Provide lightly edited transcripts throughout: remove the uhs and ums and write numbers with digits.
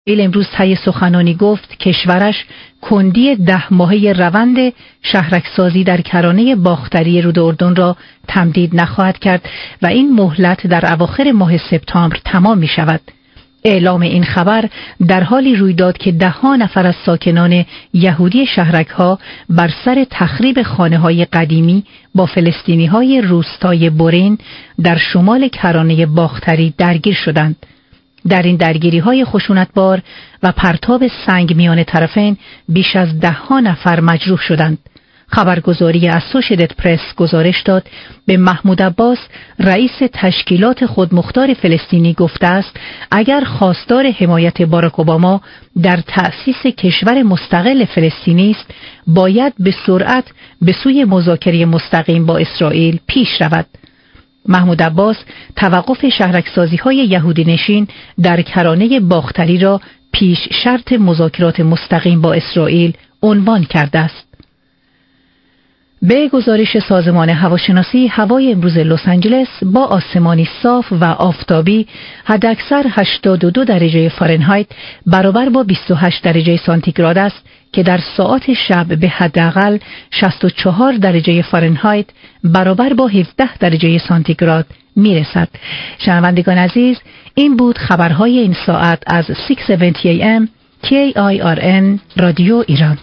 امروز طی سخنانی گفت کشورش کندی 10 ماهه روند شهرکسازی در کرانه باختری رود اردن را تمدید نخواهد کرد و این مهلت در اواخر ماه سپتامبر تمام می شود. اعلام این خبر در حالی روی داد که 10 نفر از ساکنان یهودی شهرک‌ها بر سر تخریب خانه‌های قدیمی با فلسطینی‌های روستای بورین در شمال کرانه باختری درگیر شدند. در این درگیری‌های خشونتبار و پرتاب سنگ میان طرفین بیش از 10 نفر مجروح شدند. خبرگزاری اسوشییتد پرس گزارش داد به محمود عباس رئیس تشکیلات خودمختار فلسطینی گفته است اگر خواستار حمایت باراک اوباما در تأسیس کشور مستقل فلسطینی است باید به سرعت به سوی مذاکره مستقیم با اسرائیل پیش رود. محمود عباس توقف شهرکسازی‌های یهودی نشین در کرانه باختری را پیش شرط مذاکرات مستقیم با اسرائیل عنوان کرده است. به گزارش سازمان هواشناسی، هوای امروز لس آنجلس با آسمانی صاف و آفتابی حداکثر 82 درجه فارنهایت برابر با 28 درجه سانتیگراد است که در ساعات شب به حداقل 64 درجه فارنهایت برابر با 17 درجه سانتیگراد میرسد. شنوندگان عزیز، این بود خبرهای این ساعت از 670 AM KIRN رادیو ایران.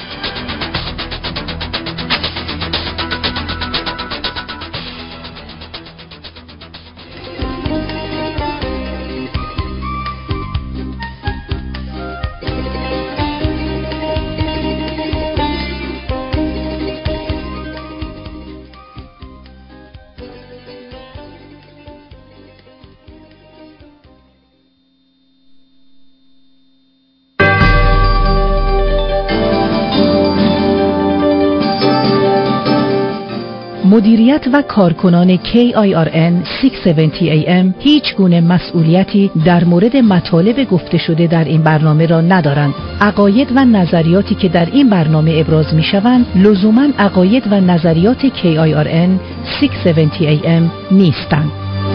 مدیریت و کارکنان KIRN 670 AM هیچ گونه مسئولیتی در مورد مطالب گفته شده در این برنامه را ندارند. عقاید و نظریاتی که در این برنامه ابراز می شوند لزوماً عقاید و نظریات KIRN 670 AM نیستند.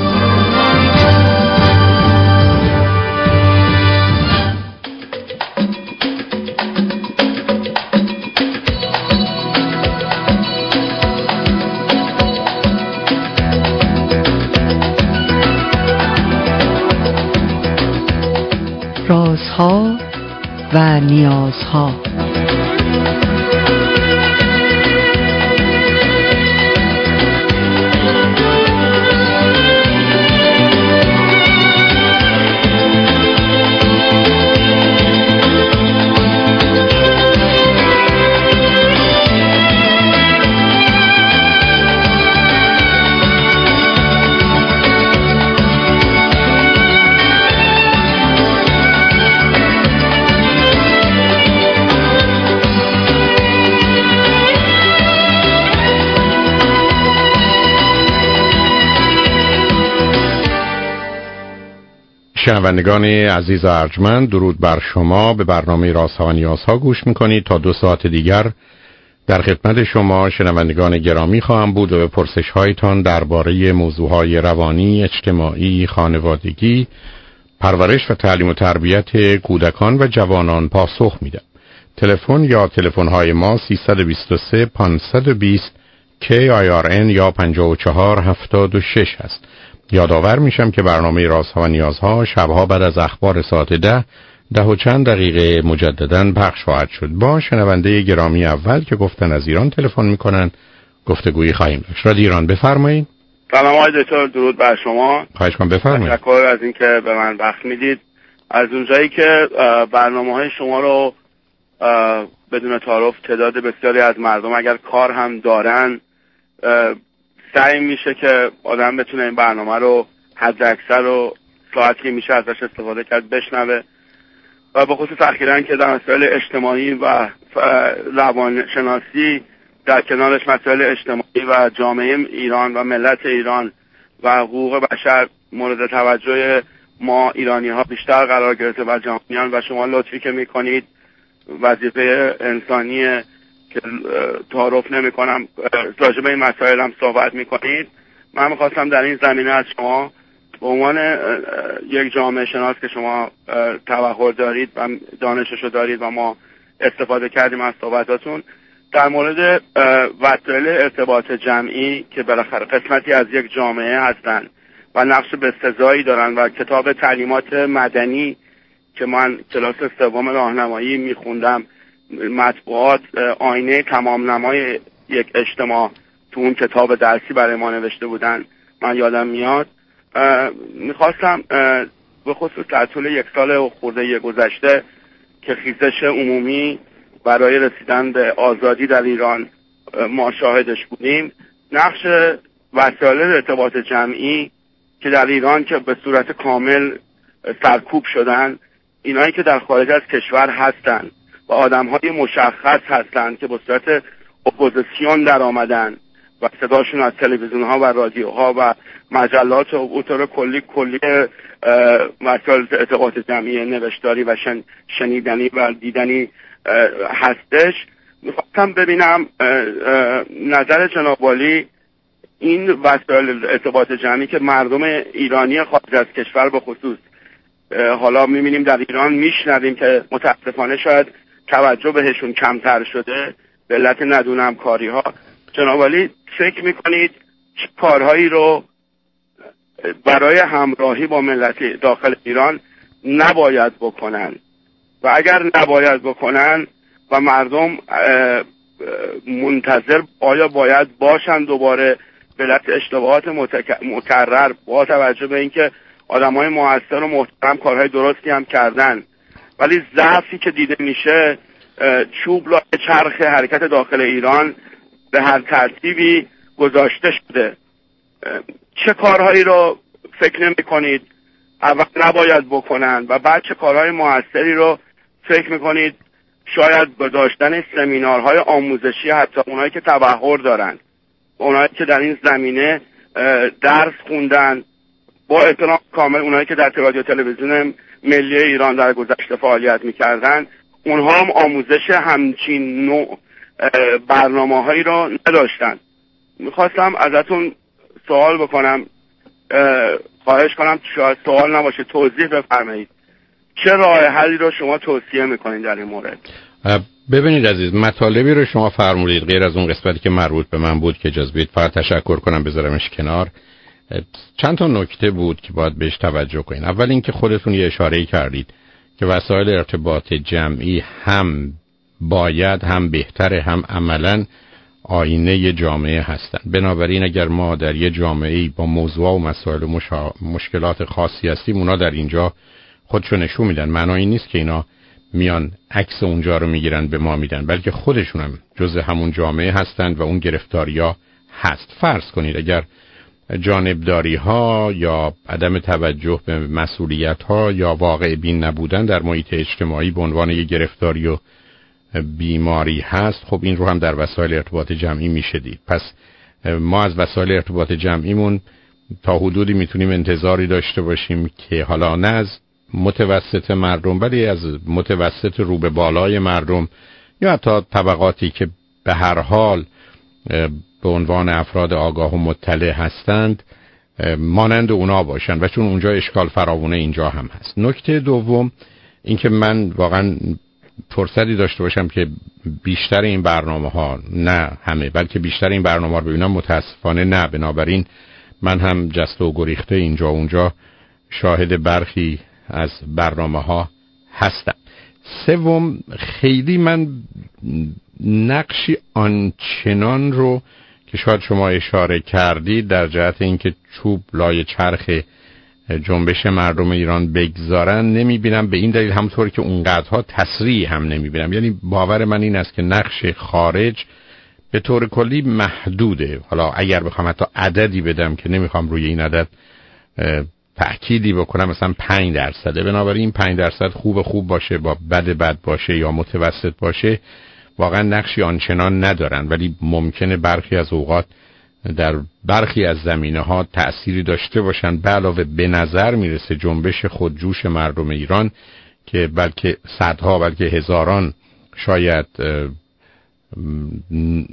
رازها و نیازها. شنوندگان عزیز و ارجمند، درود بر شما. به برنامه رازها و نیازها گوش میکنید. تا 2 ساعت دیگر در خدمت شما شنوندگان گرامی خواهم بود و به پرسش هایتان درباره موضوعهای روانی، اجتماعی، خانوادگی، پرورش و تعلیم و تربیت کودکان و جوانان پاسخ میدم. تلفن یا تلفن های ما 323 520 KIRN یا 5476 هست. یادآور میشم که برنامه رازها و نیازها شبها بعد از اخبار ساعت 10 و چند دقیقه مجدداً پخش خواهد شد. با شنونده گرامی اول که گفتن از ایران تلفن میکنن گفتگویی خواهیم داشت. رادیو ایران، بفرمایید. سلام آقای دکتر، درود بر شما. خواهش کنم، بفرمایید. تشکر از اینکه به من وقت میدید. از اونجایی که برنامه‌های شما رو بدون تعارف تعداد بسیاری از مردم اگر کار هم دارن سعی میشه که آدم بتونه این برنامه رو حد اکثر و ساعتی که میشه ازش استفاده کرد بشنوه، و به خصوص اخیراً که در مسائل اجتماعی و روانشناسی در کنارش مسائل اجتماعی و جامعه ایران و ملت ایران و حقوق بشر مورد توجه ما ایرانی ها بیشتر قرار گرفته و جهانیان، و شما لطفی که میکنید وظیفه انسانیه که تعارف نمی کنم راجع به این مسائل هم صحبت می کنید. من میخواستم در این زمینه از شما به عنوان یک جامعه شناس که شما توقع دارید و دانششو دارید و ما استفاده کردیم از صحبتاتون در مورد وسایل ارتباط جمعی که بالاخره قسمتی از یک جامعه هستند و نقش بسزایی دارن و کتاب تعلیمات مدنی که من کلاس سوم راهنمایی میخوندم، مطبوعات آینه تمام نمای یک اجتماع تو اون کتاب درسی برای ما نوشته بودن، من یادم میاد. میخواستم به خصوص در طول یک سال و خورده گذشته که خیزش عمومی برای رسیدن به آزادی در ایران ما شاهدش بودیم، نقش وسایل ارتباط جمعی که در ایران که به صورت کامل سرکوب شدن، اینایی که در خارج از کشور هستن و آدم‌های مشخص هستن که به صورت اپوزیسیون در آمدن و صداشون از تلویزیون‌ها و رادیوها و مجلات و اطور کلی وسایل ارتباط جمعی نوشتاری و شنیدنی و دیدنی هستش. میخواستم ببینم نظر جناب والی این وسایل ارتباط جمعی که مردم ایرانی خارج از کشور به خصوص حالا میبینیم در ایران میشنویم که متاسفانه شاید توجه بهشون کمتر شده به علت ندونم کاری ها، جناب والی فکر میکنید چه کارهایی رو برای همراهی با ملت داخل ایران نباید بکنن و اگر نباید بکنن و مردم منتظر آیا باید باشن دوباره به علت اشتباهات مکرر با توجه به اینکه آدمای موثر و محترم کارهای درستی هم کردن ولی ضعفی که دیده میشه چوب لای چرخ حرکت داخل ایران به هر ترتیبی گذاشته شده، چه کارهایی رو فکر نمی کنید اول نباید بکنن و بعد چه کارهای موثری رو فکر میکنید شاید با داشتن سمینارهای آموزشی حتی اونایی که تبحر دارن، اونایی که در این زمینه درس خوندن، با احترام کامل اونایی که در رادیو تلویزیون ملی ایران در گذشته فعالیت میکردن، اونها هم آموزش همچین نوع برنامه‌هایی رو نداشتن. میخواستم ازتون سوال بکنم، خواهش کنم شاید سوال نباشه، توضیح بفرمایید چه راه حلی رو شما توصیه میکنید در این مورد؟ ببینید عزیز، مطالبی رو شما فرمودید غیر از اون قسمتی که مربوط به من بود که اجازه بدید فقط تشکر کنم بذارمش کنار. چند تا نکته بود که باید بهش توجه کنید. اول اینکه خودتون یه اشاره‌ای کردید که وسایل ارتباط جمعی هم باید هم بهتره هم عملاً آینه جامعه هستند. بنابراین اگر ما در یه جامعه‌ای با موضوع و مسائل و مشکلات خاصی هستیم، اونا در اینجا خودشون نشون میدن. معنی نیست که اینا میان عکس اونجا رو میگیرن به ما میدن، بلکه خودشون هم جزء همون جامعه هستند و اون گرفتاری‌ها هست. فرض کنید اگر جانبداری ها یا عدم توجه به مسئولیت ها یا واقع بین نبودن در محیط اجتماعی به عنوان یک گرفتاری و بیماری هست، خب این رو هم در وسایل ارتباط جمعی میشه دید. پس ما از وسایل ارتباط جمعیمون تا حدودی میتونیم انتظاری داشته باشیم که حالا نه از متوسط مردم ولی از متوسط رو به بالای مردم یا حتی طبقاتی که به هر حال به عنوان افراد آگاه و مطلع هستند مانند اونا باشن و چون اونجا اشکال فراوونه اینجا هم هست. نکته دوم اینکه من واقعا فرصتی داشته باشم که بیشتر این برنامه ها، نه همه بلکه بیشتر این برنامه ها رو ببینم، متاسفانه نه. بنابراین من هم جسته و گریخته اینجا اونجا شاهد برخی از برنامه ها هستم. سوم، خیلی من نقشی آنچنان رو که شاید شما اشاره کردید در جهت اینکه چوب لای چرخ جنبش مردم ایران بگذارن نمیبینم، به این دلیل همطور که اونقدرها تسریع هم نمیبینم. یعنی باور من این است که نقش خارج به طور کلی محدوده. حالا اگر بخوام حتی عددی بدم که نمیخوام روی این عدد تأکیدی بکنم، مثلا 5%، بنابراین 5% خوب باشه با بد باشه یا متوسط باشه واقعا نقشی آنچنان ندارن، ولی ممکنه برخی از اوقات در برخی از زمینه‌ها تأثیری داشته باشن. به علاوه به نظر میرسه جنبش خودجوش مردم ایران که بلکه صدها بلکه هزاران شاید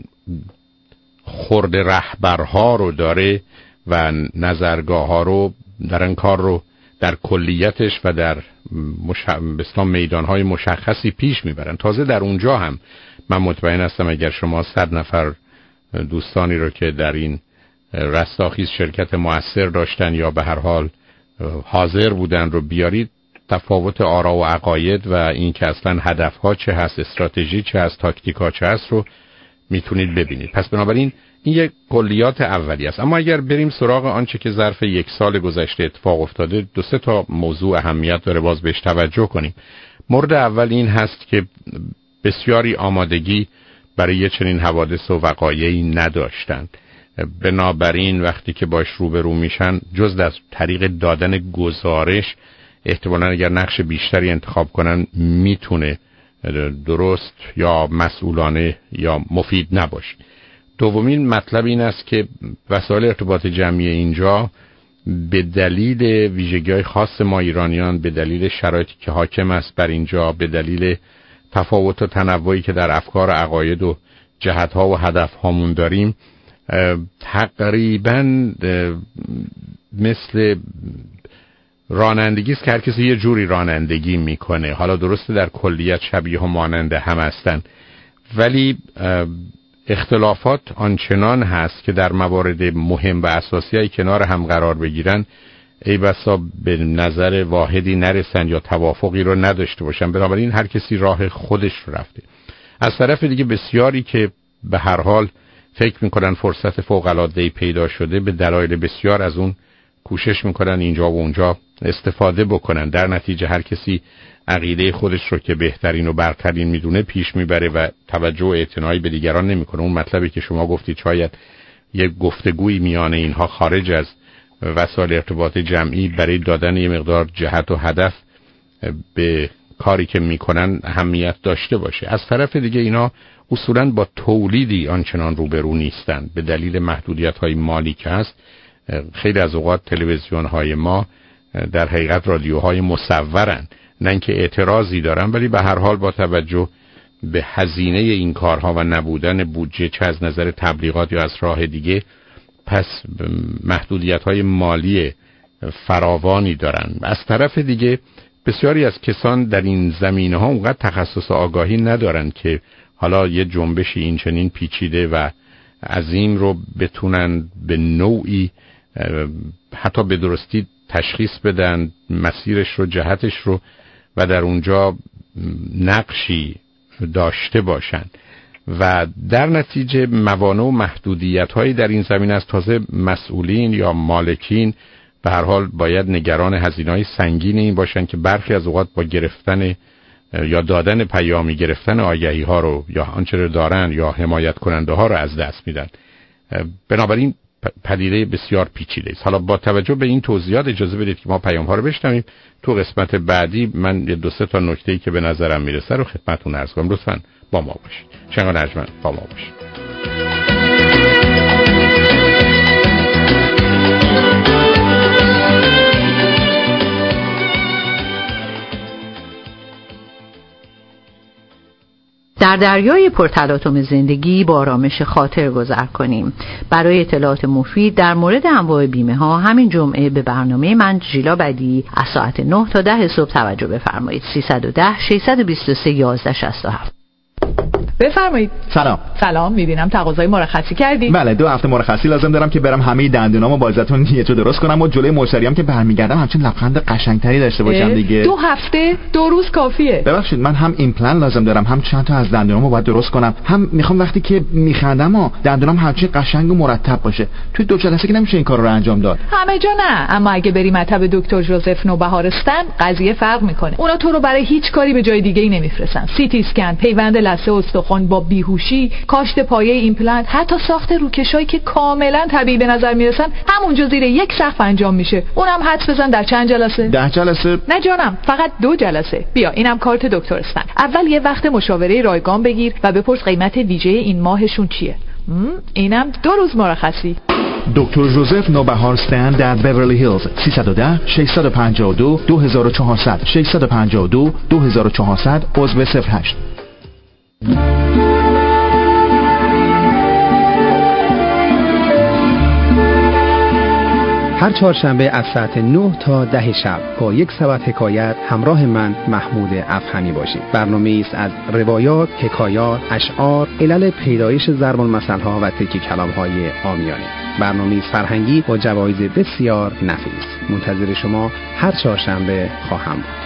خرد رهبرها رو داره و نظرگاه ها رو دارن کار رو در کلیتش و در بسیار میدانهای مشخصی پیش میبرن. تازه در اونجا هم من مطمئن هستم اگر شما 100 نفر دوستانی رو که در این رستاخیز شرکت مؤثر داشتن یا به هر حال حاضر بودن رو بیارید، تفاوت آرا و عقاید و این که اصلا هدفها چه هست، استراتژی چه هست، تاکتیکا چه هست رو میتونید ببینید. پس بنابراین این یک کلیات اولی است. اما اگر بریم سراغ آنچه که ظرف 1 سال گذشته اتفاق افتاده، 2-3 تا موضوع اهمیت داره باز بهش توجه کنیم. مورد اول این هست که بسیاری آمادگی برای چنین حوادث و وقایعی نداشتند. بنابراین وقتی که باش روبرو میشن، جز از طریق دادن گزارش احتمالاً اگر نقش بیشتری انتخاب کنن میتونه درست یا مسئولانه یا مفید نباشه. دومین مطلب این است که وسایل ارتباط جمعی اینجا به دلیل ویژگی‌های خاص ما ایرانیان، به دلیل شرایطی که حاکم است بر اینجا، به دلیل تفاوت و تنوعی که در افکار و عقاید و جهت‌ها و هدف‌هامون داریم، تقریباً مثل رانندگی است که هر کسی یه جوری رانندگی میکنه. حالا درسته در کلیت شبیه و مانند هم هستن، ولی اختلافات آنچنان هست که در موارد مهم و اساسی کنار هم قرار بگیرن ای بسا به نظر واحدی نرسن یا توافقی رو نداشته باشن. بنابراین هر کسی راه خودش رو رفته. از طرف دیگه بسیاری که به هر حال فکر میکنن فرصت فوق‌العاده‌ای پیدا شده، به دلایل بسیار از اون کوشش میکنن اینجا و اونجا استفاده بکنن. در نتیجه هر کسی عقیده خودش رو که بهترین و برترین میدونه پیش میبره و توجه و اعتنایی به دیگران نمیکنه. اون مطلبی که شما گفتید شاید یک گفتگوی میان اینها خارج از وسایل ارتباط جمعی برای دادن یه مقدار جهت و هدف به کاری که میکنن اهمیت داشته باشه. از طرف دیگه اینا اصولاً با تولیدی آنچنان روبرو نیستن به دلیل محدودیت‌های مالی که هست. خیلی از اوقات تلویزیون‌های ما در حقیقت رادیوهای مصورن، نه اینکه اعتراضی دارن، ولی به هر حال با توجه به هزینه این کارها و نبودن بودجه چه از نظر تبلیغات یا از راه دیگه، پس محدودیت‌های مالی فراوانی دارن. از طرف دیگه بسیاری از کسان در این زمینه‌ها اونقدر تخصص آگاهی ندارن که حالا یه جنبشی این چنین پیچیده و عظیم رو بتونن به نوعی حتی به درستی تشخیص بدن، مسیرش رو، جهتش رو، و در اونجا نقشی داشته باشن. و در نتیجه موانع و محدودیت‌هایی در این زمینه است. تازه مسئولین یا مالکین به هر حال باید نگران هزینه‌های سنگین این باشن که برخی از اوقات با گرفتن یا دادن پیامی، گرفتن آگهی ها رو یا آنچه رو دارن یا حمایت کننده ها رو از دست میدن. بنابراین پدیده بسیار پیچیده است. حالا با توجه به این توضیحات اجازه بدید که ما پیام ها رو بشنویم. تو قسمت بعدی من 2-3 تا نکته‌ای که به نظرم میرسه رو خدمتتون عرض کنم. لطفاً با ما باشید. شنگان ارجمند با ما باشید. در دریای پرتلاطم زندگی با آرامش خاطر گذر کنیم. برای اطلاعات مفید در مورد انواع بیمه ها همین جمعه به برنامه من ژیلا بدی از ساعت 9 تا 10 صبح توجه بفرمایید. 310 623 1167. بفرمایید. سلام. میبینم تقاضای مرخصی کردی. بله 2 هفته مرخصی لازم دارم که برم همه دندونامو با ازتون یه جا درست کنم و جلوی مشتریام که برمیگردم همچین لبخند قشنگتری داشته باشم دیگه. 2 هفته 2 روز کافیه. ببخشید من هم ایمپلنت لازم دارم، هم چند تا از دندونامو باید درست کنم، هم میخوام وقتی که میخندم و دندونام همچین قشنگ و مرتب باشه. توی 2 جلسه که نمیشه این کارو رو انجام داد. همه جا نه، اما اگه بری مطب دکتر ژوزف نوبهارستان قضیه فرق میکنه. اونا تو رو برای هیچ کاری به جای دیگه ای نمیفرستن. سی تی اسکن، پیوند لثه استخوان با بیهوشی، کاشت پایه ایمپلنت، حتی ساخت روکشایی که کاملا طبیعی به نظر میرسن همونجا زیر یک سقف انجام میشه. اونم حدس بزن در چند جلسه؟ 10 جلسه؟ نه جانم، فقط 2 جلسه. بیا اینم کارت دکترستان. اول یه وقت مشاوره رایگان بگیر و بپرس قیمت ویژه این ماهشون چیه. اینم 2 روز مرخصی. دکتر ژوزف نوبهارستان در بیورلی هیلز. 310 652 2400 652 2400 عضو 08. هر چهارشنبه از ساعت 9 تا 10 شب با یک ساعت حکایت همراه من محمود افهمی باشید. برنامه‌ای است از روایات، حکایات، اشعار، علل پیدایش ضرب المثل‌ها و تکی کلام‌های عامیانه. برنامه‌ای فرهنگی با جوایز بسیار نفیس. منتظر شما هر چهارشنبه خواهم بود.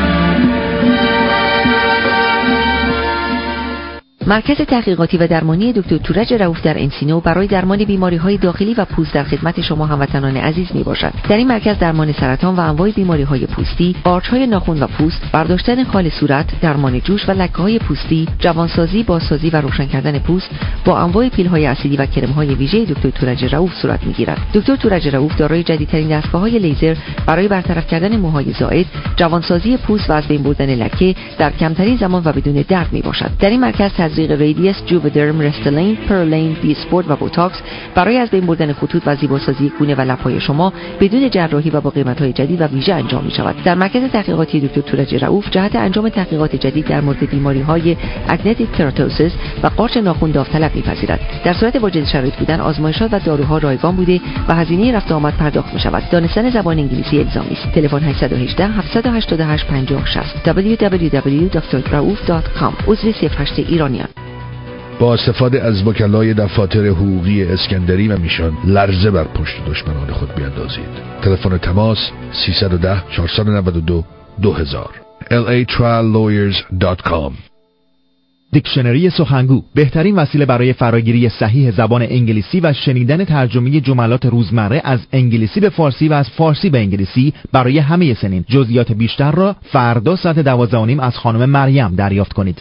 مرکز تحقیقاتی و درمانی دکتر تورج رؤوف در انسینو برای درمان بیماری‌های داخلی و پوست در خدمت شما هموطنان عزیز میباشد. در این مرکز درمان سرطان و انواع بیماری‌های پوستی، قارچ‌های ناخن و پوست، برداشتن خال صورت، درمان جوش و لکه‌های پوستی، جوانسازی، بازسازی و روشن کردن پوست با انواع پیل‌های اسیدی و کرم‌های ویژه دکتر تورج رؤوف صورت می‌گیرد. دکتر تورج رؤوف دارای جدیدترین دستگاه‌های لیزر برای برطرف کردن موهای زائد، جوانسازی پوست و از بین بردن لکه در کمترین زمان و بدون درد میباشد. در این مرکز تزریق ریدیس، جوودرم، رستلین، پرلین، بی اسپورت و بوتاکس برای از بین بردن خطوط و زیباسازی گونه و لب‌های شما بدون جراحی و با قیمت‌های جدید و ویژه انجام می‌شود. در مرکز تحقیقاتی دکتر تورج رؤوف جهت انجام تحقیقات جدید در مورد بیماری‌های اگنتیک کراتوسیس و قارچ ناخن داوطلب می‌پذیرد. در صورت واجد شرایط بودن آزمایشات و داروها رایگان بوده و هزینه رفت و آمد پرداخت می‌شود. دانستن زبان انگلیسی الزامی است. تلفن 818 788 5060 www.drraouf.com عضو 08 ایرانیان. با استفاده از وکلای دفاتر حقوقی اسکندری و میشان لرزه بر پشت دشمنان خود بیاندازید. تلفن تماس 310 492 2000 latriallawyers.com. دیکشنری سخنگو، بهترین وسیله برای فراگیری صحیح زبان انگلیسی و شنیدن ترجمه جملات روزمره از انگلیسی به فارسی و از فارسی به انگلیسی برای همه سنین. جزئیات بیشتر را فردا ساعت 12:30 از خانم مریم دریافت کنید.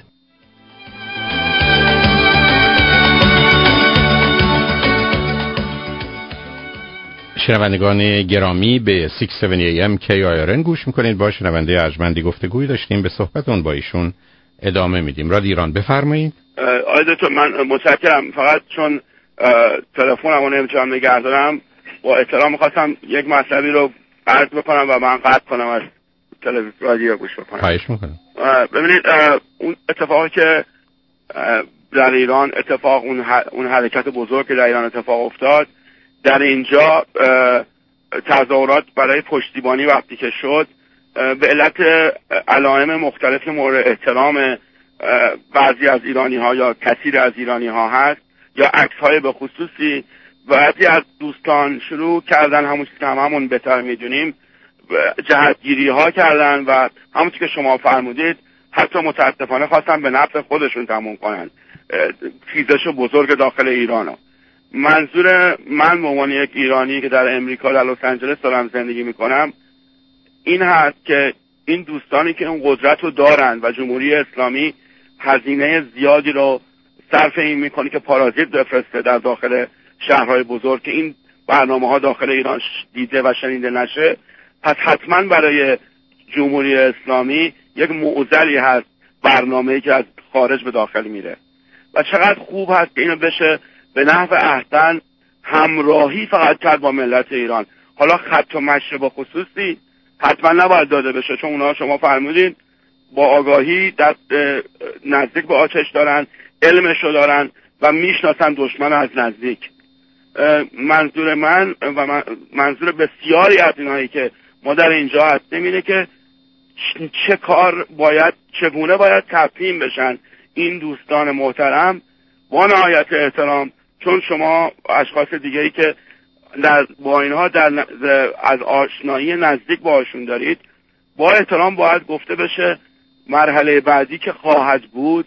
شنوندگان گرامی به 670 AM KIRN گوش میکنید. با شنونده ارجمندی گفتگوی داشتیم، به صحبتون با ایشون ادامه میدیم. رادیو ایران بفرمایید. آقای دکتر من متشکرم، فقط چون تلفنمو نمیتونم نگه دارم با احترام میخواستم یک مطلبی رو عرض بکنم و من قطع کنم از تلویزیون رادیو گوش بکنم. خواهش میکنم. ببینید اون اتفاقی که در ایران اون حرکت بزرگ که در ایران اتفاق افتاد، در اینجا تظاهرات برای پشتیبانی وقتی که شد به علت علائم مختلف مورد احترام بعضی از ایرانی ها یا کثیر از ایرانی ها هست یا عکس های به خصوصی، بعضی از دوستان شروع کردن همون چیزی که همون بهتر میدونیم جهتگیری ها کردن و همون چیزی که شما فرمودید حتی متاسفانه خواستن به نفع خودشون تموم کنن خیزش بزرگ داخل ایران ها. منظور من به عنوان یک ایرانی که در امریکا در لس آنجلس دارم زندگی میکنم این هست که این دوستانی که اون قدرت رو دارن و جمهوری اسلامی هزینه زیادی رو صرف این میکنه که پارازیت بفرسته در داخل شهرهای بزرگ که این برنامه ها داخل ایران دیده و شنیده نشه، پس حتما برای جمهوری اسلامی یک معضلی هست برنامه‌ای که از خارج به داخل میره و چقدر خوب هست که اینو بشه به نحو احسن همراهی فقط کرد با ملت ایران. حالا خط و مشی با خصوصی حتما نباید داده بشه، چون اونا شما فرمودین با آگاهی دست نزدیک به آتش دارن، علمشو دارن و میشناسن دشمن از نزدیک. منظور من و منظور بسیاری از اینایی که ما در اینجا هستیم اینه که چگونه باید تفهیم بشن این دوستان محترم با نهایت احترام، چون شما اشخاص دیگه‌ای که با اینها از آشنایی نزدیک باشون دارید، با احترام باید گفته بشه مرحله بعدی که خواهد بود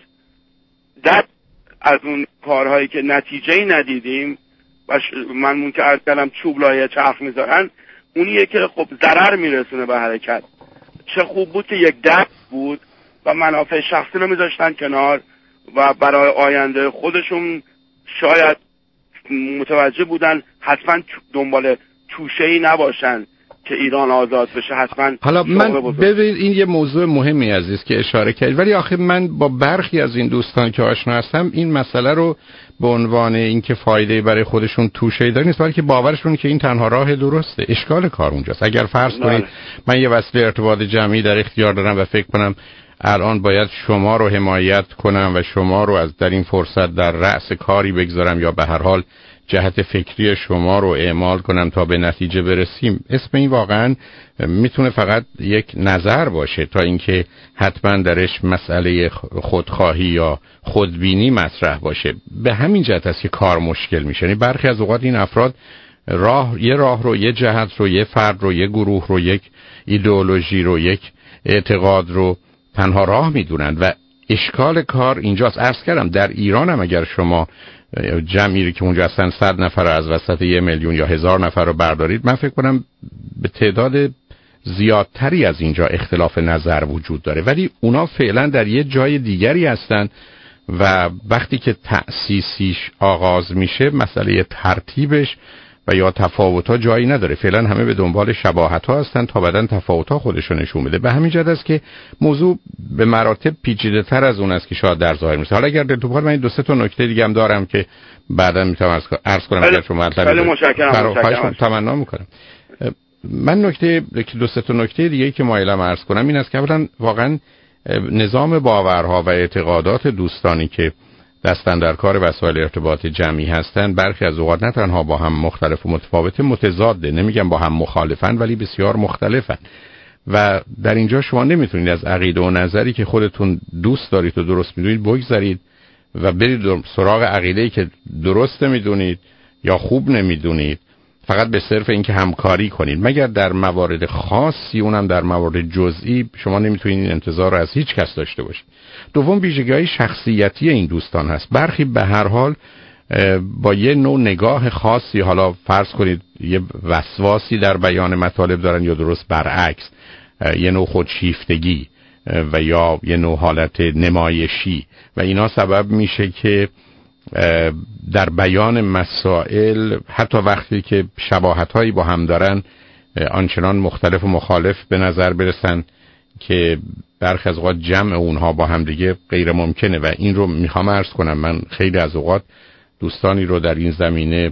از اون کارهایی که نتیجه‌ای ندیدیم و من که عرض کردم چوب لایه چرخ میذارن، اونیه که خب ضرر میرسونه به حرکت. چه خوب بود که یک دست بود و منافع شخصی رو میذاشتن کنار و برای آینده خودشون شاید متوجه بودن حتما دنبال توشه‌ای نباشن که ایران آزاد بشه. حتما حالا من ببینید این یه موضوع مهمی عزیز که اشاره کردید، ولی آخه من با برخی از این دوستان که آشنا هستم این مسئله رو به عنوان اینکه فایده برای خودشون توشه‌ای داره نیست، بلکه باورشون که این تنها راه درسته. اشکال کار اونجاست. اگر فرض کنید من یه وسیله ارتباط جمعی در اختیار دارم و فکر کنم الان باید شما رو حمایت کنم و شما رو از در این فرصت در رأس کاری بگذارم یا به هر حال جهت فکری شما رو اعمال کنم تا به نتیجه برسیم، اسم این واقعا میتونه فقط یک نظر باشه تا اینکه حتما درش مسئله خودخواهی یا خودبینی مطرح باشه. به همین جهت است که کار مشکل میشه. یعنی برخی از اوقات این افراد یه راه رو، یه جهت رو، یه فرد رو، یه گروه رو، یک ایدئولوژی رو، یک اعتقاد رو تنها راه میدونن و اشکال کار اینجاست. عرض کردم در ایران هم اگر شما جمعی که اونجا هستن 100 نفر از وسط 1 میلیون یا 1000 نفر رو بردارید، من فکر کنم به تعداد زیادتری از اینجا اختلاف نظر وجود داره، ولی اونا فعلا در یه جای دیگری هستن و وقتی که تأسیسیش آغاز میشه مسئله ترتیبش و یا تفاوت‌ها جایی نداره. فعلا همه به دنبال شباهت‌ها هستن تا بعداً تفاوت‌ها خودشو نشون بده. به همین جهت است که موضوع به مراتب پیچیده‌تر از اون است که شاید در ظاهر میشه. حالا اگر دلتون بخواد من 2-3 تا نکته دیگه هم دارم که بعداً میتونم عرض کنم اگر شما خیلی متشکرم. تمنا می‌کنم. من نکته که 2-3 تا نکته دیگه‌ای که مایلم عرض کنم این است که اولاً واقعاً نظام باورها و اعتقادات دوستانی که دستن در کار وسایل ارتباط جمعی هستن برخی از اوقات نه تنها با هم مختلف و متفاوته، متضاده. نمیگم با هم مخالفن، ولی بسیار مختلفن و در اینجا شما نمیتونید از عقیده و نظری که خودتون دوست دارید و درست میدونید بگذارید و برید سراغ عقیده‌ای که درست میدونید یا خوب نمیدونید فقط به صرف اینکه همکاری کنید، مگر در موارد خاصی، اونم در موارد جزئی شما نمیتونید این انتظار رو از هیچ کس داشته باشید. دوم ویژگی‌های شخصیتی این دوستان هست. برخی به هر حال با یه نوع نگاه خاصی، حالا فرض کنید یه وسواسی در بیان مطالب دارن یا درست برعکس، یه نوع خودشیفتگی و یا یه نوع حالت نمایشی و اینا سبب میشه که در بیان مسائل حتی وقتی که شباهت‌هایی با هم دارن آنچنان مختلف و مخالف به نظر برسن که برخی از اوقات جمع اونها با هم دیگه غیر ممکنه. و این رو میخوام عرض کنم، من خیلی از اوقات دوستانی رو در این زمینه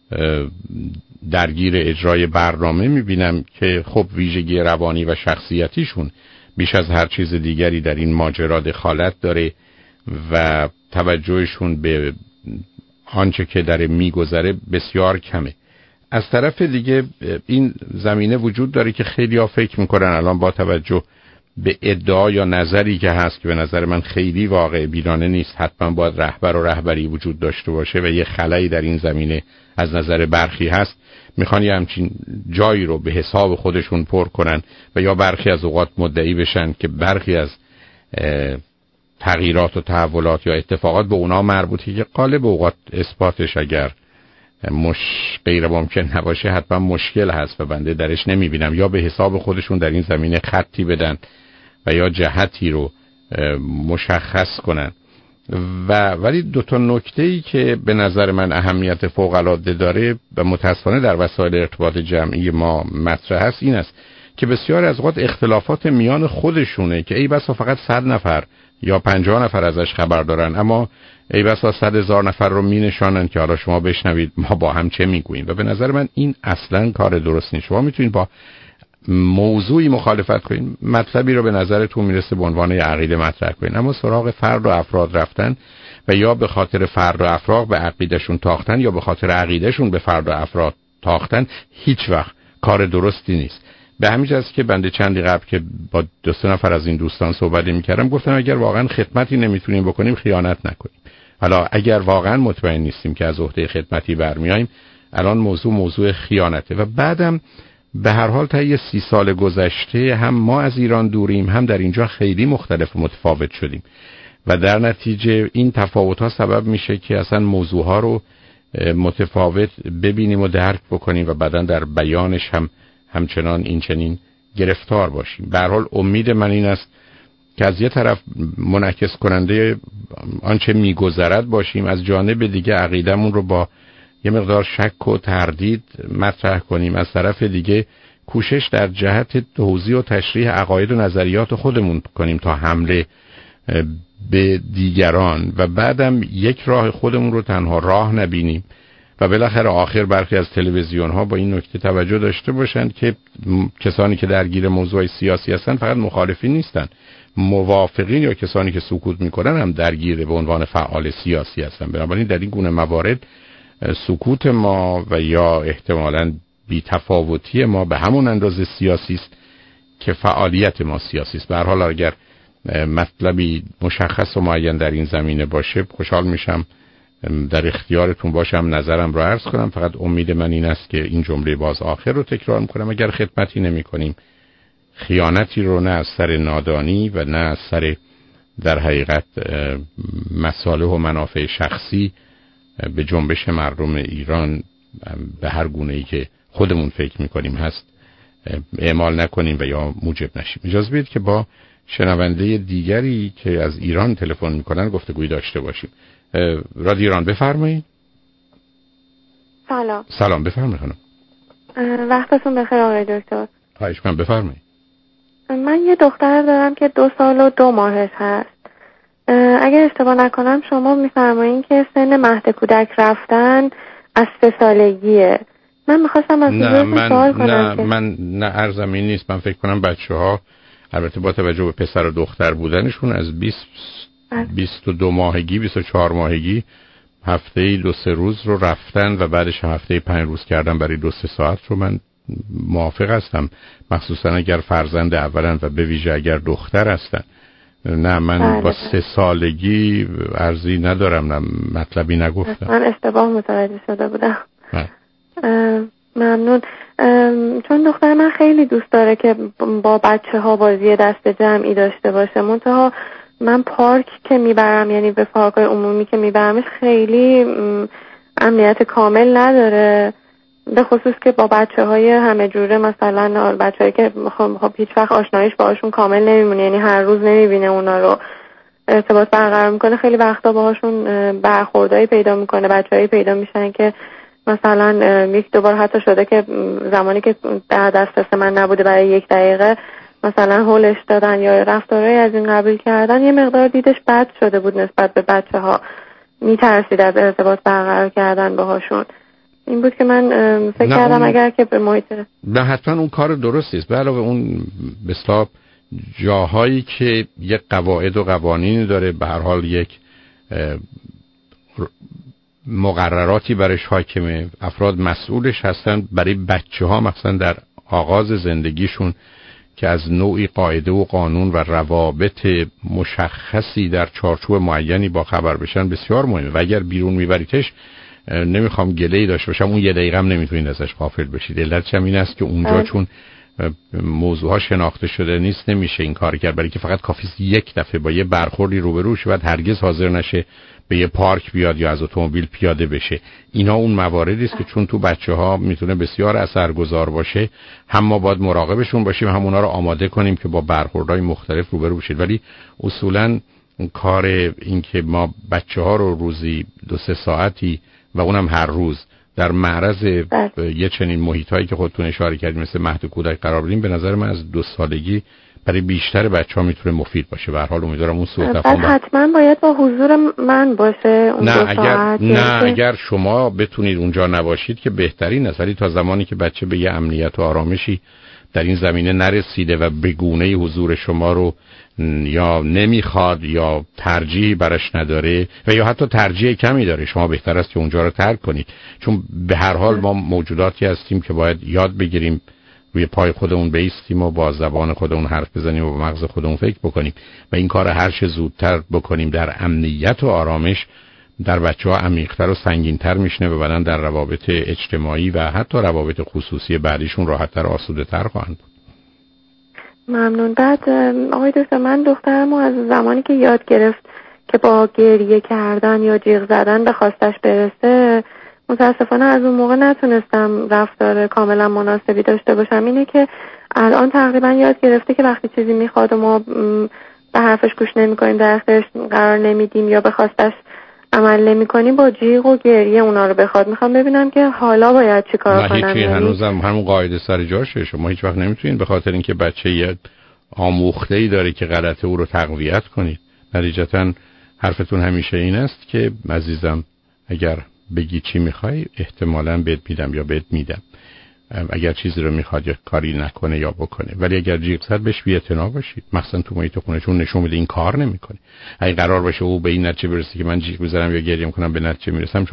درگیر اجرای برنامه میبینم که خب ویژگی روانی و شخصیتیشون بیش از هر چیز دیگری در این ماجرا دخالت داره و توجهشون به آنچه که داره میگذره بسیار کمه. از طرف دیگه این زمینه وجود داره که خیلی ها فکر میکنن الان با توجه به ادعا یا نظری که هست که به نظر من خیلی واقع بینانه نیست، حتما باید رهبر و رهبری وجود داشته باشه و یه خلایی در این زمینه از نظر برخی هست، میخوان یه همچین جایی رو به حساب خودشون پر کنن و یا برخی از اوقات مدعی بشن که برخی از تغییرات و تحولات یا اتفاقات به اونا مربوطه که غالب اوقات اثباتش اگر غیر ممکن نباشه حتما مشکل هست و بنده درش نمیبینم. یا به حساب خودشون در این زمینه خطی بدن و یا جهتی رو مشخص کنن. ولی 2 تا نکته‌ای که به نظر من اهمیت فوق‌العاده داره و متأسفانه در وسایل ارتباط جمعی ما مطرح هست این است که بسیار از اوقات اختلافات میان خودشونه که ای بسا فقط 100 نفر یا 50 نفر ازش خبر دارن، اما ای بسا 100,000 نفر رو مینشانن که حالا شما بشنوید ما با هم چه میگوییم. و به نظر من این اصلا کار درست نیست. شما میتونید با موضوعی مخالفت کنین، مطلبی رو به نظرتون میرسه به عنوان عقیده مطرح کنین، اما سراغ فرد و افراد رفتن و یا به خاطر فرد و افراد به عقیدهشون تاختن یا به خاطر عقیدهشون به فرد و افراد تاختن هیچ وقت کار درستی نیست. به همین جاست که بنده چندی قبل که با 2-3 نفر از این دوستان صحبت می‌کردم گفتم اگر واقعا خدمتی نمیتونیم بکنیم خیانت نکنیم. حالا اگر واقعا مطمئن نیستیم که از عهده خدمتی برمیاییم، الان موضوع خیانته. و بعدم به هر حال طی 30 سال گذشته هم ما از ایران دوریم، هم در اینجا خیلی مختلف و متفاوت شدیم و در نتیجه این تفاوت‌ها سبب میشه که اصلا موضوعها رو متفاوت ببینیم و درک بکنیم و بعداً در بیانش همچنان این چنین گرفتار باشیم. به هر حال امید من این است که از یه طرف منعکس کننده آنچه میگذرد باشیم، از جانب دیگه عقیدمون رو با یه مقدار شک و تردید مطرح کنیم، از طرف دیگه کوشش در جهت توضیح و تشریح عقاید و نظریات خودمون کنیم تا حمله به دیگران و بعدم یک راه خودمون رو تنها راه نبینیم و بالاخره آخر برخی از تلویزیون ها با این نکته توجه داشته باشند که کسانی که درگیر موضوع سیاسی هستن فقط مخالفین نیستن، موافقین یا کسانی که سکوت میکنن هم درگیر به عنوان فعال سیاسی هستن. بنابراین در این گونه موارد سکوت ما و یا احتمالاً بی‌تفاوتی ما به همون اندازه سیاسی است که فعالیت ما سیاسی است. به هر حال اگر مطلبی مشخص و معین در این زمینه باشه خوشحال میشم در اختیارتون باشم نظرم رو عرض کنم. فقط امید من این است که این جمله باز آخر رو تکرار میکنم، اگر خدمتی نمی کنیم خیانتی رو نه از سر نادانی و نه از سر در حقیقت مصالح و منافع شخصی به جنبش مردم ایران به هر گونه‌ای که خودمون فکر میکنیم هست اعمال نکنیم و یا موجب نشیم. اجازه بدید که با شنونده دیگری که از ایران تلفن میکنن گفتگویی داشته باشیم. رادیو ایران بفرمایید. سلام بفرمایید خانم. وقتتون بخیر آقای دکتر. خواهش می‌کنم بفرمایید. من یه دختر دارم که 2 سال و 2 ماهش هست. اگر اشتباه نکنم شما میفرمایین که سن مهد کودک رفتن از 3 سالگیه. من میخواستم از حضورتون سوال کنم. نه عرضم این نیست. من فکر کنم بچه‌ها البته با توجه به پسر و دختر بودنشون از 22 ماهگی 24 ماهگی هفته‌ای 2-3 روز رو رفتن و بعدش هفته‌ای 5 روز کردن برای 2-3 ساعت رو من موافق هستم، مخصوصا اگر فرزند اولن و به ویژه اگر دختر هستن. نه من با 3 سالگی عرضی ندارم، نه مطلبی نگفتم. من اشتباه متوجه شده بودم. ممنون. چون دختر من خیلی دوست داره که با بچه‌ها بازی دست جمعی داشته باشه، منتها من پارک که میبرم، یعنی به پارک‌های عمومی که میبرمش، خیلی امنیت کامل نداره، به خصوص که با بچه‌های همه جوره، مثلا بچه‌هایی که خب هیچ وقت آشناییش باهاشون کامل نمیمونه، یعنی هر روز نمیبینه اونا رو، ارتباط برقرار میکنه، خیلی وقتا باهاشون برخوردایی پیدا میکنه، بچه‌هایی پیدا میشن که مثلا 1-2 بار حتی شده که زمانی که در دسترس من نبوده برای 1 دقیقه مثلا هولش دادن یا رفتارهایی از این قبیل کردن. یه مقدار دیدش بد شده بود نسبت به بچه‌ها، میترسید از ارتباط برقرار کردن باهاشون. این بود که من فکر کردم اگر که به محیط نه حتما اون کار درستی است. به علاوه اون به اصطلاح جاهایی که یک قواعد و قوانینی داره، به هر حال یک مقرراتی برش حاکمه، افراد مسئولش هستن برای بچه‌ها مثلا در آغاز زندگیشون که از نوعی قاعده و قانون و روابط مشخصی در چارچوب معینی با خبر بشن بسیار مهمه و اگر بیرون میبریدش نمیخوام گله‌ای داشته باشم، اون 1 دقیقه هم نمیتونید ازش غافل بشید. علتش هم این است که اونجا چون موضوعها شناخته شده نیست نمیشه این کار کرد، برای که فقط کافیه 1 دفعه با یه برخوردی روبرو شه و هرگز حاضر نشه به یه پارک بیاد یا از اتومبیل پیاده بشه. اینا اون مواردی است که چون تو بچه‌ها میتونه بسیار اثرگذار باشه، هم ما باید مراقبشون باشیم، هم اونا رو آماده کنیم که با برخوردهای مختلف روبرو بشید. ولی اصولاً کار این که ما بچه‌ها رو روزی 2-3 ساعتی و اونم هر روز در معرض یه چنین محیطایی که خودتون اشاره کردید مثل مهد کودک قرار بدیم، به نظر من از 2 سالگی برای بیشتر بچه‌ها میتونه مفید باشه. به هر حال امیدوارم اون سوء تفاهم حتما باید با حضور من باشه اون 2 ساعت. اگر شما بتونید اونجا نباشید که بهترین است، ولی تا زمانی که بچه به یه امنیت و آرامشی در این زمینه نرسیده و به گونه‌ای حضور شما رو یا نمیخواد یا ترجیحی برش نداره و یا حتی ترجیح کمی داره، شما بهتر است که اونجا رو ترک کنید، چون به هر حال ما موجوداتی هستیم که باید یاد بگیریم روی پای خودمون بایستیم و با زبان خودمون حرف بزنیم و با مغز خودمون فکر بکنیم و این کار هر چه زودتر بکنیم در امنیت و آرامش در بچه‌ها عمیق‌تر و سنگین‌تر میشنه و بعداً در روابط اجتماعی و حتی روابط خصوصی بعدیشون راحت‌تر و آسوده‌تر خواهند بود. ممنون. بعد آقای دکتر، من دخترمو از زمانی که یاد گرفت که با گریه کردن یا جیغ زدن به خواستش برسه، متاسفانه از اون موقع نتونستم رفتار کاملا مناسبی داشته باشم. اینه که الان تقریبا یاد گرفته که وقتی چیزی میخواد و ما به حرفش گوش نمی‌کنیم، در اختیارش قرار نمیدیم یا به خواستش عمل نمی‌کنیم، با جیغ و گریه اونا رو بخواد. میخوام ببینم که حالا باید چی کار کنم. هیچی، هنوزم همون قاعده سر جاشه. شما هیچ وقت نمیتونید به خاطر اینکه بچه یه آموخته‌ای داره که غلطه او رو تقویت کنید. نتیجتاً حرفتون همیشه این است که عزیزم اگر بگی چی میخوای احتمالاً بهت میدم یا بهت میدم، اگر چیزی رو میخواد یا کاری نکنه یا بکنه. ولی اگر جیغ زد بهش بی‌اعتنا باشید، مثلا تو محیط خونه، چون نشون میده این کار نمیکنه. اگه قرار باشه او به این نتیجه برسه که من جیغ بزنم یا گریه کنم به نتیجه میرسم، شما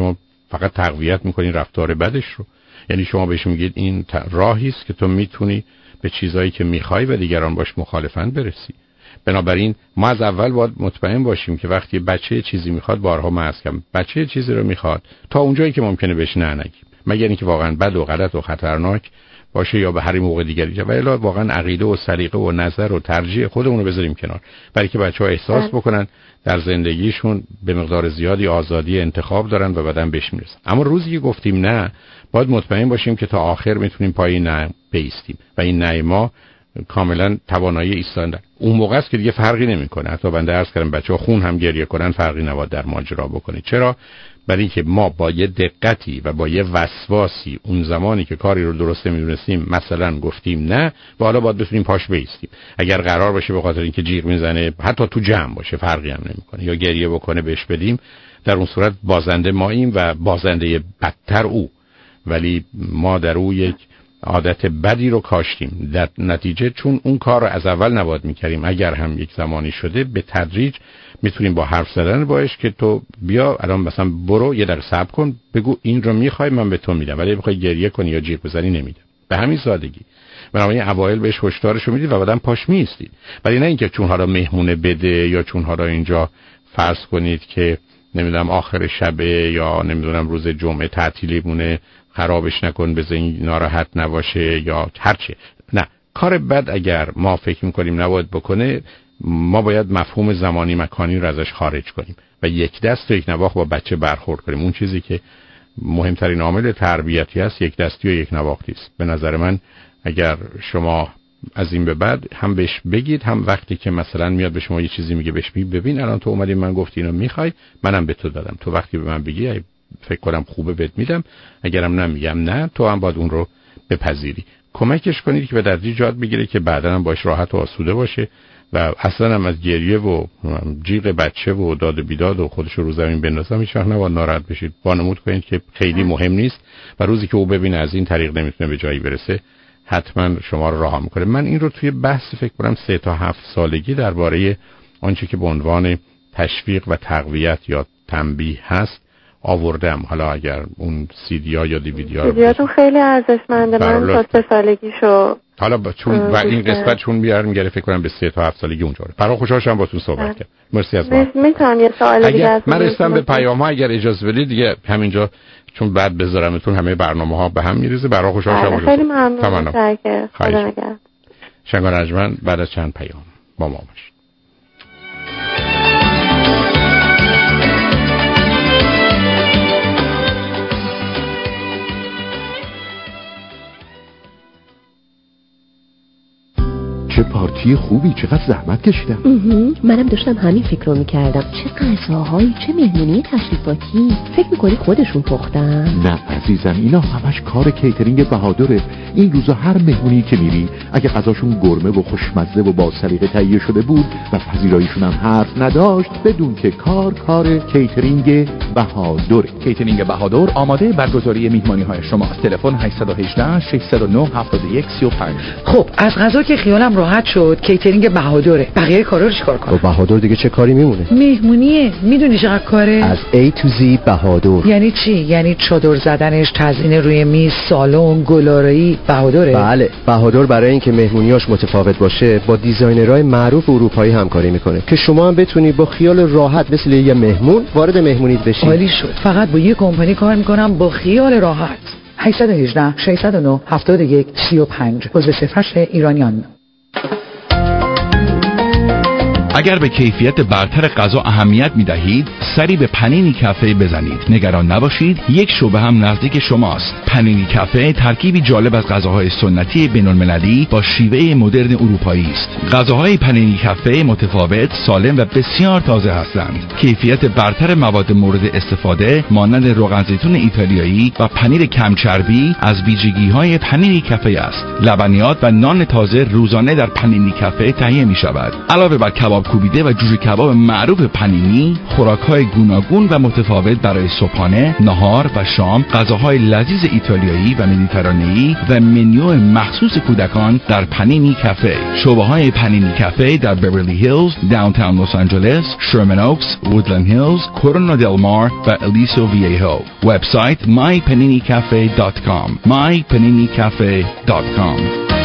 فقط تقویت میکنین رفتار بدش رو. یعنی شما بهش میگید این راهی است که تو میتونی به چیزایی که میخوای و دیگران باش مخالفن برسی. بنابراین ما از اول باید مطمئن باشیم که وقتی بچه چیزی میخواد، بارها من عرض کردم، بچه چیزی رو میخواد تا اونجایی که ممکنه بهش نه نگیم، مگر اینکه واقعا بد و غلط و خطرناک باشه یا به هر موقع دیگری، و الا واقعا عقیده و سلیقه و نظر و ترجیح خودمون رو بذاریم کنار، برای که بچه‌ها احساس بکنن در زندگیشون به مقدار زیادی آزادی انتخاب دارن و بعداً بهش میرسن. اما روزی که گفتیم نه، باید مطمئن باشیم که تا آخر میتونیم پای نه بایستیم و این نه ما کاملا توانایی ایستادن. اون موقع است که دیگه فرقی نمیکنه. حتی بنده عرض کردم بچه‌ها خون هم گریه کنن فرقی نباید در ماجرا بکنه. چرا؟ برای اینکه ما با یه دقتی و با یه وسواسی اون زمانی که کاری رو درست نمیدونستیم مثلا گفتیم نه، و حالا باید بتونیم پاش بایستیم. اگر قرار باشه به خاطر اینکه جیغ میزنه حتی تو جمع باشه فرقی هم نمیکنه یا گریه بکنه بهش بدیم، در اون صورت بازنده ماییم و بازنده بدتر او، ولی ما در او یک عادت بدی رو کاشتیم. در نتیجه چون اون کار رو از اول نباید میکردیم، اگر هم یک زمانی شده به تدریج میتونیم با حرف زدن باش که تو بیا الان مثلا برو یه در صبر کن بگو این رو میخوای من به تو میدم، ولی بخوای گریه کنی یا جیغ بزنی نمیدم. به همین سادگی. بنابراین اوایل بهش هشدارشو میدید و بعدن پاش میستید، ولی نه اینکه چون حالا مهمونه بده یا چون حالا اینجا فرض کنید که نمیدونم آخر شبه یا نمیدونم روز جمعه تعطیلی مونه خرابش نکن بزن ناراحت نباشه یا هرچی. نه، کار بد اگر ما فکر میکنیم نباید بکنه، ما باید مفهوم زمانی مکانی رو ازش خارج کنیم و یک دست و یک نواخت با بچه برخورد کنیم. اون چیزی که مهمترین عامل تربیتی است یک دستی و یک نواختی است. به نظر من اگر شما از این به بعد هم بهش بگید، هم وقتی که مثلا میاد به شما یه چیزی میگه بهش بگید ببین الان تو اومدی من گفتی اینو میخوای، منم به تو دادم، تو وقتی به من بگی فکر کنم خوبه بهت میدم، اگرم نمیگم نه، تو هم باید اون رو بپذیری. کمکش کنید که به تدریج جهت بگیره که بعداً هم باش راحت و آسوده باشه و اصلا هم از گریه و جیغ بچه و داد و بیداد و خودش رو زمین بندازه هیچ وقت نباید ناراحت بشید. وانمود کنید که خیلی مهم نیست و روزی که او ببینه از این طریق نمیتونه به جایی برسه حتما شما رو رها میکنه. من این رو توی بحث فکر کنم 3 تا 7 سالگی درباره آنچه که به عنوان تشویق و تقویت یا تنبیه هست آوردم. حالا اگر اون سیدیا یا دیویدیا سیدیاتون خیلی ارزشمنده. من تا 3 سالگیشو حالا چون و این قسمت چون میگره فکر کنم به 3 تا 7 سالگی اونجوره. برای خوشحال شدم باهاتون صحبت کردم. مرسی از من. میتونم یه سوال دیگه از من رسیدم به پیام‌ها، اگر اجازه بدید دیگه همینجا چون بعد بذارمتون همه برنامه‌ها به هم میریزه. برای خوشحال شدم. خیلی ممنون. خدا نگهدار. شنگان ارجمند بعد از چند پیام با ما باشید. چه پارتی خوبی، چقدر زحمت کشیدم. منم داشتم همین فکر رو میکردم. چه غذاهایی، چه مهمونی تشریفاتی. فکر میکنی خودشون پختن؟ نه عزیزم، اینا همش کار کیترینگ بهادره. این روزا هر مهمونی که میری اگه غذاشون گرمه و خوشمزه و با سلیقه تهیه شده بود و پذیراییشون هم حرف نداشت، بدون که کار کیترینگ بهادره. کیترینگ بهادر آماده برگزاری مهمانی‌های شماست. تلفن 818 609 7135. خب از غذا که خیالم راحت شد، کیترینگ بهادره. بقیه کارا رو چیکار کنم؟ با بهادر دیگه چه کاری میمونه؟ مهمونیه. میدونی چقدر کاره؟ از A to Z بهادر. یعنی چی؟ یعنی چادر زدنش، تزیین روی میز، سالن، گلارایی، بهادره؟ بله، بهادر برای اینکه مهمونیاش متفاوت باشه با دیزاینرهای معروف اروپایی همکاری میکنه که شما هم بتونی با خیال راحت مثل یه مهمون وارد مهمونیت بشی. عالی شد. فقط با یه کمپانی کار میکنم با خیال راحت. 818 609 71 35 عضو صفحه ایرانیان. اگر به کیفیت برتر غذا اهمیت می‌دهید، سری به پنینی کافه بزنید. نگران نباشید، یک شعبه هم نزدیک شماست. پنینی کافه ترکیبی جالب از غذاهای سنتی بین‌المللی با شیوه مدرن اروپایی است. غذاهای پنینی کافه متفاوت، سالم و بسیار تازه هستند. کیفیت برتر مواد مورد استفاده مانند روغن زیتون ایتالیایی و پنیر کم چربی از ویژگی‌های پنینی کافه است. لبنیات و نان تازه روزانه در پنینی کافه تهیه می‌شود. علاوه بر کباب کوبیده و جوجه کباب معروف پنینی، خوراک‌های گوناگون و متفاوت برای صبحانه، نهار و شام، غذاهای لذیذ ایتالیایی و مدیترانه‌ای و منیو مخصوص کودکان در پنینی کافه. شعبه‌های پنینی کافه در بیورلی هیلز، داونتاون لس آنجلس، شرمن اوکس، وودلند هیلز، کورونا دل مار و الیسو ویهو. وبسایت mypaninicafe.com. mypaninicafe.com.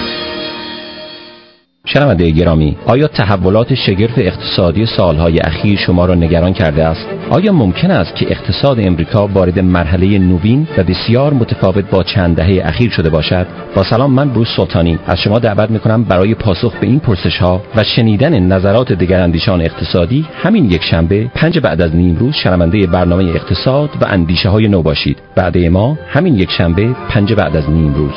شنونده گرامی، آیا تحولات شگرف اقتصادی سالهای اخیر شما را نگران کرده است؟ آیا ممکن است که اقتصاد امریکا وارد مرحله نوین و بسیار متفاوت با چند دهه اخیر شده باشد؟ با سلام، من بروس سلطانی از شما دعوت می‌کنم برای پاسخ به این پرسش‌ها و شنیدن نظرات دگراندیشان اقتصادی همین یک شنبه 5 بعد از نیم روز شنونده برنامه اقتصاد و اندیشه‌های نو باشید. وعده ما همین یک شنبه 5 بعد از نیم روز.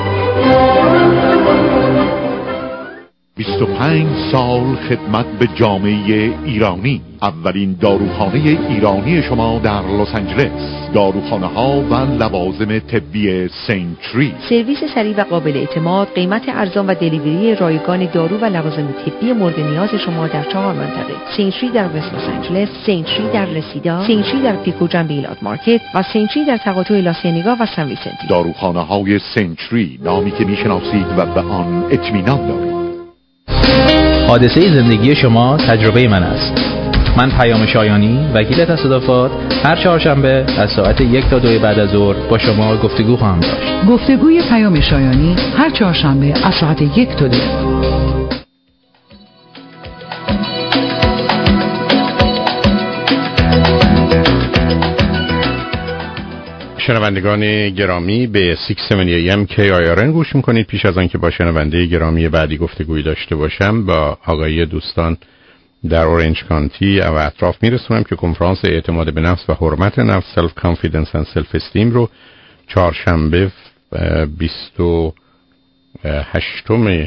25 سال خدمت به جامعه ایرانی. اولین داروخانه ایرانی شما در لس آنجلس. داروخانه ها و لوازم طبی سنچری. سرویس سریع و قابل اعتماد، قیمت ارزان و دلیوری رایگان دارو و لوازم طبی مورد نیاز شما در 4 منطقه: سنچری در وست لس آنجلس، سنچری در رسیدا، سنچری در پیکو جنب ایلات مارکت و سنچری در تقاطع لاسینیگا و سن ویسنتی. داروخانه های سنچری، نامی که میشناسید و به آن اطمینان دارید. حادثه زندگی شما تجربه من است. من پیام شایانی، وکیل تصادفات، هر چهارشنبه از ساعت 1 تا 2 بعد از ظهر با شما گفتگو خواهم داشت. گفتگوی پیام شایانی هر چهارشنبه از ساعت 1 تا 2. شنوندگان گرامی، به 670 AM KIRN گوش میکنید. پیش از آن که با شنونده گرامی بعدی گفتگویی داشته باشم، با آگاهی دوستان در اورنج کانتی و اطراف میرسونم که کنفرانس اعتماد به نفس و حرمت نفس سلف کانفیدنس اند سلف استیم رو چهارشنبه 28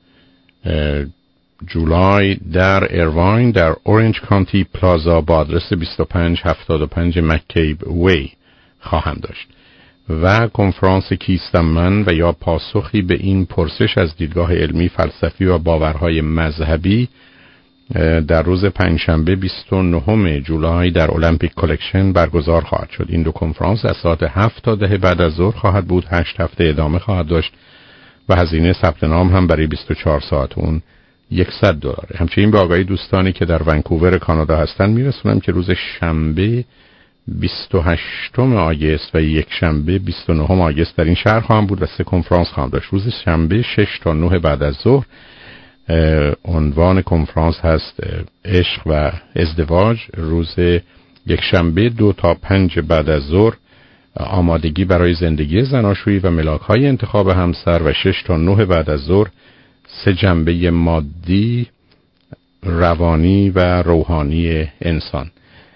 جولای در ایرواین در اورنج کانتی پلازا با آدرس 2575 مکیب وی خواهم داشت. و کنفرانس کیستم من و یا پاسخی به این پرسش از دیدگاه علمی، فلسفی و باورهای مذهبی در روز پنجشنبه 29 جولای در المپیک کلکشن برگزار خواهد شد. این دو کنفرانس از ساعت 7 تا 10 بعد از ظهر خواهد بود. 8 هفته ادامه خواهد داشت و هزینه ثبت نام هم برای 24 ساعت اون $100. همچنین به آگاهی دوستانی که در ونکوور کانادا هستن میرسونم که روز شنبه 28 آگوست و یک شنبه 29 آگوست در این شهر خواهم بود و 3 کنفرانس خواهم داشت. روز شنبه 6 تا 9 بعد از ظهر عنوان کنفرانس هست عشق و ازدواج. روز یک شنبه 2 تا 5 بعد از ظهر آمادگی برای زندگی زناشویی و ملاک‌های انتخاب همسر و 6 تا 9 بعد از ظهر 3 جنبه مادی، روانی و روحانی انسان.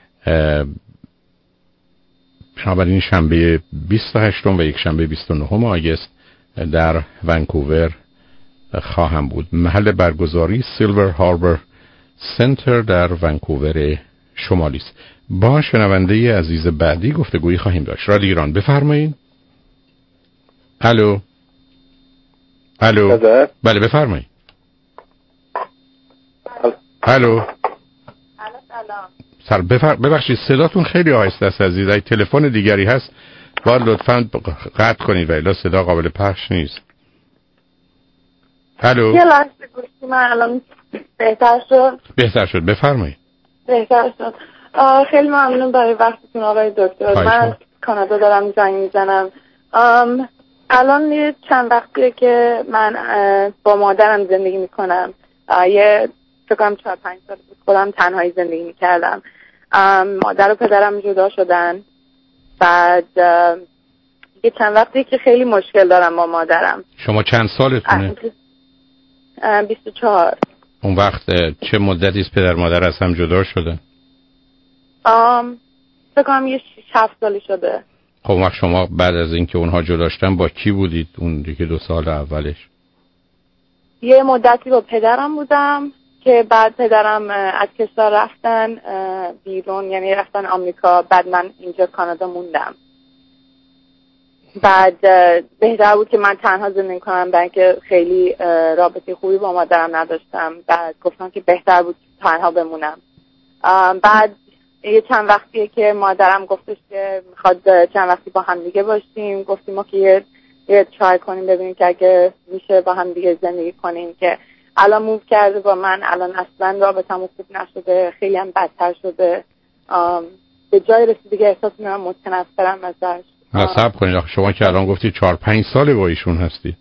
بنابراین شنبه 28 و یک شنبه 29 آگوست در ونکوور خواهم بود. محل برگزاری سیلور هاربر سنتر در ونکوور شمالی است. با شنونده عزیز بعدی گفتگویی خواهیم داشت. رادیو ایران، بفرمایید. الو. بله بفرمایید. الو. ببخشید صداتون خیلی آهسته است عزیز. اگه تلفن دیگری هست باید لطفاً قطع کنید و الا صدا قابل پخش نیست. الو. یه لحظه گوشی من الان بهتر شد. بفرمایید. بهتر شد. خیلی ممنون برای وقتتون آقای دکتر. من از کانادا دارم زنگ میزنم. الان یه چند وقتیه که من با مادرم زندگی میکنم. یه فکر کنم 4-5 سال بود خودم تنهایی زندگی میکردم. مادر و پدرم جدا شدن. بعد یه چند وقتی که خیلی مشکل دارم با مادرم. شما چند سالتونه؟ 24. اون وقت چه مدتی است پدر مادر از هم جدا شدن؟ فکر کنم یه 6-7 سالی شده. خب وقت شما بعد از اینکه اونها جدا شدن با کی بودید اون دیگه 2 سال اولش؟ یه مدتی با پدرم بودم که بعد پدرم از کشور رفتن بیرون، یعنی رفتن آمریکا. بعد من اینجا کانادا موندم. بعد بهتر بود که من تنها زندگی کنم، برای اینکه خیلی رابطه خوبی با مادرم نداشتم. بعد گفتم که بهتر بود تنها بمونم. بعد یه چند وقتیه که مادرم گفتش که میخواد چند وقتی با هم دیگه باشیم. گفتیم ما که یه ترای کنیم ببینیم که اگه میشه با هم دیگه زندگی کنیم، که الان موو کرده با من. الان اصلا رابطمون خوب نشده، خیلی هم بدتر شده. به جای رسیده که احساس میکنم متنفرم ازش. صبر کنید، شما که الان گفتید 4-5 ساله با ایشون هستید؟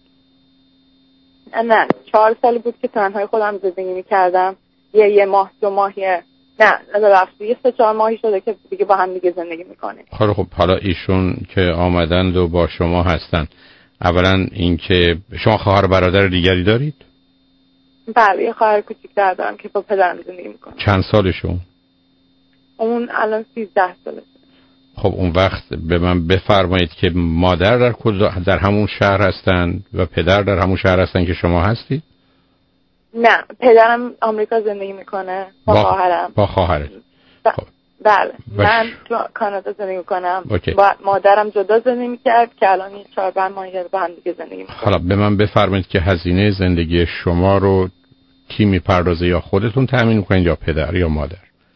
نه 4 سال بود که تنهای خودم زندگی میکردم. یه ماه 2 ماهیه، نه یه 3-4 ماهی شده که دیگه با هم دیگه زندگی میکنیم. خب حالا ایشون که آمدند و با شما هستن، اولا این که شما خواهر برادر دیگری دارید؟ بله یه خواهر کوچیک‌تر دارم که با پدرم زندگی میکنه. چند سالشون؟ اون الان 13 سالشه. خب اون وقت به من بفرمایید که مادر در همون شهر هستن و پدر در همون شهر هستن که شما هستید؟ نه پدرم آمریکا زندگی میکنه با خواهرم. با خواهرت؟ بله من تو کانادا زندگی میکنم. با مادرم جدا زندگی میکرد که الان 4-5 ماهی با هم دیگه زندگی میکنم. حالا به من بفرمایید که هزینه زندگی شما رو کی میپردازه؟ یا خودتون تأمین میکنید یا پدر یا مادر؟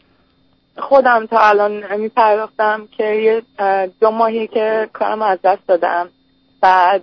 خودم تا الان میپرداختم که یه 2 ماهی که کارم از دست دادم. بعد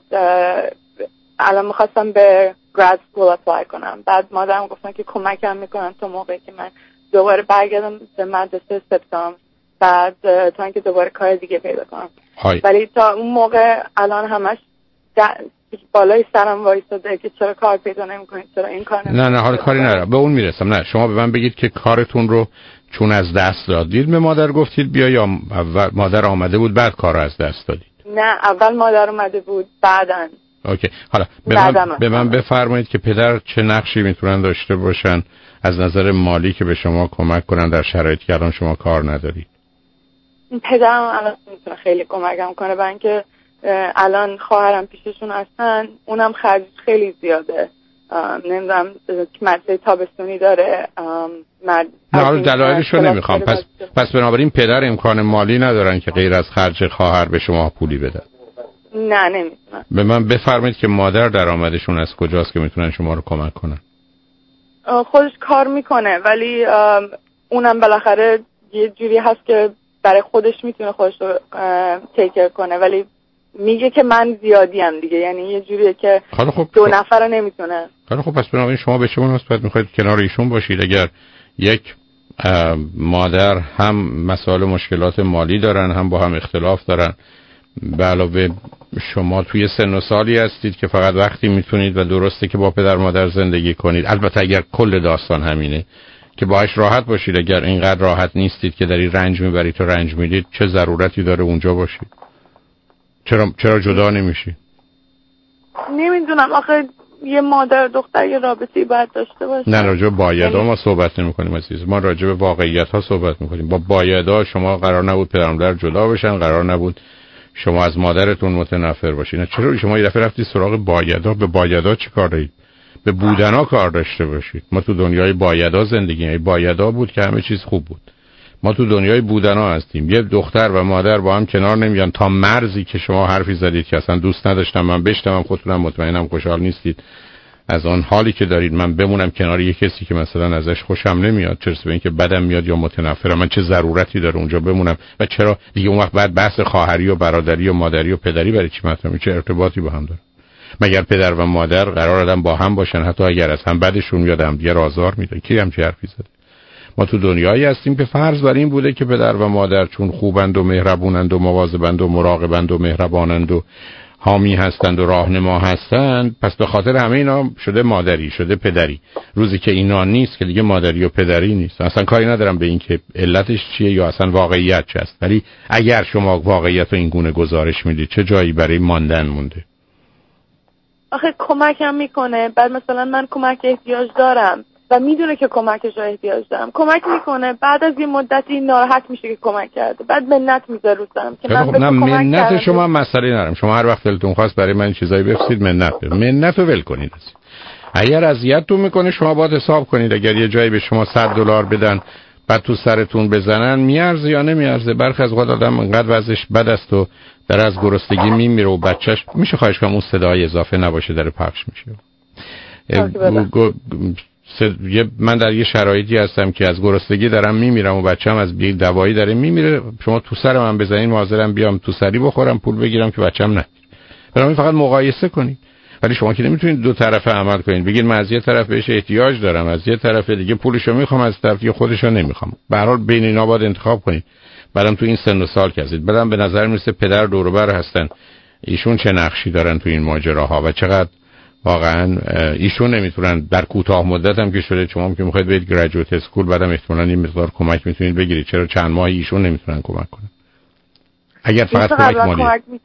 الان میخواستم به گراد سکول اپلای کنم. بعد مادرم گفتن که کمکم میکنن تا موقعی که من دوباره برگردم به مدرسه سپتامبر، بعد تا اینکه دوباره کار دیگه پیدا کنم. ولی تا اون موقع الان همش بالای سرم وایساده که چرا کار پیدا نمیکنید، چرا این کار نه حال کاری ندارم، به اون میرسم. نه شما به من بگید که کارتون رو چون از دست دادید به مادر گفتید بیا، یا اول مادر آمده بود بعد کار رو از دست دادید؟ نه اول مادر اومده بود بعدن. اوکی. حالا به من بفرمایید که پدر چه نقشی میتونن داشته باشن از نظر مالی که به شما کمک کنن در شرایطی که الان شما کار ندارید؟ پدرم الان میتونه خیلی کمکم کنه، برای اینکه الان خواهرم پیششون هستن، اونم خرج خیلی زیاده. نمیدونم مدرسه تابستونی داره. نه دلایلش رو نمیخوام. پس بنابراین پدر امکان مالی ندارن که غیر از خرج خواهر به شما پولی بدن؟ نه نمیتونن. به من بفرمایید که مادر درآمدشون از کجاست که میتونن شما رو کمک کنن؟ خودش کار میکنه ولی اونم بالاخره یه جوری هست که برای خودش میتونه خودش رو تیکر کنه، ولی میگه که من زیادیم دیگه، یعنی یه جوریه که 2 نفر نمیتونه. خب پس بنابراین شما به چه مناسبت میخواید کنار ایشون باشید؟ اگر یک مادر هم مسائل مشکلات مالی دارن، هم با هم اختلاف دارن، به علاوه شما توی سن و سالی هستید که فقط وقتی میتونید و درسته که با پدر مادر زندگی کنید. البته اگر کل داستان همینه که باهاش راحت باشید، اگر اینقدر راحت نیستید که داری رنج میبرید و رنج میدید، چه ضرورتی داره اونجا باشید؟ چرا جدا نمیشی؟ نمیدونم آخه یه مادر دختر یه رابطه‌ای باید داشته باشه. نه راجع به بایدها ما صحبت نمی‌کنیم عزیز، ما راجع به واقعیت‌ها صحبت می‌کنیم. با بایدها شما قرار نبود پدر و مادر جدا بشن، قرار نبود شما از مادرتون متنفر باشین. چرا شما یه دفعه رفتید سراغ بایدها؟ به بایدها چی کار دارید؟ به بودنا کار داشته باشید. ما تو دنیای بایدها زندگی می‌کنیم. بایدها بود که همه چیز خوب بود. ما تو دنیای بودنا هستیم. یه دختر و مادر با هم کنار نمیان تا مرزی که شما حرفی زدید که اصلا دوست نداشتم من بشتم، خودتونم مطمئنم خوشحال نیستید از اون حالی که دارید، من بمونم کنار یه کسی که مثلا ازش خوشم نمیاد، چرا به اینکه بدم میاد یا متنفرم، من چه ضرورتی داره اونجا بمونم؟ و چرا دیگه اون وقت بعد بحث خواهری و برادری و مادری و پدری برای چی مطرح میشه؟ چه ارتباطی با هم داره؟ مگر پدر و مادر قرار دادن با هم باشن حتی اگر از هم بدشون میاد هم دیگه آزار میده؟ کی هم چه حرفی زده؟ ما تو دنیایی هستیم که فرض بر این بوده که پدر و مادر چون خوبند و مهربونند و مواظبند و مراقبند و مهربانند و حامی هستند و راهنما هستند، پس به خاطر همه اینا شده مادری، شده پدری. روزی که اینا نیست که دیگه مادری و پدری نیست. اصلا کاری ندارم به این که علتش چیه یا اصلا واقعیت چه است، ولی اگر شما واقعیت رو این گونه گزارش میدید چه جایی برای ماندن مونده؟ آخه کمکم میکنه، بعد مثلا من کمک احتیاج دارم و میدونه که کمکش رو احتیاج دارم، کمک میکنه، بعد از یه مدتی ناراحت میشه که کمک کرده، بعد منت میذاره رو سرم که من نه منت شما مسئله ندارم. شما هر وقت دلتون خواست برای من چیزایی بفرستید منت رو ول کنید. اگر اذیتتون میکنه شما باید حساب کنید، اگر یه جایی به شما $100 بدن بعد تو سرتون بزنن میارزه یا نمیارزه. برخی از وقت آدم انقدر وضعش بد است و در از گرسنگی میمیره و بچهش میشه خواهش کنم اون صدای اضافه نباشه در پخش میشه. من در یه شرایطی هستم که از گرسنگی دارم میمیرم و بچه‌م از بی دوایی داره میمیره، شما تو سر من بزنین حاضرم بیام تو سری بخورم پول بگیرم که بچه‌م نه. برای فقط مقایسه کنید. ولی شما که نمیتونید دو طرفه عمل کنید، بگید من از یه طرف بهش احتیاج دارم، از یه طرف دیگه پولشو میخوام، از طرف دیگه خودشو نمیخوام. به هر حال بین اینا باید انتخاب کنید. بعدم تو این سن و سال که هستید، بعدم به نظر میرسه پدر دور و بر هستن، ایشون چه نقشی دارن تو این ماجراها و چقدر واقعا ایشون نمیتونن در کوتاه مدت هم که شده، شما که میخواید برید گریجویت اسکول بعدم احتمالاً این مقدار کمک میتونید بگیرید، چرا چند ماه ایشون نمیتونن کمک کنن؟ اگر فقط کمک مالی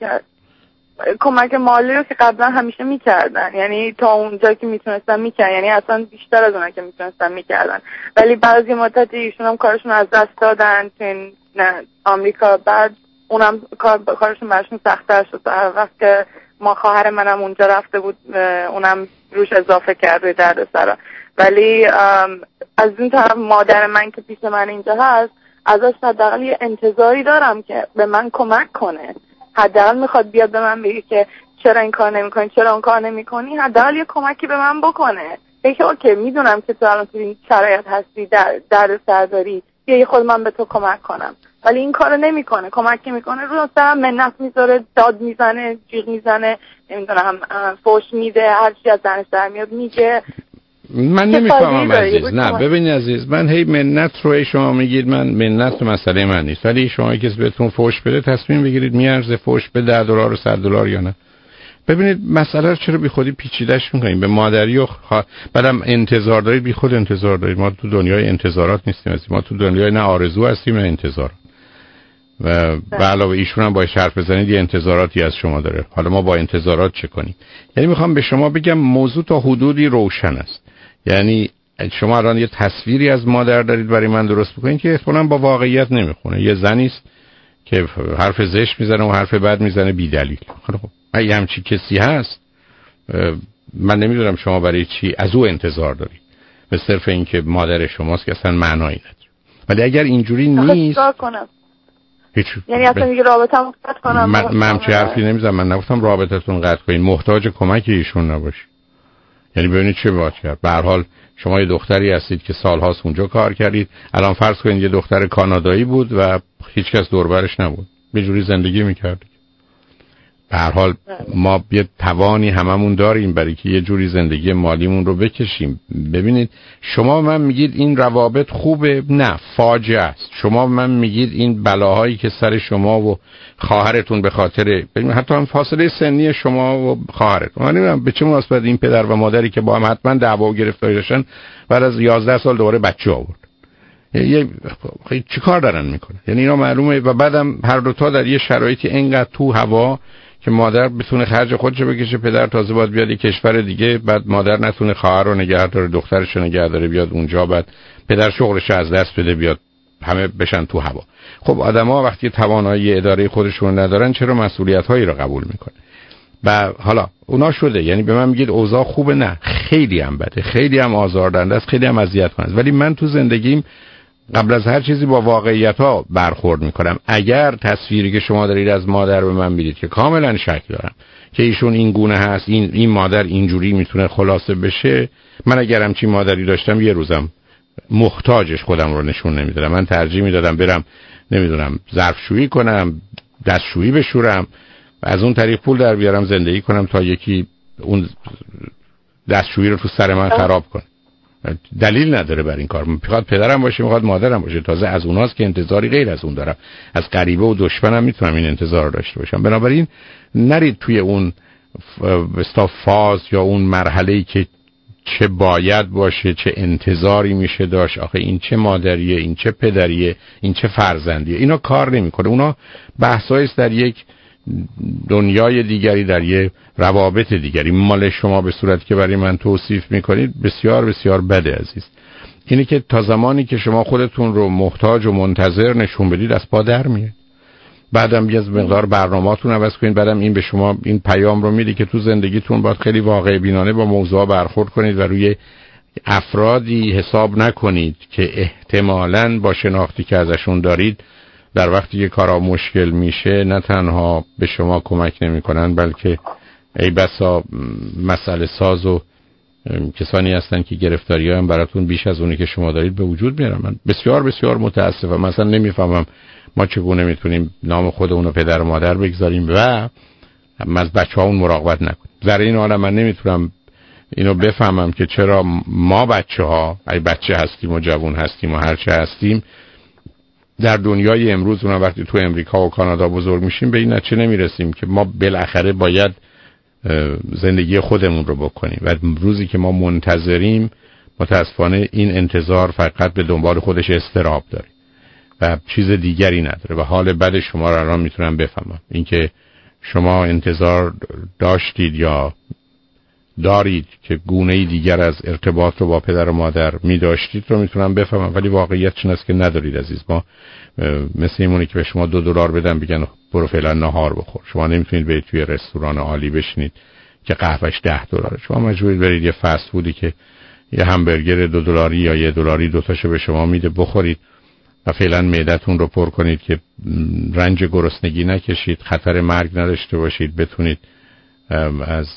کمک مالی رو که قبلا همیشه میکردن، یعنی تا اونجا که میتونستن میکردن، یعنی اصلا بیشتر از اونها که میتونستن میکردن، ولی بعضی مدتی ایشون هم کارشون از دست دادن تو آمریکا، بعد اونم کارشون برشون سخت‌تر شد. هر وقت که ما خواهر منم اونجا رفته بود اونم روش اضافه کرد روی دردسرا. ولی از این طرف مادر من که پیش من اینجا هست، ازش حداقل یه انتظاری دارم که به من کمک کنه. حداقل میخواد بیاد به من بگه که چرا این کار نمی‌کنی، چرا اون کار نمی‌کنی، حداقل یه کمکی به من بکنه. بگه اوکی میدونم که تو الان تو این شرایط هستی، دردسر داری، یه خود من به تو کمک کنم. ولی این کارو نمیکنه، کمک نمیکنه، رو سرم منت میذاره، داد میزنه، جیغ میزنه، نمیدونم فوش میده، هر چی از دهنش در میاد میگه. من نمیفهمم عزیز. نه ببینید عزیز، من هی منت رو شما میگید، من منت مسئله من نیست، ولی شما کسی بهتون فوش بده تصمیم بگیرید میارزه فوش به $10 و $100 یا نه. ببینید مسئله رو چرا بی خودی پیچیده‌اش می‌کنید؟ به مادری و بعدم انتظار دارید، بی خود انتظار دارید. ما تو دنیای انتظارات نیستیم، ما تو دنیای نه آرزو هستیم نه انتظار. و به علاوه ایشون هم باید حرف بزنید یه انتظاراتی از شما داره. حالا ما با انتظارات چه کنیم؟ یعنی میخوام به شما بگم موضوع تا حدودی روشن است. یعنی شما الان یه تصویری از مادر دارید برای من درست بکنید که اصلا با واقعیت نمیخونه. یه زنی است که حرف زشت میزنه و حرف بد میزنه بی دلیل. خب اگه همچی کسی هست، من نمیدونم شما برای چی از او انتظار دارید، به صرف اینکه مادر شماست که اصلا معنایی نداره. ولی اگر اینجوری نیست هیچ، یعنی اصلا دیگه رابطه‌مو قطع کنم. من چه حرفی نمیزنم، من نگفتم رابطتون قطع کنین، محتاج کمک ایشون نباشید. یعنی ببینید چه باید کرد. به هر حال شما یه دختری هستید که سالهاست اونجا کار کردید، الان فرض کنید یه دختر کانادایی بود و هیچ کس دور برش نبود، یه جوری زندگی می‌کردید. به هر حال ما یه توانی هممون داریم برای که یه جوری زندگی مالیمون رو بکشیم. ببینید شما من میگید این روابط خوبه، نه فاجعه است. شما من میگید این بلاهایی که سر شما و خواهرتون به خاطر حتی هم فاصله سنی شما و خواهرتون، من نمیدونم به چه مناسبت این پدر و مادری که با هم حتما دعوا و گرفتاری داشتن بعد از 11 سال دوباره بچه آورد، یه چی کار دارن میکنه؟ یعنی اینا معلومه. و بعدم هر دو تا در یه شرایطی اینقدر تو هوا که مادر بتونه خرج خودشو بکشه، پدر تازه باید بیاد یک کشور دیگه، بعد مادر نتونه خواهر رو نگه داره، دخترش رو نگه داره، بیاد اونجا، بعد پدر شغلش از دست بده، بیاد همه بشن تو هوا. خب آدما وقتی توانایی اداره خودشون ندارن چرا مسئولیت‌هایی رو قبول میکنه؟ و حالا اونا شده، یعنی به من میگید اوضاع خوبه، نه خیلی هم بده، خیلی هم آزاردهنده است، خیلی هم اذیت کننده است. ولی من تو زندگیم قبل از هر چیزی با واقعیت‌ها برخورد میکنم. اگر تصویری که شما دارید از مادر به من میدید که کاملا شک دارم که ایشون این گونه هست، این مادر اینجوری میتونه خلاصه بشه، من اگر همچین مادری داشتم یه روزم محتاجش خودم رو نشون نمیدادم. من ترجیح میدادم برم نمیدونم ظرفشویی کنم، دستشویی بشورم، از اون طریق پول در بیارم زندگی کنم تا یکی اون دستشویی رو تو سر من خراب کنه. دلیل نداره بر این کار. میخواد پدرم باشه، میخواد مادرم باشه، تازه از اوناست که انتظاری غیر از اون دارم. از غریبه و دشمنم میتونم این انتظار رو داشته باشم. بنابراین نرید توی اون فاز یا اون مرحله‌ای که چه باید باشه، چه انتظاری میشه داشت، آخه این چه مادریه، این چه پدریه، این چه فرزندیه. اینا کار نمیکنه. اونا بحثایی است در یک دنیای دیگری، در یک روابط دیگری. مال شما به صورتی که برای من توصیف میکنید بسیار بسیار بده عزیز. اینه که تا زمانی که شما خودتون رو محتاج و منتظر نشون بدید از پا در میاد. بعدم یه مقدار برنامه‌تون عوض کنید، بعدم این به شما این پیام رو میده که تو زندگیتون باید خیلی واقع بینانه با موضوع برخورد کنید و روی افرادی حساب نکنید که احتمالاً با شناختی که ازشون دارید در وقتی که کارا مشکل میشه نه تنها به شما کمک نمیکنن بلکه ای بسا مسئله ساز و کسانی هستن که گرفتاری‌ها هم براتون بیش از اونی که شما دارید به وجود میارن. من بسیار بسیار متاسفم، مثلا نمیفهمم ما چگونه میتونیم نام خودمون رو پدر و مادر بگذاریم و از بچه‌هامون مراقبت نکنیم. در این حال من نمیتونم اینو بفهمم که چرا ما بچه‌ها، ای بچه هستیم و جوان هستیم و هر چه هستیم، در دنیای امروز اونم وقتی تو امریکا و کانادا بزرگ میشیم به این نتیجه نمیرسیم که ما بالاخره باید زندگی خودمون رو بکنیم و روزی که ما منتظریم متاسفانه این انتظار فقط به دنبال خودش اضطراب داره و چیز دیگری نداره و حال بد شما رو الان میتونم بفهمم. اینکه شما انتظار داشتید یا دارید که گونه‌ای دیگر از ارتباط رو با پدر و مادر می داشتید رو میتونم بفهمم، ولی واقعیت چنین است که ندارید عزیز. ما مثل اینمونه که به شما $2 بدن بگن برو فعلا نهار بخور. شما نمیتونید برید توی رستوران عالی بشینید که قهوه‌اش $10. شما مجبورید برید یه فست فودی که یه همبرگر $2 یا $1 دوتاشو به شما میده بخورید و فعلا معدتون رو پر کنید که رنج گرسنگی نکشید، خطر مرگ نداشته باشید، بتونید از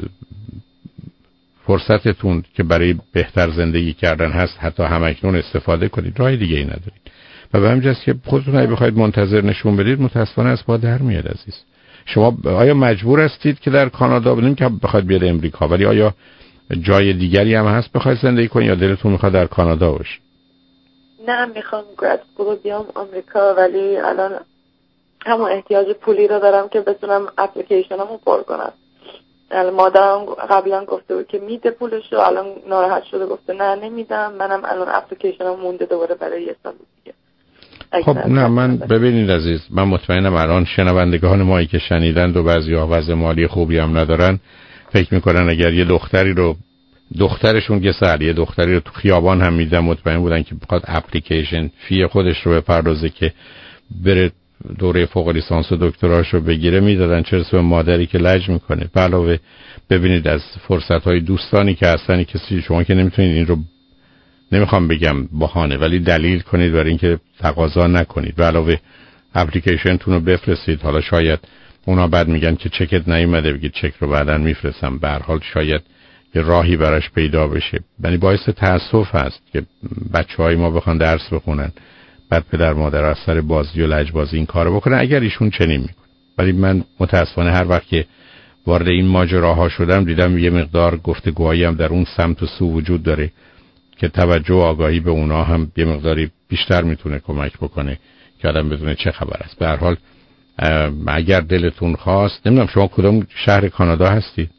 فرصتتون که برای بهتر زندگی کردن هست حتی همکنون استفاده کنید. راه دیگه ای ندارید و به همین جاست که خودتون اگه بخواید منتظر نشون بدید متاسفانه از پا در میاد عزیز. شما آیا مجبور هستید که در کانادا بمونید که بخواید بیاد امریکا، ولی آیا جای دیگری هم هست بخواید زندگی کنید یا دلتون میخواد در کانادا باشید؟ نه میخوام گراد اسکول بیام آمریکا، ولی الان همون احتیاج پولی رو دارم که بتونم اپلیکیشنمو پر کنم. مادرم قبلا گفته بود که میده پولشو، الان ناراحت شده گفته نه نمیدم. منم الان اپلیکیشنم مونده دوباره برای یه سال دیگه. خب نه من ببینید عزیز، من مطمئنم الان شنوندگان مایی که شنیدند و بعضی‌ها وضع مالی خوبی هم ندارن فکر میکنن اگر یه دختری رو دخترشون یه دختری رو تو خیابان هم میدن مطمئن بودن که بخواد اپلیکیشن فی خودش رو بپردازه که بره دوره فوق لیسانس و دکتراشو بگیره میدادن، چه رسه به مادری که لج میکنه. به علاوه ببینید از فرصت‌های دوستانی که هستن کسی شما که نمیتونید این رو، نمیخوام بگم بهانه، ولی دلیل کنید برای اینکه تقاضا نکنید. به علاوه اپلیکیشنتون رو بفرستید. حالا شاید اونا بعد میگن که چکت نیومده، بگید چک رو بعداً میفرستم. به هر حال شاید یه راهی براش پیدا بشه. یعنی باعث تأسف هست که بچهای ما بخوان درس بخونن بعد پدر مادر از سر بازی و لجبازی این کارو بکنن اگر ایشون چنین میکنه. ولی من متاسفانه هر وقت که وارد این ماجراها شدم دیدم یه مقدار گفتگوهایی هم در اون سمت و سو وجود داره که توجه و آگاهی به اونا هم یه مقداری بیشتر میتونه کمک بکنه که آدم بدونه چه خبر است. به هر حال اگر دلتون خواست، نمیدونم شما کدوم شهر کانادا هستی؟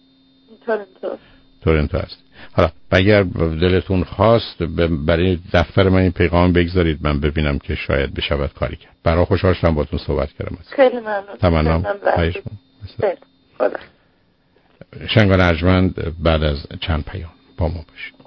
تورنتو هست. حالا اگر دلتون خواست برای دفتر من این پیغام بگذارید من ببینم که شاید بشود کاری کرد. برای خوشحال شدم باهاتون صحبت کردم. خیلی ممنون. شنگان ارجمند بعد از چند پیام با ما باشید.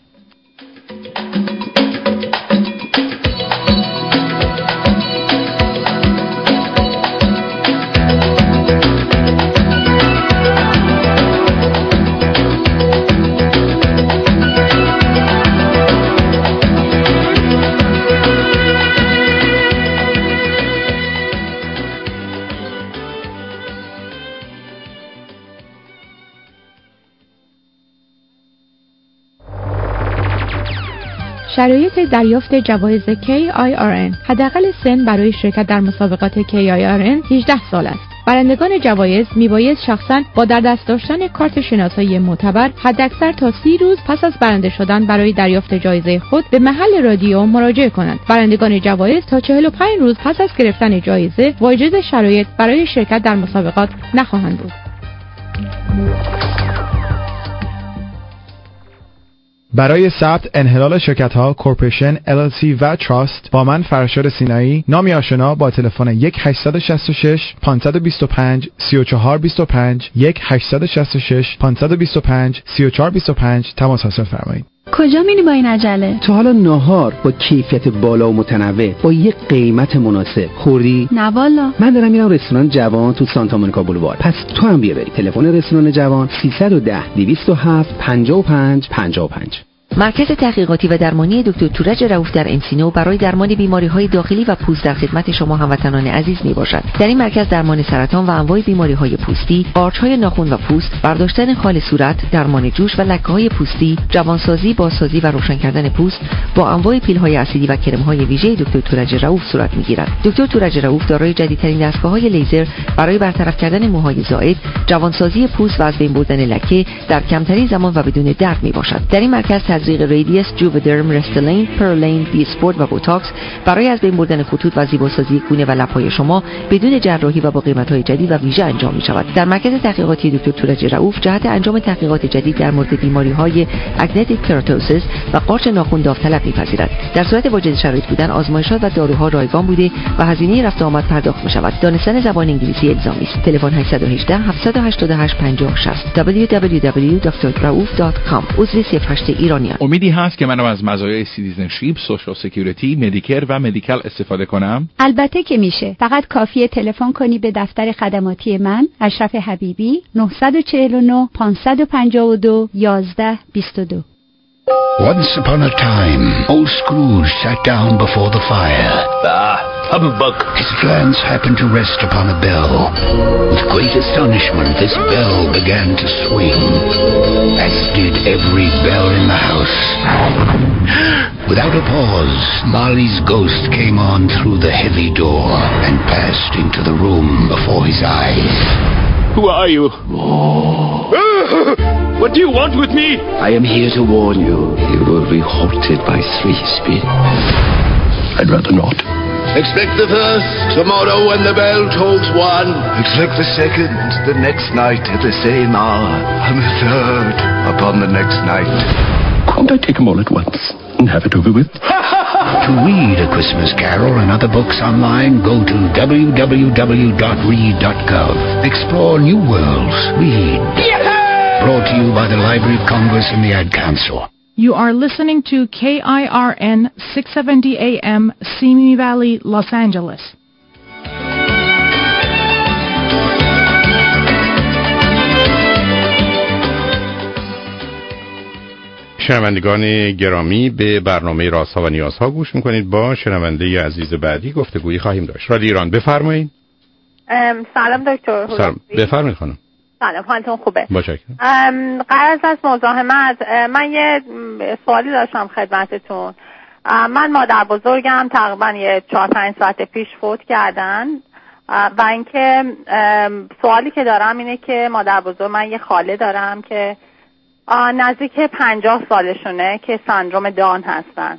شرایط دریافت جوایز KIRN. حداقل سن برای شرکت در مسابقات KIRN 18 سال است. برندگان جوایز میباید شخصاً با در دست داشتن کارت شناسایی معتبر حداکثر تا 30 روز پس از برنده شدن برای دریافت جایزه خود به محل رادیو مراجعه کنند. برندگان جوایز تا 45 روز پس از گرفتن جایزه واجد شرایط برای شرکت در مسابقات نخواهند بود. برای ثبت انحلال شرکت‌ها کورپوریشن LLC و تراست با من فرشاد سینایی نامی آشنا با تلفن 1866 525 3425 1866 525 3425 تماس حاصل فرمایید. کجا میری با این عجله؟ تا حالا ناهار با کیفیت بالا و متنوع با یک قیمت مناسب خوردی؟ نه والا. من دارم میرم رستوران جوان تو سانتا مونیکا بولوار. پس تو هم بیا بری. تلفن رستوران جوان 310 207 55 55. مرکز تحقیقاتی و درمانی دکتر تورج رؤوف در انسینو برای درمان بیماری‌های داخلی و پوست در خدمت شما هموطنان عزیز میباشد. در این مرکز درمان سرطان و انواع بیماری‌های پوستی، قارچ‌های ناخن و پوست، برداشتن خال صورت، درمان جوش و لکه‌های پوستی، جوانسازی، بازسازی و روشن کردن پوست با انواع پیل‌های اسیدی و کرم‌های ویژه دکتر تورج رؤوف صورت می‌گیرد. دکتر تورج رؤوف دارای جدیدترین دستگاه‌های لیزر برای برطرف کردن موهای زائد، جوانسازی پوست و از بین بردن لکه در کمترین زمان و بدون درد میباشد. در این مرکز تزریق رادیس، جوودرم، رستلین، پرلین، بی اسپورت و بوتاکس برای از بین بردن خطوط و زیباسازی گونه و لب‌های شما بدون جراحی و با قیمت‌های جدید و ویژه انجام می‌شود. در مرکز تحقیقاتی دکتر تورج رؤوف جهت انجام تحقیقات جدید در مورد بیماری‌های اگنتیک کراتوسیس و قارچ ناخن داوطلب می‌پذیرد. در صورت واجد شرایط بودن آزمایشات و داروها رایگان بوده و هزینه رفت و آمد پرداخت می‌شود. دانستن زبان انگلیسی الزامی است. تلفن 818 788 5060 www.drraouf.com عضو 08 ایرانیان. امیدی هست که منم از مزایای سیتیزنشیپ، سوشال سکیوریتی، مدیکر و مدیکال استفاده کنم؟ البته که میشه. فقط کافیه تلفن کنی به دفتر خدماتی من، اشرف حبیبی، 949 552 1122. Once upon a time, old Scrooge sat down before the fire. Humbug! His glance happened to rest upon a bell. With great astonishment, this bell began to swing, as did every bell in the house. Without a pause, Marley's ghost came on through the heavy door and passed into the room before his eyes. Who are you? What do you want with me? I am here to warn you. You will be halted by 3 speed. I'd rather not. Expect the first tomorrow when the bell tolls 1. Expect the second the next night at the same hour, and the third upon the next night. Can't I take them all at once and have it over with? To read A Christmas Carol and other books online, go to www.read.gov. Explore new worlds. Read. Brought to you by the Library of Congress and the Ad Council. You are listening to KIRN 670 AM, Simi Valley, Los Angeles. شنوندگان گرامی، به برنامه رازها و نیازها گوش میکنید. با شنونده عزیز بعدی گفتگویی خواهیم داشت. رادیو ایران، بفرمایید. سلام دکتر. سلام، بفرمایید خانم. سلام، حالتون خوبه؟ متشکرم. قبل از مزاحمت من یه سوالی داشتم خدمتتون. من مادر بزرگم تقریبا یه 4-5 ساعت پیش فوت کردن و اینکه سوالی که دارم اینه که مادر بزرگ، من یه خاله دارم که نزدیک 50 سالشونه که سندروم دان هستن،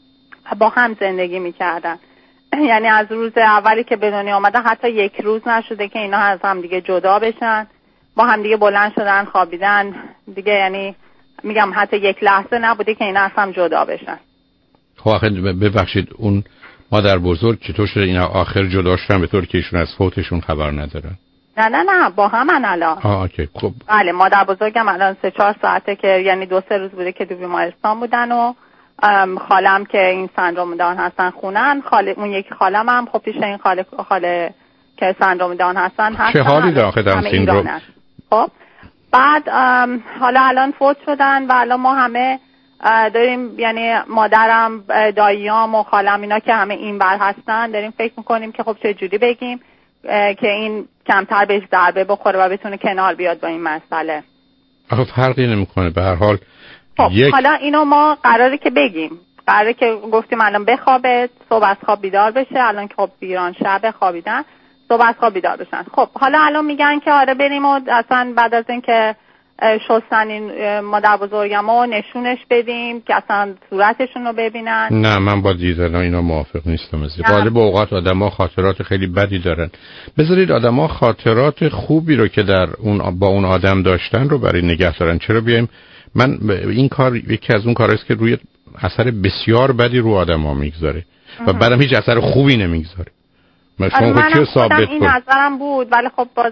با هم زندگی میکردن. یعنی از روز اولی که به دنیا آمدن حتی 1 روز نشده که اینا از هم دیگه جدا بشن، با هم دیگه بلند شدن خوابیدن دیگه. یعنی میگم حتی 1 لحظه نبوده که اینا از هم جدا بشن. خب آخه ببخشید، اون مادر بزرگ چطور شده اینا آخر جدا شدن به طور که ایشون از فوتشون خبر ندارن؟ نه با هم الان. اوکی، خب. بله، مادر بزرگم الان 3-4 ساعته که یعنی 2-3 روز بوده که تو بیمارستان بودن و خالم که این سندروم دان هستن خونن. اون یکی خالم هم خب پیش این خاله که سندروم دان هستن چه حالی داره آخه دان سیندروم؟ خب بعد حالا الان فوت شدن و الان ما همه داریم، یعنی مادرم، داییام و خالم اینا که همه این بر هستن، داریم فکر میکنیم که خب چه جوری بگیم که این کمتر بهش ضربه بخوره و بتونه کنار بیاد با این مسئله. آخه فرقی نمیکنه به هر حال. خب حالا اینو ما قراره که بگیم، قراره که گفتیم الان بخوابه، صبح از خواب بیدار بشه. الان که خب ایران شب خوابیدن، صبح از خواب بیدار بشن. خب حالا الان میگن که آره بریم و اصلا بعد از این که شستن این مادر بزرگمو نشونش بدیم که اصلا صورتشون رو ببینن. نه، من با دیدن اینا موافق نیستم. از غالب اوقات آدم‌ها خاطرات خیلی بدی دارن. بذارید آدم‌ها خاطرات خوبی رو که در اون با اون آدم داشتن رو برای نگه دارن. چرا بیایم من این کار یکی از اون کارهاست که روی اثر بسیار بدی رو آدم‌ها میگذاره و بعدم هیچ اثر خوبی نمیگذاره. من خودم این نظرم بود، ولی خب باز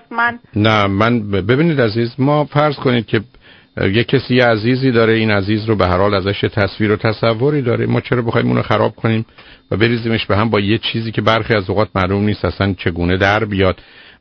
من ببینید عزیز، ما فرض کنید که یک کسی عزیزی داره، این عزیز رو به هر حال ازش تصویر و تصوری داره، ما چرا بخوایم اون رو خراب کنیم و بریزیمش به هم با یه چیزی که برخی از اوقات معلوم نیست اصلا چگونه در بیاد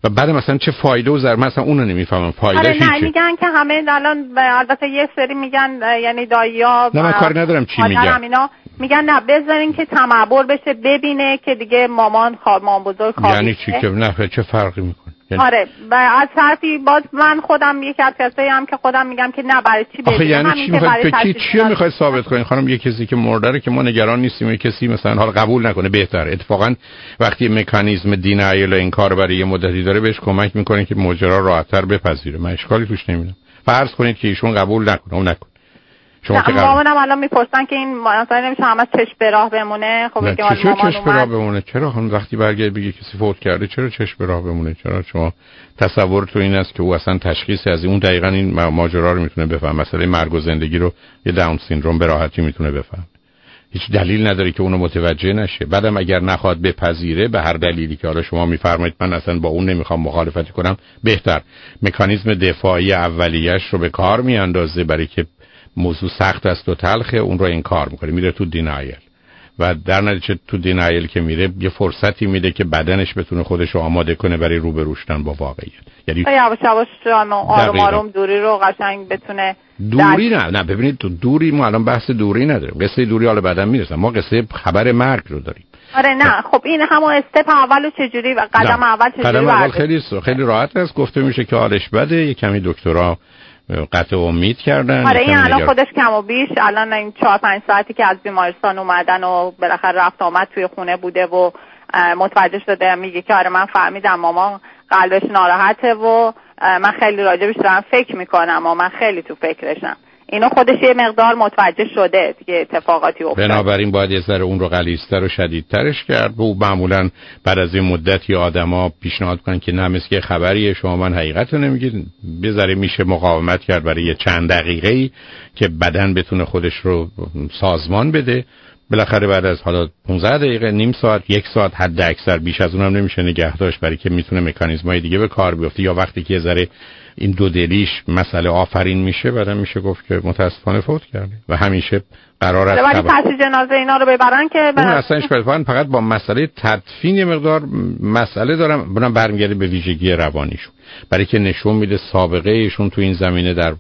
و بعد مثلا چه فایده و ضرر، مثلا اونو نمیفهمم فایدهش چیه. نه میگن که همه الان البته یه سری میگن یعنی دایی‌ها، نه من کاری ندارم چی میگن، میگن نه بذارین که تمبر بشه ببینه که دیگه مامان بزرگ خوابیده. یعنی چی که نه چه فرقی میکنه؟ آره و از طرفی باز من خودم یکی از کسایی هم که خودم میگم که نه برای چی ببینه. آخه یعنی چی میخواید چی میخواید ثابت کنین خانم؟ یه کسی که مرده که ما نگران نیستیم، یه کسی مثلا حالا قبول نکنه بهتره. اتفاقا وقتی مکانیزم دینایل این کار برای یه مدتی داره بهش کمک میکنه که ماجرا راحت‌تر بپذیره. من اشکالی توش نمیبینم. فرض کنید که ایشون قبول نکنه، اون نکنه. شما که مامانم الان میپرسن که این مثلا نمیشه همش چشم به راه بمونه. خب میگم مامان چشم به راه بمونه. چرا خانم وقتی برگرد بگه کسی فوت کرده چرا چشم به راه بمونه؟ چرا شما تصور تو این است که او اصلا تشخیص از اون دقیقاً این ماجرا رو میتونه بفهم؟ مسئله مرگ و زندگی رو یه داون سیندروم به راحتی میتونه بفهم. هیچ دلیل نداره که اونو متوجه نشه. بعدم اگر نخواد بپذیره به هر دلیلی که حالا شما میفرمایید من اصلا با اون نمیخوام مخالفتی کنم، بهتر مکانیزم دفاعی اولیه‌اش رو به کار میاندازه برای که موضوع سخت است و تلخه، اون رو انکار میکنه، میره تو دینایل و در نتیجه تو دینایل که میره یه فرصتی میده که بدنش بتونه خودش رو آماده کنه برای روبرو شدن با واقعیت. یعنی یواش یواش آروم آروم دوری رو قشنگ بتونه دوری نه ببینید تو دوری ما الان بحث دوری نداریم. قصه دوری حالا بعداً میرسم. ما قصه خبر مرگ رو داریم. آره نه خب این همون استپ اولو چجوری و قدم اول چجوری؟ قدم اول خیلی راحت است. گفته میشه که حالش بده، یه کمی دکترها قطع امید کردن. آره این الان خودش کم و بیش الان این 4-5 ساعتی که از بیمارستان اومدن و بالاخره رفت آمد توی خونه بوده و متوجه شده، میگه که آره من فهمیدم مامان قلبش ناراحته و من خیلی راجبش دارم فکر میکنم و من خیلی تو فکرشم. اینو خودش یه مقدار متوجه شده که اتفاقاتی افتاد. بنابراین باید یه ذره اون رو غلیظتر و شدیدترش کرد. و معمولا بعد از این مدتی آدما پیشنهاد کنن که نه مثل که خبریه شما من حقیقت رو نمیگید، بذاره میشه مقاومت کرد برای چند دقیقه‌ای که بدن بتونه خودش رو سازمان بده. بالاخره بعد از حالا 15 دقیقه، نیم ساعت، 1 ساعت حد اکثر، بیش از اونم نمیشه نگه داشت برای که میتونه مکانیزم‌های دیگه به کار بیفته. یا وقتی که یه ذره این دو دلیش مسئله آفرین میشه بعدم میشه گفت که متاسفانه فوت کرده و همیشه قرار است ولی پس جنازه اینا رو ببرن که اون اصلا اشکال فقط با مسئله تدفین یه مقدار مسئله دارم. برام برمیگرده به ویژگی روانیشون، برای که نشون میده سابقه ایشون تو این زمینه در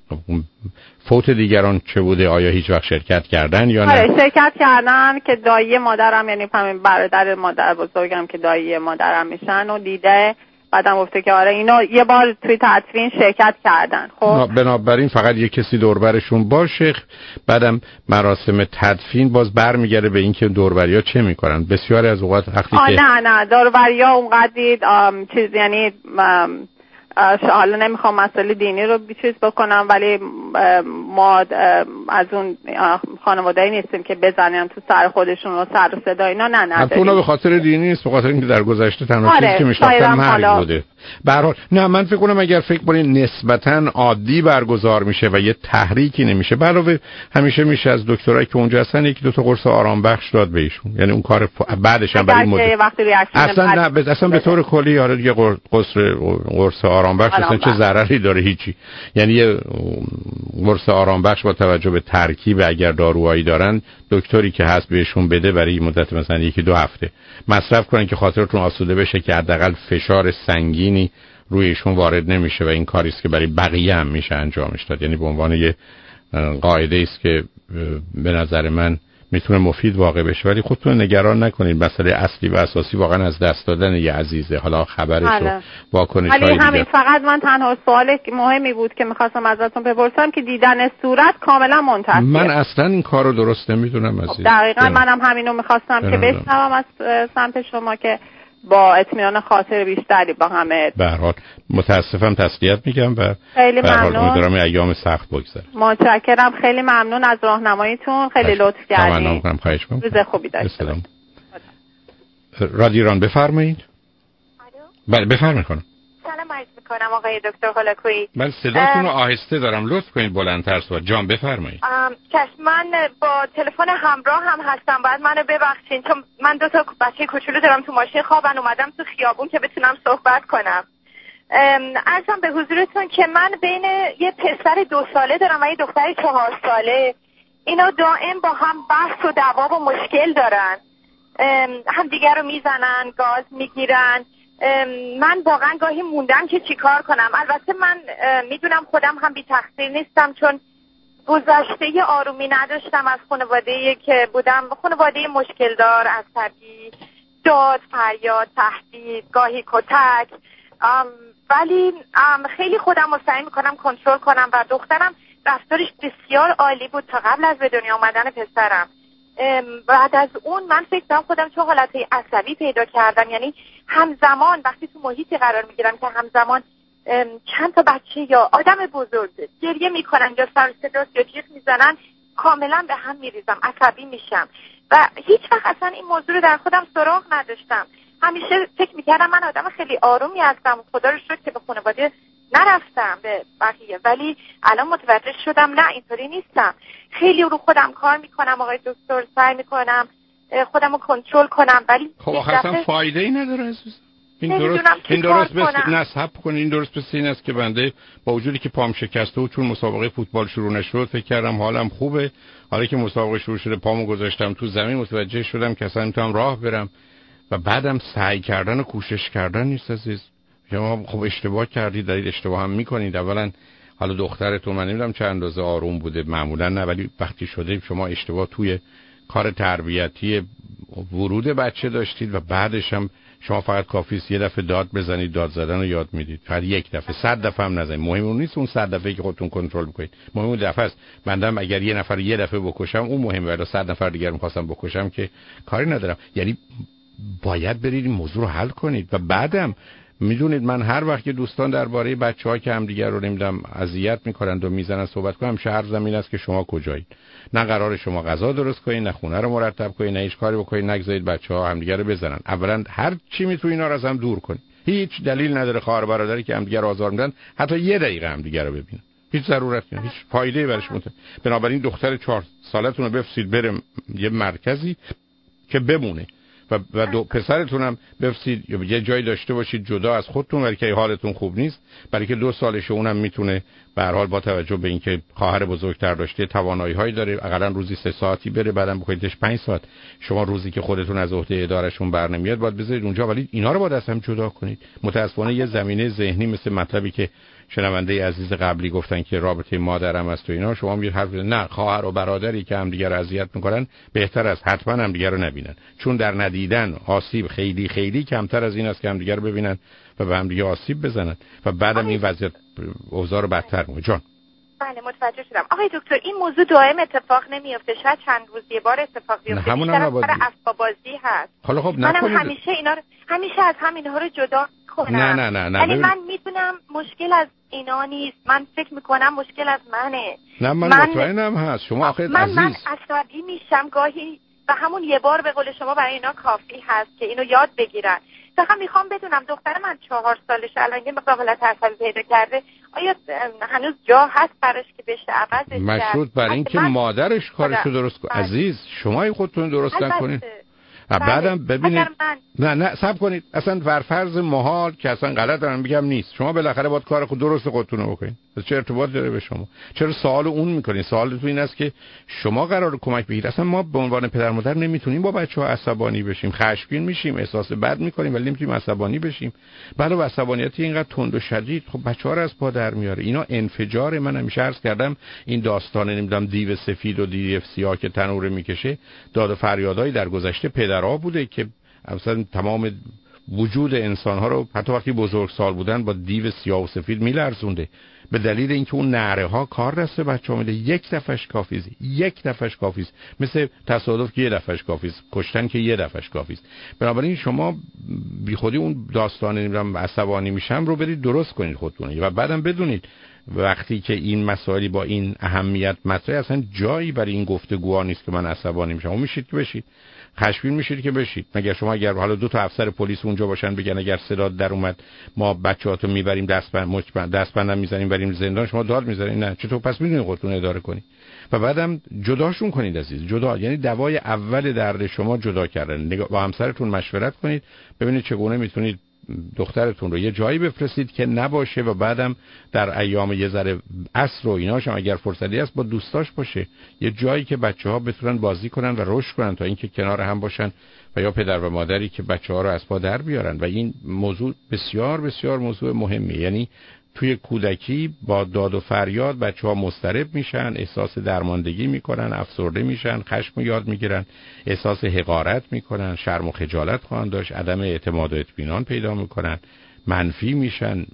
فوت دیگران چه بوده. آیا هیچ وقت شرکت کردن یا نه؟ آره شرکت کردن که دایی مادرم یعنی همین برادر مادر بزرگم که دایی مادرم میشن و دیده، بعدم گفته که آره اینا یه بار توی تدفین شرکت کردن. خب بنابراین فقط یه کسی دوربرشون باشه. بعدم مراسم تدفین باز برمیگره به اینکه دوربریا چه میکنن. بسیاری از اوقات وقتی که نه دوربریا اونقدر چیز یعنی حالا نمیخوام مسئله دینی رو چیز بکنم ولی ما از اون خانواده‌ای نیستیم که بزنن تو سر خودشون و سر و صدا اینا نه حتی اونا به خاطر دینی نیست، به خاطر اینکه در گذشته تنها چیزی که میشناختن مرگ بوده. به هر حال نه من فکر کنم اگر فکر کنین نسبتاً عادی برگزار میشه و یه تحریکی نمیشه، علاوه همیشه میشه از دکترایی که اونجا هستن یکی دو تا قرص آرام بخش داد بهشون. یعنی اون کار بعدش هم برای مدت اصلا به طور کلی آره دیگه قرص آرام بخش اصلا چه ضرری داره؟ هیچی. یعنی یه قرص آرام بخش با توجه به ترکیب اگر داروهایی دارن دکتری که هست بهشون بده برای مدت مثلا 1-2 هفته مصرف کنن که خاطرتون آسوده بشه که حداقل فشار سنگینی روی ایشون وارد نمیشه و این کاری است که برای بقیه هم میشه انجامش داد. یعنی به عنوان یه قاعده است که به نظر من میتونه مفید واقع بشه. ولی خودتون نگران نکنید، مسئله اصلی و اساسی واقعا از دست دادن یه عزیزه. حالا خبرش و واکنش‌های دیگه. ولی همین فقط من تنها سوال مهمی بود که می‌خواستم ازتون بپرسم که دیدن صورت کاملا منتفیه. من اصلا این کارو درست نمیدونم عزیز. دقیقاً منم همینو می‌خواستم که بشنوم از سمت شما که با اطمینان خاطر بیشتری با همه. به هر حال متاسفم، تسلیت میگم و خیلی ممنون. امیدوارم ایام سخت بگذره. متشکرم، خیلی ممنون از راهنماییتون، خیلی لطف کردید. ممنون می‌کنم، خواهش می‌کنم. روز خوبی داشته باشید. رادیو ایران بفرمایید. بله بفرمایید خانم. سلام عرض می‌کنم آقای دکتر هولاکویی. من صداتون رو آهسته دارم، لطف کنید بلندتر صحبت. جان بفرمایید. من با تلفن همراه هم هستم، بعد منو ببخشین چون من 2 تا بچه کوچولو دارم تو ماشین خوابن، اومدم تو خیابون که بتونم صحبت کنم. عرضم به حضورتون که من بین یه پسر 2 ساله دارم و یه دختر 4 ساله. اینا دائم با هم بحث و دعوا و مشکل دارن، هم دیگر رو میزنن، گاز میگیرن. من واقعا گاهی موندم که چیکار کنم. البته من میدونم خودم هم بی تقصیر نیستم، چون گذشته آرومی نداشتم از خانواده‌ای که بودم، خانواده مشکل دار، عصبی، داد، فریاد، تهدید، گاهی کتک، ولی خیلی خودم رو سعی میکنم کنترل کنم و دخترم رفتارش بسیار عالی بود تا قبل از به دنیا آمدن پسرم. بعد از اون من فکر کنم خودم چه حالتی عصبی پیدا کردم، یعنی همزمان وقتی تو محیطی قرار میگیرم که همزمان چند تا بچه یا آدم بزرگ گریه میکنن یا سر صدا یا جیغ میزنن، کاملا به هم میریزم، عصبی میشم و هیچ وقت اصلا این موضوع رو در خودم سراغ نداشتم. همیشه فکر میکردم من آدم خیلی آرومی هستم، خدا رو شکر که به خانواده نرفتم به بقیه، ولی الان متوجه شدم نه اینطوری نیستم. خیلی رو خودم کار میکنم آقای دکتر، سعی میکنم خودم رو کنترل کنم، ولی خب اصلا فایده ای نداره عزیز. این درست بس نصب کنین، این درست بس این است که بنده با وجودی که پام شکسته و چون مسابقه فوتبال شروع نشد فکر کردم حالم خوبه، حالا که مسابقه شروع شده پامو گذاشتم تو زمین متوجه شدم که اصلا میتونم راه برم و بعدم سعی کردن و کوشش کردن نیست عزیز. شما خب اشتباه کردید، دارید اشتباه هم میکنید. اولا حالا دخترتون من نمیدونم چند اندازه آروم بوده، معمولا نه، ولی وقتی شده شما اشتباه توی کار تربیتی ورود بچه داشتید و بعدش هم شما فقط کافیه یه دفعه داد بزنید، داد زدن رو یاد میدید، فقط یک دفعه، 100 دفعه هم نزنید. مهم اون نیست اون 100 دفعه که خودتون کنترل بکنید، مهم اون دفعه است. بندم اگر یه نفر یه دفعه بکشم اون مهمه، ولی 100 نفر دیگر می‌خواستم بکشم که کاری ندارم. یعنی باید برید این موضوع رو حل کنید. و بعدم میدونید من هر وقت که دوستان درباره بچه‌ها که همدیگر رو نمیدونم اذیت میکنند و میزنن صحبت کنم، هر زمین است که شما کجایید. نه قرار شما غذا درست کنید، نه خونه رو مرتب کنید، نه هیچ کاری بکنید، نگذارید بچه‌ها همدیگر رو بزنن. اولا هر چی میتونید اینا رو از هم دور کنید. هیچ دلیل نداره خواهر برادری که همدیگر رو آزار میدن حتی یه دقیقه همدیگر رو ببینن. هیچ ضرورت نیست، هیچ فایده‌ای برش نمیشه. بنابراین دختر 4 سالتون رو بفرستید بره یه مرکزی که بمونه و دو پسرتونم بفرستید یه جایی داشته باشید جدا از خودتون، ولی که حالتون خوب نیست، برای که 2 سالشه اونم میتونه به هر حال با توجه به اینکه خواهر بزرگتر داشته توانایی‌هایی داره، حداقل روزی 3 ساعتی بره، بعدم بکنیدش 5 ساعت. شما روزی که خودتون از عهده ادارهشون برنمیاد باید بذارید اونجا، ولی اینا رو باید از هم جدا کنید. متأسفانه یه زمینه ذهنی مثل مطلبی که شنونده عزیز قبلی گفتن که رابطه مادرم است و اینا، شما میگید حرف نه، خواهر و برادری که همدیگر رو اذیت میکنن بهتر است حتما همدیگر رو نبینن، چون در ندیدن آسیب خیلی خیلی کمتر از این است که همدیگر رو ببینن و به همدیگه آسیب بزنن و بعدم این وضعیت اوضاع رو بدتر میکنه. جان بله متوجه شدم. آقای دکتر این موضوع دائم اتفاق نمیفته، شاید چند روز یه بار اتفاق بیفته. همون هم نباید. اسباب بازی هست. حالا خب منم همیشه از همینها رو جدا کنم. نه ولی من میدونم مشکل از اینا نیست. من فکر میکنم مشکل از منه. نه من مطمئنم هست. شما آخه عزیز من عصبی میشم گاهی و همون یه بار به قول شما برای اینا کافی هست که اینو یاد بگیرن. فقط میخوام بدونم دختر من 4 سالشه الان یه مقدار حالت عصبی پیدا کرده، آیا هنوز جا هست براش که بشه عوضش کرد؟ مشروط بر این که مادرش کارشو درست کنه. عزیز شما خودتون درست نکنین. بعدم ببینید نه صبر کنید، اصلا فرض محال که اصلا غلط دارم میگم نیست، شما بالاخره باید کار خود درست خودتون رو بکنید. چه ارتباط داره به شما؟ چرا سوال اون میکنین؟ سوال تو این است که شما قراره کمک بگیرید. اصلا ما به عنوان پدر مادر نمیتونیم با بچه‌ها عصبانی بشیم، خشمگین میشیم، احساس بد میکنیم، ولی نمیتونیم عصبانی بشیم. بله عصبانیت اینقدر تند و شدید خب بچه‌ها رو از پا در میاره. اینا انفجار. من همیشه عرض کردم این داستان نمیدونم دیو سفید و دیو سیاه که تنوره میکشه، داد و فریادای در گذشته پدرها بوده که اصلا تمام وجود انسان‌ها رو حتی وقتی بزرگسال بودن با دیو سیاه و سفید میلرزونده، به دلیل اینکه اون نعره‌ها کار دست بچه‌ها میده. یک دفعهش کافیه، یک دفعهش کافیه، مثل تصادف که یه دفعهش کافیه، کشتن که یه دفعهش کافیه. بنابراین شما بیخودی اون داستان نمیدونم عصبانی میشم رو برید درست کنید خودتون و بعدم بدونید وقتی که این مسائلی با این اهمیت مطرحه اصلا جایی برای این گفتگوها نیست که من عصبانی میشم. اون میشید که بشید، خشمگین میشید که بشید. مگر شما اگر حالا 2 تا افسر پلیس اونجا باشن بگن اگر صدا در اومد ما بچه‌هاتو میبریم دستبندم میزنیم بریم زندان، شما داد میزنید؟ نه. چطور؟ پس میدونید خودتون اداره کنید و بعدم جداشون کنید عزیز. جدا یعنی دوای اول درد شما جدا کردن. با همسرتون مشورت کنید ببینید چگونه میتونید دخترتون رو یه جایی بفرستید که نباشه و بعدم در ایام یه ذره عصر و ایناش هم اگر فرصتی هست با دوستاش باشه، یه جایی که بچه‌ها بتونن بازی کنن و رشد کنن تا اینکه کنار هم باشن، و یا پدر و مادری که بچه‌ها رو از پا در بیارن. و این موضوع بسیار بسیار موضوع مهمیه. یعنی توی کودکی با داد و فریاد بچه‌ها مضطرب میشن، احساس درماندگی میکنن، افسرده میشن، خشم یاد میگیرن، احساس حقارت میکنن، شرم و خجالت خواهند داشت، عدم اعتماد و اطمینان پیدا میکنن، منفی میشن،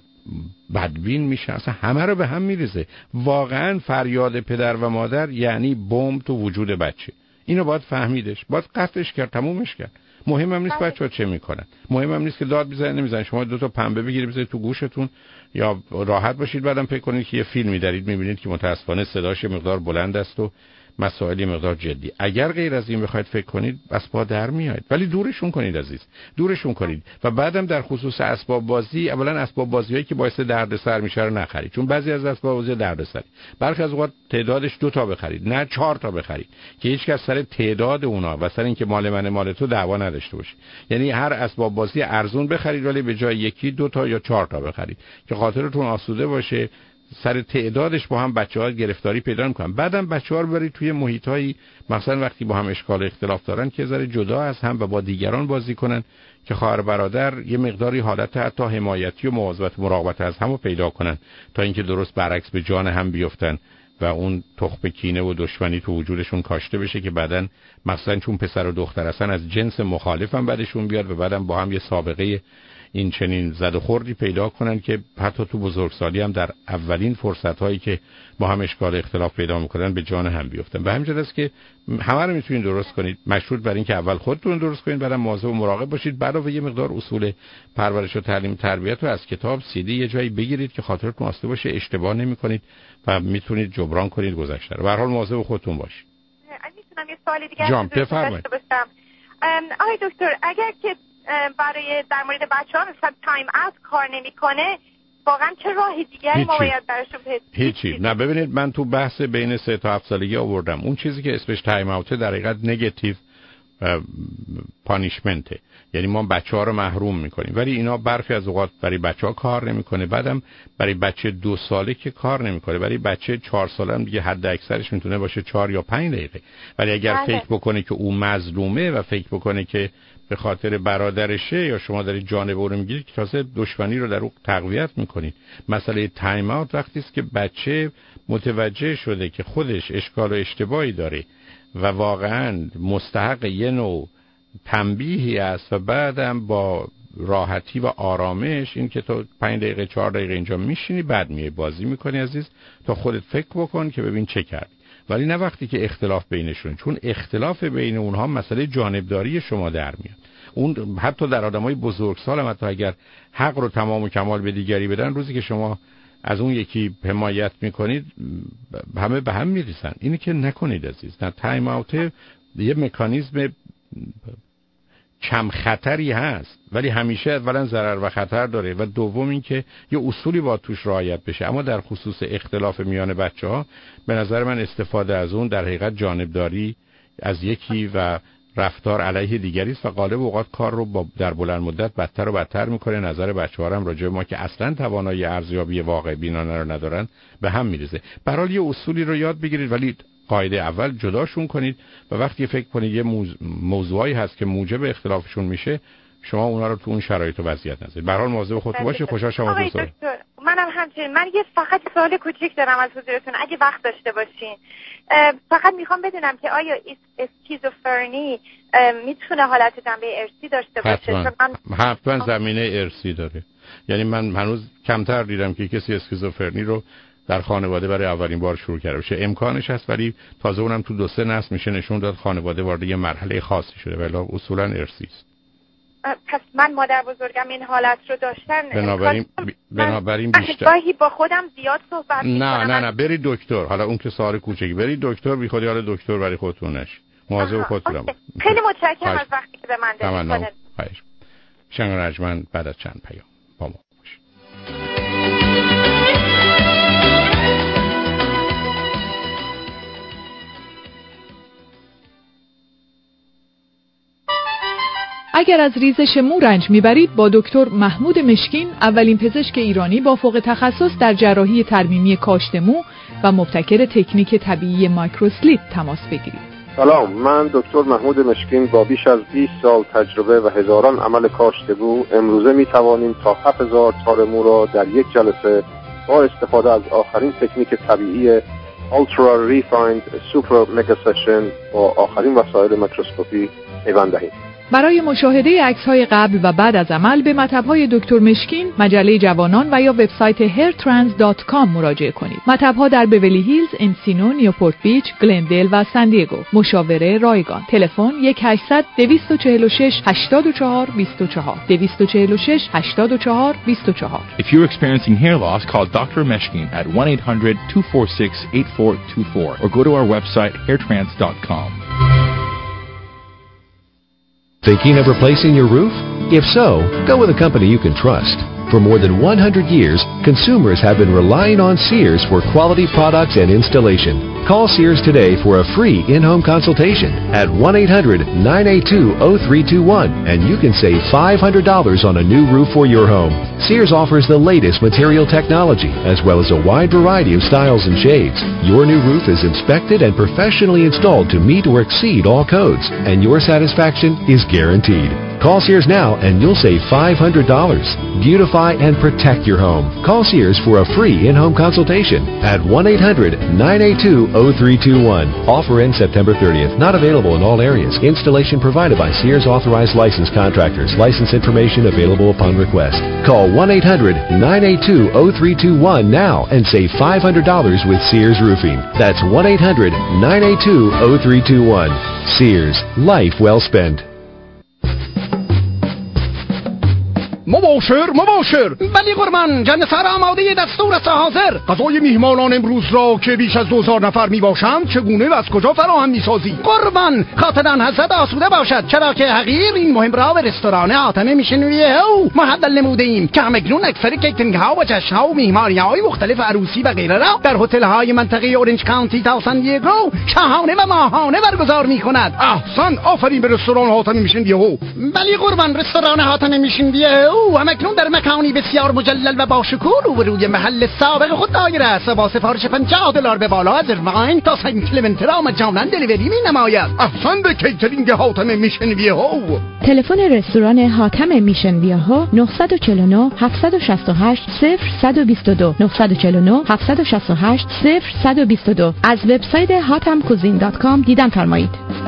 بدبین میشن، اصلا همه رو به هم میریزه. واقعا فریاد پدر و مادر یعنی بمب تو وجود بچه. اینو باید فهمیدش، باید قطعش کرد، تمومش کرد. مهم هم نیست بچه‌ها چه میکنن، مهم هم نیست که داد بزنن نمیزنن. شما 2 تا پنبه بگیرید بذارید تو گوشتون یا راحت باشید، بعدم فکر کنید که یه فیلمی دارید میبینید که متاسفانه صداش مقدار بلند است و مسائلی مقدار جدی. اگر غیر از این بخواید فکر کنید بس با در میاد، ولی دورشون کنید عزیز، دورشون کنید. و بعدم در خصوص اسباب بازی، اولا اسباب بازیایی که باعث دردسر میشه رو نخرید، چون بعضی از اسباب بازی دردسر، برخی از اوقات تعدادش 2 تا بخرید نه 4 تا بخرید که هیچ کس سر تعداد اونا و سر اینکه مال من مال تو دعوا نداشته باشه. یعنی هر اسباب بازی ارزون بخرید ولی به جای 1 2 تا یا 4 تا بخرید که خاطرتون آسوده باشه. سر تعدادش با هم بچه‌ها گرفتاری پیدا می‌کنن. بعدم بچه‌ها رو برید توی محیطایی مثلا وقتی با هم اشکال اختلاف دارن که ذره جدا از هم و با دیگران بازی کنن که خواهر برادر یه مقداری حالت حتی حمایتی و مواظبت و مراقبت از هم رو پیدا کنن تا اینکه درست برعکس به جان هم بیفتن و اون تخم کینه و دشمنی تو وجودشون کاشته بشه که بعدن مثلا چون پسر و دختر هستن از جنس مخالف هم بعدشون بیاد و بعدم با هم یه سابقه این چنین زد و خوردی پیدا کنن که حتی تو بزرگسالی هم در اولین فرصت‌هایی که با هم اشکال اختلاف پیدا می‌کنن به جان هم بیفتن. به همین جهت است که همه رو می‌تونید درست کنید، مشروط بر این که اول خودتون درست کنید، بعدم مواظب و مراقب باشید. علاوه یه مقدار اصول پرورش و تعلیم تربیت رو از کتاب CD یه جایی بگیرید که خاطرتون آسوده باشه، اشتباه نمی‌کنید و می‌تونید جبران کنید گذشته رو. به هر حال مواظب خودتون باشید. می‌تونم یه سوالی دیگه بفرمایید. آقای دکتر اگر که برای در مورد بچه‌ها مثلا تایم اوت کار نمی‌کنه، واقعا چه راه دیگری ما باید براشون هیچی. نه ببینید من تو بحث بین 3 تا 7 سالگی آوردم اون چیزی که اسمش تایم اوت در حقیقت نگاتیو پانیشمنته، یعنی ما بچه‌ها رو محروم می‌کنیم، ولی اینا برخی از اوقات برای بچه‌ها کار نمی‌کنه، بعدم برای بچه 2 ساله که کار نمی‌کنه، برای بچه 4 ساله هم دیگه حد اکثرش میتونه باشه 4 یا 5 دقیقه. ولی اگر فکر بکنه که او مظلومه و فکر بکنه که به خاطر برادرشه یا شما دارید جانب او رو میگیرید که تازه دشمنی رو در او تقویت میکنید. مسئله تایم اوت وقتی است که بچه متوجه شده که خودش اشکال و اشتباهی داره و واقعا مستحق یه نوع تنبیهی است و بعدم با راحتی و آرامش این که تو 5 دقیقه 4 دقیقه اینجا میشینی بعد میای بازی میکنی عزیز، تا خودت فکر بکن که ببین چه کردی. ولی نه وقتی که اختلاف بینشون، چون اختلاف بین اونها مسئله جانبداری شما در میاد. اون حتی در آدمای بزرگسال هم حتی اگر حق رو تمام و کمال به دیگری بدن، روزی که شما از اون یکی حمایت میکنید همه به هم میریزن. اینی که نکنید عزیز. نه، تایم اوت یه مکانیزم کم خطری هست ولی همیشه اولا ضرر و خطر داره و دوم این که یه اصولی باید توش رعایت بشه. اما در خصوص اختلاف میان بچه‌ها به نظر من استفاده از اون در حقیقت جانبداری از یکی و رفتار علیه دیگری است و غالب اوقات کار رو در بلند مدت بدتر و بدتر میکنه. نظر بچه‌ها هم راجع به ما که اصلا توانایی ارزیابی واقع بینانه رو ندارن به هم میریزه. به هر حال یه اصولی رو یاد بگیرید ولی قاعده اول جداشون کنید و وقتی فکر کنید یه موضوعی هست که موجب اختلافشون میشه شما اونا رو تو اون شرایط و وضعیت نذارید. به هر حال مواظب خودتون باشید. خوشحال شدم آقای دکتر منم همچنین. من یه فقط سوال کوچیک دارم از حضورتون اگه وقت داشته باشین. فقط میخوام بدونم که آیا اسکیزوفرنی میتونه حالت جنبه ارثی داشته باشه؟ حتما زمینه ارثی داره. یعنی من هنوز کمتر دیدم که کسی اسکیزوفرنی رو در خانواده برای اولین بار شروع کرده باشه. امکانش هست ولی تازه اونم تو 2-3 نسل میشه نشون داد خانواده وارد یه مرحله خاصی شده ولی اصولا ارثی است. پس من مادر بزرگم این حالت رو داشتن، بنابراین بیشتر گاهی با خودم زیاد صحبت میکنم. نه برید دکتر. حالا اون که سوال کوچیکی، برید دکتر، بی خودی حالا دکتر برای خودتون نش. مواظب خودتون باشید. خیلی متشکرم از وقتی که به من دادید. خواهش. شنگ رجمن بعد از چند پیام با ما باشید. اگر از ریزش مو رنج میبرید با دکتر محمود مشکین، اولین پزشک ایرانی با فوق تخصص در جراحی ترمیمی کاشت مو و مبتکر تکنیک طبیعی مایکروسلیپ تماس بگیرید. سلام، من دکتر محمود مشکین با بیش از 20 سال تجربه و هزاران عمل کاشت مو امروزه می توانیم تا 7000 تار مو را در یک جلسه با استفاده از آخرین تکنیک طبیعی Ultra Refined Super Mega Session با آخرین وسایل میکروسکوپی پیوند دهیم. برای مشاهده عکس‌های قبل و بعد از عمل به مطب‌های دکتر مشکین، مجله جوانان و یا وبسایت hairtrans.com مراجعه کنید. مطب‌ها در بیولی هیلز، انسینو، نیوپورت بیچ، گلندل و سان دیگو. مشاوره رایگان. تلفن 1-800-246-84-24 246-84-24. If you're experiencing hair loss, call Dr. Meshkin at 1-800-246-8424 or go to our website hairtrans.com. Thinking of replacing your roof? If so, go with a company you can trust. For more than 100 years, consumers have been relying on Sears for quality products and installation. Call Sears today for a free in-home consultation at 1-800-982-0321 and you can save $500 on a new roof for your home. Sears offers the latest material technology as well as a wide variety of styles and shades. Your new roof is inspected and professionally installed to meet or exceed all codes, and your satisfaction is guaranteed. Call Sears now and you'll save $500. Beautify and protect your home. Call Sears for a free in-home consultation at 1-800-982-0321. Offer ends September 30th. Not available in all areas. Installation provided by Sears authorized licensed contractors. License information available upon request. Call 1-800-982-0321 now and save $500 with Sears Roofing. That's 1-800-982-0321. Sears. Life well spent. مباشر ولی قربان جان سر آماده دستور است حاضر. غذای میهمانان امروز را که بیش از 2000 نفر میباشند چگونه و از کجا فراهم میسازی؟ قربان خاطران حضرت آسوده باشد، چرا که حقیر این مهم را به رستوران حاتم میشنویه محول نموده ایم که همکنون اکثر کیترینگ ها و جشن ها و میهمانی های مختلف عروسی و غیره را در هتل های منطقه اورنج کانتی تا سان دیگو شاهانه و ماهانه برگزار میکند. احسن، آفرین به رستوران حاتم میشنویه. ولی قربان رستوران حاتم میشنویه همکنون در مکانی بسیار مجلل و باشکوه روبروی محل سابق خود دایر است و با سفارش $50 به بالا از ارواین تا سنت کلمنت را مجانا دلیوری می نماید. احسن به کیترینگ حاتم میشنویه. تلفن رستوران حاتم میشنویه 949 768 0122 949 768 0122. از وبسایت hatamcuisine.com دیدن فرمایید.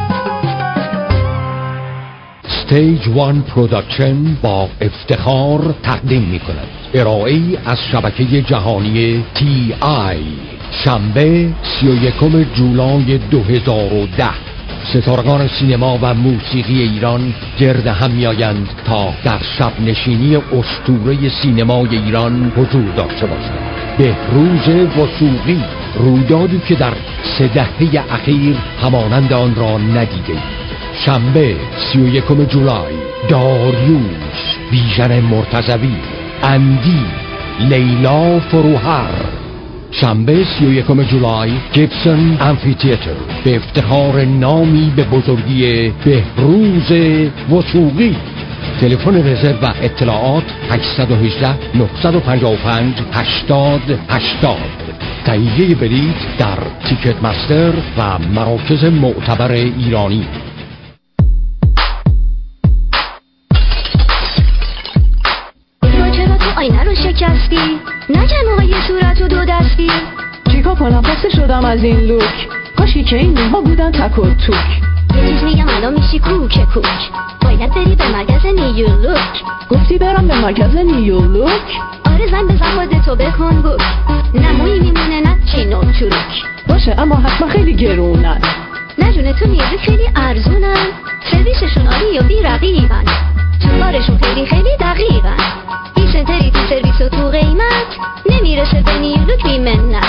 Stage One Production با افتخار تقدیم می کند ارائه‌ای از شبکه جهانی TI شنبه 31 جولای 2010. ستارگان سینما و موسیقی ایران گرد هم می‌آیند تا در شب نشینی اسطوره سینمای ایران حضور داشته باشند. بهروز وثوقی، رویدادی که در 3 دهه اخیر همانند آن را ندیدید. شنبه 31 جولای داریوش، بیژن مرتضوی، اندی، لیلا فروهر. شنبه 31 جولای گیبسون امفی‌تئاتر به افتخار نامی به بزرگی بهروز وثوقی. تلفن رزرو و اطلاعات 818 955 80 80. تهیه بلیط در تیکت مستر و مراکز معتبر ایرانی. آینه رو شکستی؟ نکن موقعی صورت و 2 دستی. چیکار کنم؟ خسته شدم از این لوک. کاشی که این موها بودن تک و توک. یه چیز میگم الان میشی کوک. باید بری به مرکز نیولوک. گفتی برم به مرکز نیولوک؟ آره زن بزن خودتو بکن بوک. نمویی میمونه نه چین و چروک. باشه اما حتما خیلی گرونن. نه جونه تو نیولوک خیلی ارزونن. سرویسشون عالی و بی رقیبن. کارشون خیلی دقیقن. سنتری تو سرویس و تو قیمت نمیرسه به نیولوک بی منت.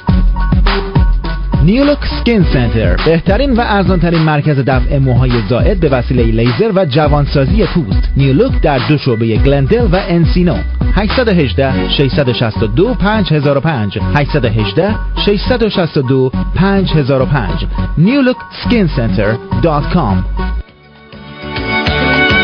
نیولوک سکین سنتر، بهترین و ارزانترین مرکز دفع موهای زائد به وسیله لیزر و جوانسازی پوست. نیولوک در 2 شعبه گلندل و انسینو. 818 662 5005 818 662 5005 newlookskincenter.com.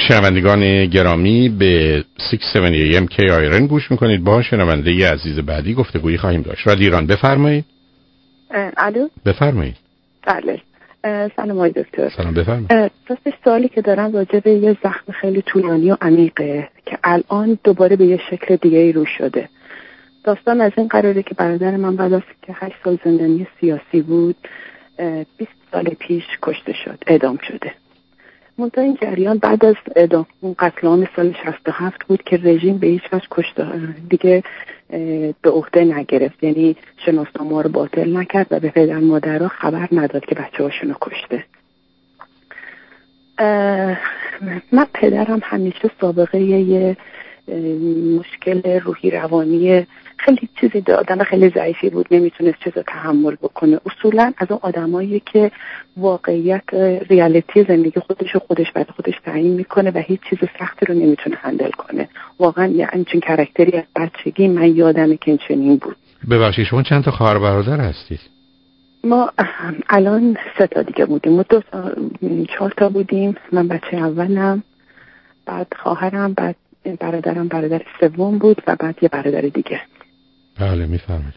شنوندگان گرامی به 670 AM KIRN گوش میکنید. با شنونده ی عزیز بعدی گفتگویی خواهیم داشت. رادیو ایران بفرمایید. الو بفرمایید. بله سلام آقای دکتر. سلام بفرمایید. راستش سوالی که دارم راجع به یه زخم خیلی طولانی و عمیقه که الان دوباره به یه شکل دیگه رو شده. داستان از این قراره که برادر من بعد از که 8 سال زندانی سیاسی بود 20 سال پیش کشته شد، اعدام شده. منتها این جریان بعد از اعدام اون قتل عام سال 67 بود که رژیم به هیچ وجه دیگه به عهده نگرفت، یعنی شناسنامه‌ها رو باطل نکرد و به پدر مادرها خبر نداد که بچه‌هاشون رو کشته. من پدرم همیشه سابقه یه مشکل روحی روانی خیلی چیزی آدم خیلی ضعیفی بود، نمیتونست چیزا تحمل بکنه. اصولا از اون آدمایی که واقعیت ریالیتی زندگی خودش بعد خودش تعیین میکنه و هیچ چیز سختی رو نمیتونه هندل کنه. واقعا یه همچین کاراکتری از بچگی من یادمه که چنین بود. ببخشید شما چند تا خواهر برادر هستید؟ ما الان 3 تا دیگه بودیم. ما 4 تا بودیم. من بچه اولم، بعد خواهرم، بعد برادرم برادر سوم بود و بعد یه برادر دیگه. بله میفهمید.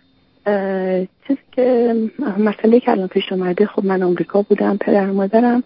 چیزی که مسئله که الان پیش اومده، خب من آمریکا بودم، پدر و مادرم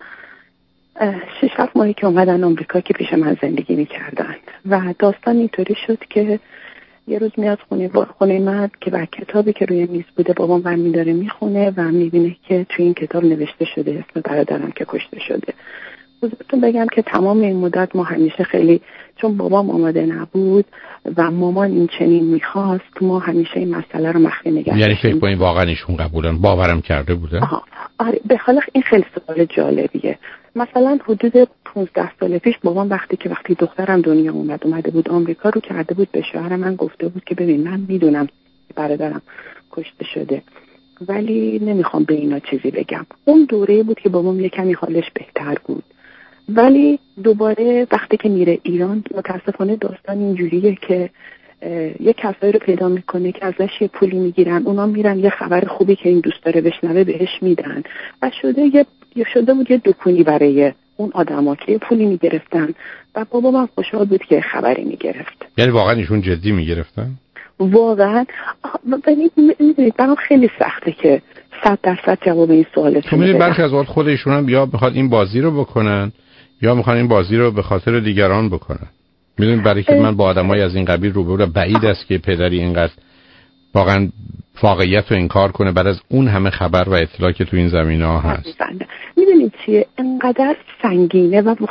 6-7 ماهی که اومدن آمریکا که پیش من زندگی میکردن و داستان اینطوری شد که یه روز میاد خونه من که بر کتابی که روی میز بوده بابام برمی داره میخونه و میبینه که توی این کتاب نوشته شده اسم برادرم که کشته شده. بزرگتون بگم که تمام این مدت ما همیشه خیلی، چون بابام آماده نبود و مامان این چنین میخواست، ما همیشه این مسئله رو مخفی نگه داشتیم. یعنی فکر کنید واقعا ایشون قبولن، باورم کرده بودن؟ آره به خاطر این خیلی سوال جالبیه. مثلا حدود 15 سال پیش بابام وقتی دخترم دنیا اومده بود آمریکا، رو کرده بود به شوهر من گفته بود که ببین من میدونم برادرم کشته شده ولی نمیخوام به اینا چیزی بگم. اون دوره بود که بابام یه کمی حالش بهتر بود، ولی دوباره وقتی که میره ایران متاسفانه داستان اینجوریه که یه کسایی رو پیدا میکنه که ازش یه پولی میگیرن، اونا میرن یه خبر خوبی که این دوست داره بشنوه بهش میدن و شده بود یه دکونی برای اون آدما که یه پولی میگرفتن و بابا من خوشحال بود که خبری میگرفت. یعنی واقعا ایشون جدی میگرفتن؟ واقعا میدونید برام خیلی سخته که 100% جواب این سوالتون بدم. میدونید برخی از اوقات خود ایشون هم یا میخواد این بازی رو بکنن یا میخوان این بازی رو به خاطر دیگران بکنن. میدونید برای که من با آدمای از این قبیل روبرو، بعید است که پدری اینقدر واقعا واقعیت رو انکار کنه بعد از اون همه خبر و اطلاع که تو این زمینه‌ها هست. میدونید چیه اینقدر سنگینه و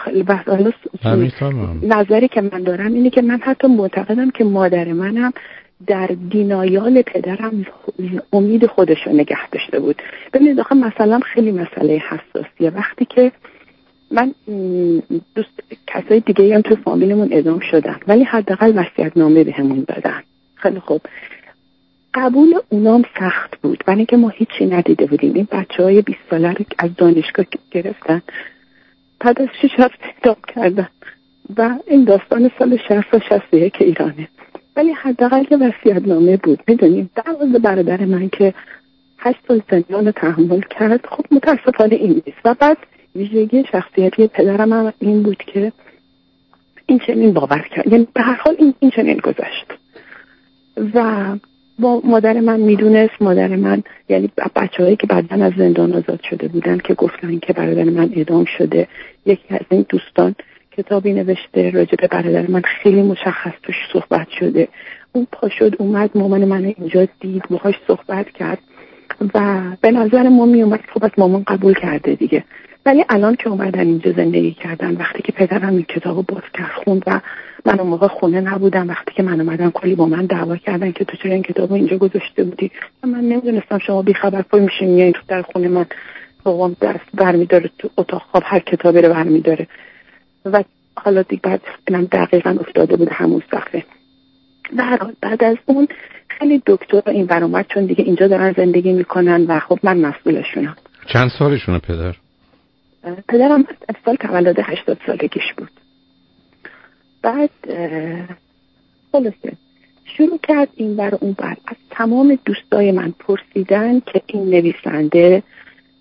نظری که من دارم اینه که من حتی معتقدم که مادر منم در دینایال پدرم امید خودش رو نگه داشته بود. ببینید آخه مثلا خیلی مسئله حساسیه. وقتی که من کسای دیگه هم تو فامیلمون اعدام شدن ولی حداقل وصیت‌نامه بهمون دادن. خیلی خوب، قبول اونام سخت بود ولی که ما هیچی ندیده بودیم. این بچه‌های 20 ساله رو از دانشگاه گرفتن، بعد از 6 هفته اعدام کردن و این داستان سال 60 و 61 ایرانه. ولی حداقل یه وصیت‌نامه بود. میدونیم دروازه برادر من که 8 سال زندان رو تحمل کرد، خب متاسفانه این نیست. و بعد ویژگی شخصیتی پدرم هم این بود که این چنین باور کرد، یعنی به هر حال این چنین گذشت. و با مادر من میدونست، مادر من یعنی بچه‌هایی که بعداً از زندان آزاد شده بودن که گفتن که برادر من اعدام شده، یکی از این دوستان کتابی نوشته راجع به برادر من، خیلی مشخص توش صحبت شده. اون پا شد اومد مامان من اینجا دید، باهاش صحبت کرد و به نظر ما می اومد خب مامان قبول کرده دیگه. ولی الان که اومدن اینجا زندگی کردن، وقتی که پدرم این کتابو باز کرد خوند و من اون موقع خونه نبودم، وقتی که من اومدم کلی با من دعوا کردن که تو چرا این کتابو اینجا گذاشته بودی. من نمیدونستم شما بی خبر پای میشین میایین تو در خونه من، بابام دست برمی‌داره تو اتاق خواب هر کتابی رو برمی‌داره و حالا دیگه بعد اینم دقیقاً افتاده بود همون صفحه. بعد از اون خیلی دکتر این برامد چون دیگه اینجا دارن زندگی میکنن و خب من مسئولشونم. چند سالشونه پدر؟ پدرم سال تولد 80 سالگیش بود. بعد خلاصه شروع کرد این بر اون بر از تمام دوستای من پرسیدن که این نویسنده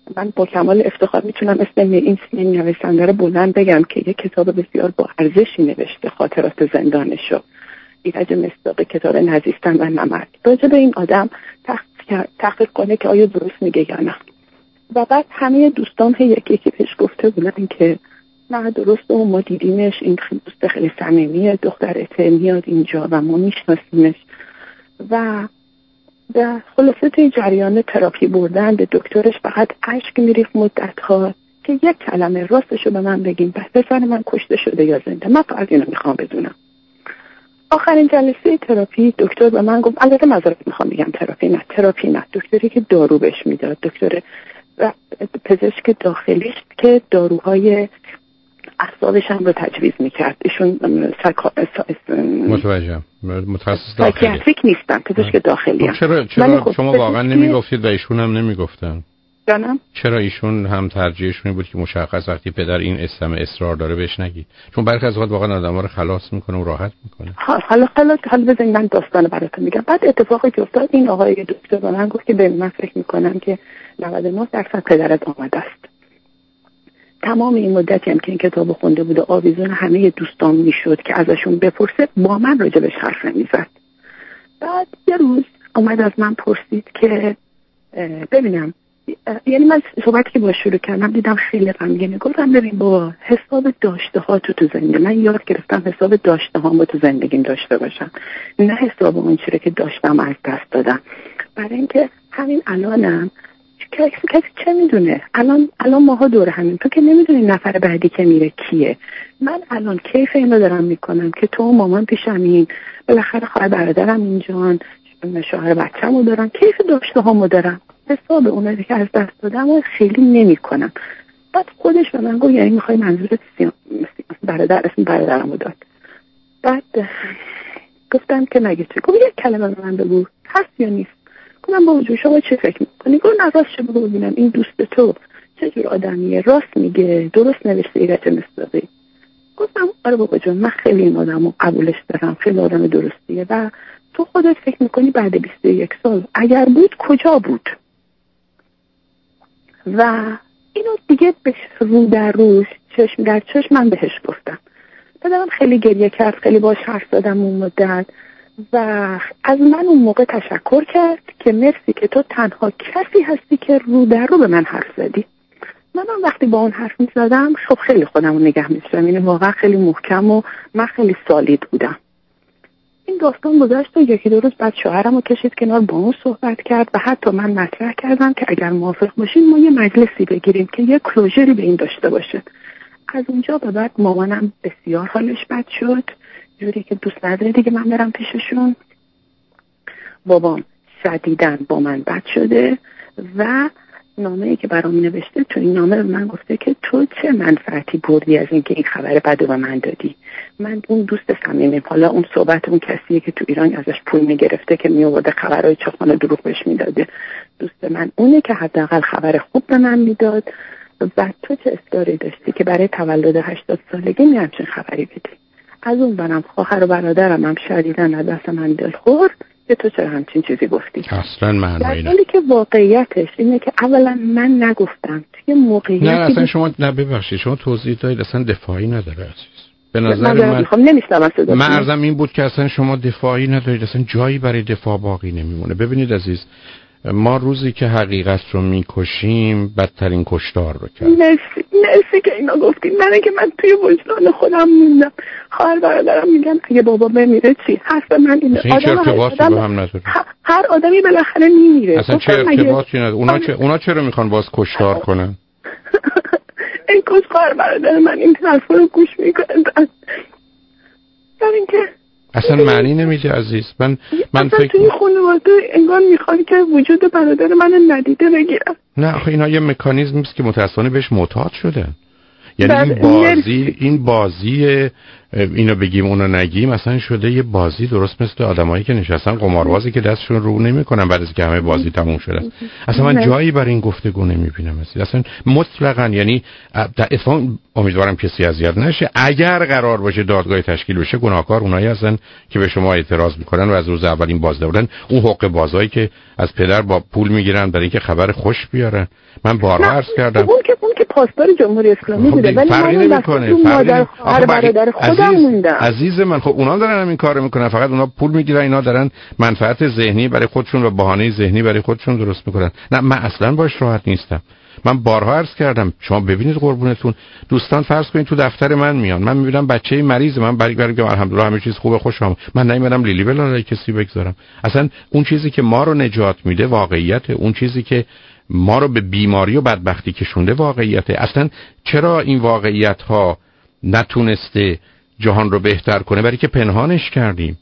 من با کمال افتخار میتونم اسم این نویسنده رو بلند بگم که یک کتاب بسیار با ارزشی نوشته، خاطرات زندانشو، ایرج مصداقی، کتاب نزیستن و نمک. راجع به این آدم تحقیق کنه که آیا درست میگه یا نه. و بعد همه دوستان یکی یکی پیش گفته بودن که نه درسته و ما دیدیمش، این دوست خیلی صمیمیه، دخترته میاد اینجا و ما میشناسیمش. و در خلاصه توی جریان تراپی بردن به دکترش فقط اشک میریخت مدت‌ها که یک کلمه راستشو به من بگیم پسر من کشته شده یا زنده، من فقط اینو میخوام بدونم. آخرین جلسه تراپی دکتر به من گفت، البته معذرت میخوام بگم تراپی نه، دکتری که دارو بهش میداد، دکتر پزشک داخلیش که داروهای اعصابش هم رو تجویز میکرد. ایشون متوجهم، متخصص داخلی نیستن، پزشک داخلی هم. چرا شما واقعا نمیگفتید و ایشون هم نمیگفتن؟ جانم؟ چرا ایشون هم ترجیحشون بود که مشخص وقتی پدر این اصرار داره بهش نگید؟ چون برخی از اوقات واقعا آدم‌ها رو خلاص میکنه و راحت میکنه. حالا بزنید من داستان براتون میگم. بعد اتفاقی که افتاد، این آقای دکتر به من گفت که به من فکر میکنم که 99% پدرت آمده است. تمام این مدتی هم که این کتابو خونده بود آویزون همه دوستان میشد که ازشون بپرسه، با من راجبش حرف نمیزد. بعد یه روز اومد از من پرسید که ببینم، یعنی من صحبتی که با شروع کردم دیدم خیلی غمگینه. گفتم ببین با حساب داشته ها تو زندگی، من یاد گرفتم حساب داشته هامو تو زندگیم داشته باشم، نه حساب اون چیزی که داشتم از دست دادم. برای اینکه همین الانم کسی چه میدونه، الان ماها دور همین، تو که نمیدونی نفر بعدی که میره کیه. من الان کیف اینو دارم میکنم که تو مامان پیشمین، بالاخره خواهر برادرم اینجان، شوهر بچه‌مو دارم، کیف داشته هامو دارم، حساب اونایی که از دست دادم و خیلی نمیکنم. بعد خودش به من گفت یعنی میخوای منظورت اسم برادرمو داد. بعد گفتم که مگه چه؟ گفت یک کلمه به من بگو، هست یا نیست؟ گفتم با وجود شما چه فکر میکنی؟ گفت نه راست چه بگو ببینم این دوست تو چه جور آدمیه، راست میگه، درست نوشته ایرج مصداقی. گفتم آره بابا جان، من خیلی این آدمو قبولش دارم، خیلی آدم درستیه و تو خودت فکر میکنی بعد 21 سال اگر بود کجا بود؟ و اینو دیگه به رو در روش، چشم در چشم من بهش گفتم. پدرم خیلی گریه کرد، خیلی باش حرف زدم اون مدت و از من اون موقع تشکر کرد که مرسی که تو تنها کسی هستی که رو در رو به من حرف زدی. منم وقتی با اون حرف می‌زدم خب خیلی خودم رو نگه می‌داشتم، یعنی واقعا خیلی محکم و من خیلی سالید بودم. این داستان گذشت و یکی دو روز بعد شوهرم رو کشید کنار، با اون صحبت کرد و حتی من مطرح کردم که اگر موافق باشین ما یه مجلسی بگیریم که یه کلوزری به این داشته باشه. از اونجا به بعد مامانم بسیار حالش بد شد، جوری که دوست نداره دیگه من برم پیششون. بابام شدیداً با من بد شده و نامه‌ای که برام نوشته، تو این نامه به من گفته که تو چه منفعتی بردی از اینکه این خبر بدو به من دادی؟ من اون دوست صمیمیم، حالا اون صحبت اون کسیه که تو ایران ازش پول میگرفته که میآورده خبرای چخانه دروغ بهش میداده، دوست من اونه که حداقل خبر خوب به من میداد و تو چه اصراری داشتی که برای تولد 80 سالگی همچین خبری بدی؟ از اون برم خواهر و برادرم هم شدیداً از دست من دلخور که تو چرا همچین چیزی گفتی؟ اصلا معنی نه. که واقعیتش اینه که اولا من نگفتم توی موقعیتی نه اصلا شما ببخشید شما توضیح دادید اصلا دفاعی نداره عزیز. به نظر من عرضم این بود که اصلا شما دفاعی ندارید، اصلا جایی برای دفاع باقی نمیمونه. ببینید عزیز، ما روزی که حقیقت رو میکشیم بدترین کشتار رو کردیم. مرسی که اینا گفتید. من توی وجدان خودم موندم. خواهر برادرم میگن اگه بابا بمیره چی؟ حرف من اینه. هیچ ارتباطی با هم نداره. هر آدمی بالاخره میمیره. اصلا چه ارتباطی نداره. اونا چرا میخوان باز کشتار کنن؟ این خواهر برادر من این حرفا رو گوش میکنن. در اینکه اصلا معنی نمیده عزیز. من فکر توی خانواده انگار میخوان که وجود برادر من ندیده بگیرن. نه آخه اینا یه مکانیزمی است که متأسفانه بهش معتاد شدن. یعنی این بازی اینو بگیم اونو نگیم اصلا شده یه بازی، درست مثل آدمایی که نشستن قماربازی که دستشون رو نمیکنن بعد از که همه بازی تموم شده. اصلا من جایی برای این گفتگو نمیبینم اصلا مطلقاً. یعنی اتفاقا امیدوارم کسی اذیت نشه. اگر قرار باشه دادگاه تشکیل بشه، گناهکار اونایی هستن که به شما اعتراض میکنن و از روز اول این بازدارن، اون حقوق بازایی که از پدر با پول میگیرن برای اینکه خبر خوش بیارن. من بارها عرض کردم اون که پاسدار جمهوری اسلامی بوده، ولی فرقی نمیکنه. مادر برادر خودم موندم. عزیز من، خب اونا دارن همین کارو میکنن، فقط اونا پول میگیرن، اینا دارن منفعت ذهنی برای خودشون و بهانه ذهنی برای خودشون درست میکنن. نه من اصلا باش راحت نیستم. من بارها عرض کردم، شما ببینید قربونتون، دوستان فرض کنید تو دفتر من میان، من میبینم بچه مریض، من برگردم الحمدلله همه چیز خوبه خوشم، من نمیدونم لیلی بلا کسی بگذارم. اصلا اون چیزی که ما رو نجات میده واقعیت، اون چیزی که ما رو به بیماری و بدبختی کشونده واقعیته. اصلا چرا این واقعیت ها نتونسته جهان رو بهتر کنه؟ برای که پنهانش کردیم.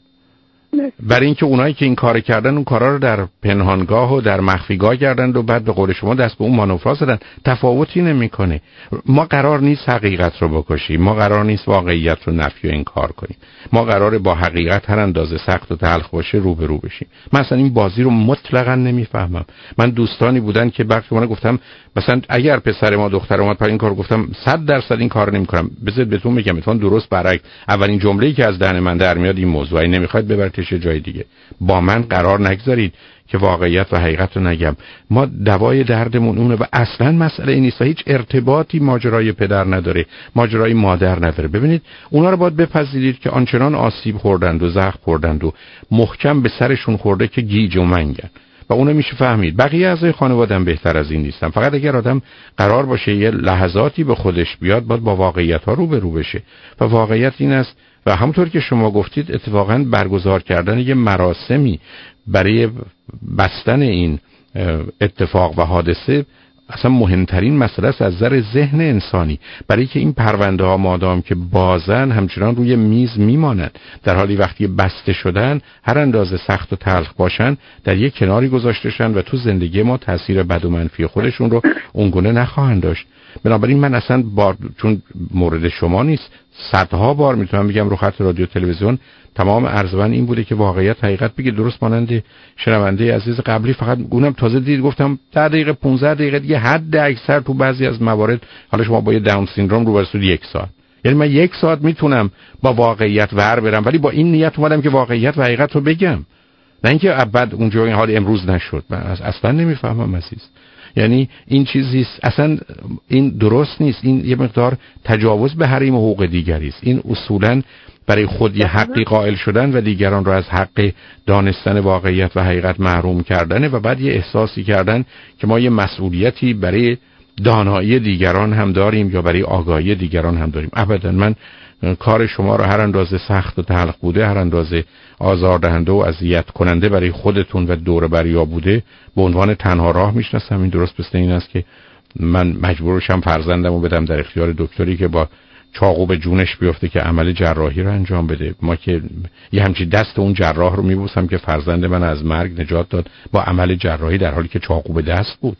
برای اینکه اونایی که این کار کردن اون کارا رو در پنهانگاه و در مخفیگاه کردن و بعد به قول شما دست به اون مانورها زدن. تفاوتی نمیکنه. ما قرار نیست حقیقت رو بکشیم، ما قرار نیست واقعیت رو نفی و انکار کنیم، ما قراره با حقیقت هر اندازه سخت و تلخ باشه روبرو بشیم. من اصلا این بازی رو مطلقاً نمیفهمم. من دوستانی بودن که وقتی من گفتم مثلا اگر پسر ما دختر اومد پر این کارو، گفتم 100% این کارو نمیکنم. بذارید بهتون میگم، اتفاقاً درست برعکس، اولین جمله‌ای که از دهن من در میاد این موضوعی، نمیخواید ببرتش جای دیگه، با من قرار نگذارید که واقعیت و حقیقت رو نگم. ما دوای دردمون اونه و اصلا مسئله این نیست و هیچ ارتباطی ماجرای پدر نداره، ماجرای مادر نداره. ببینید اونا رو باید بپذیرید که آنچنان آسیب خوردند و زخم خوردند و محکم به سرشون خورده که گیج و منگن و اونو میشه فهمید. بقیه اعضای خانواده‌ام بهتر از این نیستن. فقط اگر آدم قرار باشه یه لحظاتی به خودش بیاد، باید با واقعیت‌ها روبرو بشه و واقعیت این است و همونطور که شما گفتید اتفاقاً برگزار کردن یه مراسمی برای بستن این اتفاق و حادثه اصلا مهمترین مسئله است از نظر ذهن انسانی، برای که این پرونده ها مادام که بازن همچنان روی میز میمانند، در حالی وقتی بسته شدن هر اندازه سخت و تلخ باشن در یک کناری گذاشته شدن و تو زندگی ما تاثیر بد و منفی خودشون رو اونگونه نخواهند داشت. بنابراین من اصلا چون مورد شما نیست، صدها بار میتونم بگم رو خط رادیو تلویزیون تمام عرض من این بوده که واقعیت حقیقت بگید، درست مانند شنونده عزیز قبلی. فقط اونم تازه دید گفتم 10 دقیقه 15 دقیقه دیگه حد اکثر تو بعضی از موارد، حالا شما با یه داون سیندروم رو برسید 1 ساعت، یعنی من 1 ساعت میتونم با واقعیت ور برم، ولی با این نیت اومدم که واقعیت و حقیقت رو بگم، نه اینکه بعد اونجا این حال امروز نشد. من اصلا نمیفهمم عزیز، یعنی این چیزی اصلا این درست نیست. این یه مقدار تجاوز به حریم حقوق دیگری است. این اصولاً برای خود یه حقی قائل شدن و دیگران را از حق دانستن واقعیت و حقیقت محروم کردنه و بعد یه احساسی کردن که ما یه مسئولیتی برای دانایی دیگران هم داریم یا برای آگاهی دیگران هم داریم. ابدا، من کار شما را هر اندازه سخت و تلخ بوده، هر اندازه آزاردهنده و اذیت کننده برای خودتون و دور بریا بوده، به عنوان تنها راه میشناسم. این درست مثل این است که من مجبور شم فرزندمو بدم در اختیار دکتری که با چاقو به جونش بیفته که عمل جراحی رو انجام بده. ما که یه همچی دست اون جراح رو میبوسم که فرزند من از مرگ نجات داد با عمل جراحی، در حالی که چاقو به دست بود.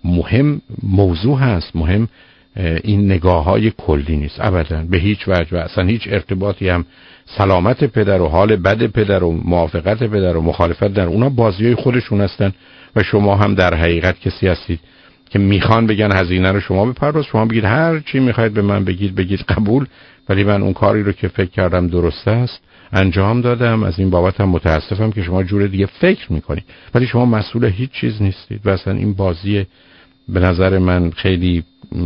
مهم موضوع هست، مهم این نگاه‌های کلی نیست ابدا به هیچ وجه و اصلا هیچ ارتباطی هم سلامت پدر و حال بد پدر و موافقت پدر و مخالفت در اونا بازیای خودشون هستن و شما هم در حقیقت کسی هستید که میخوان بگن هزینه رو شما بپرداز، شما بگید هر چی میخواید به من بگید قبول، ولی من اون کاری رو که فکر کردم درسته است انجام دادم. از این بابت هم متاسفم که شما جور دیگه فکر میکنید، ولی شما مسئول هیچ چیز نیستید و اصلا این بازی به نظر من خیلی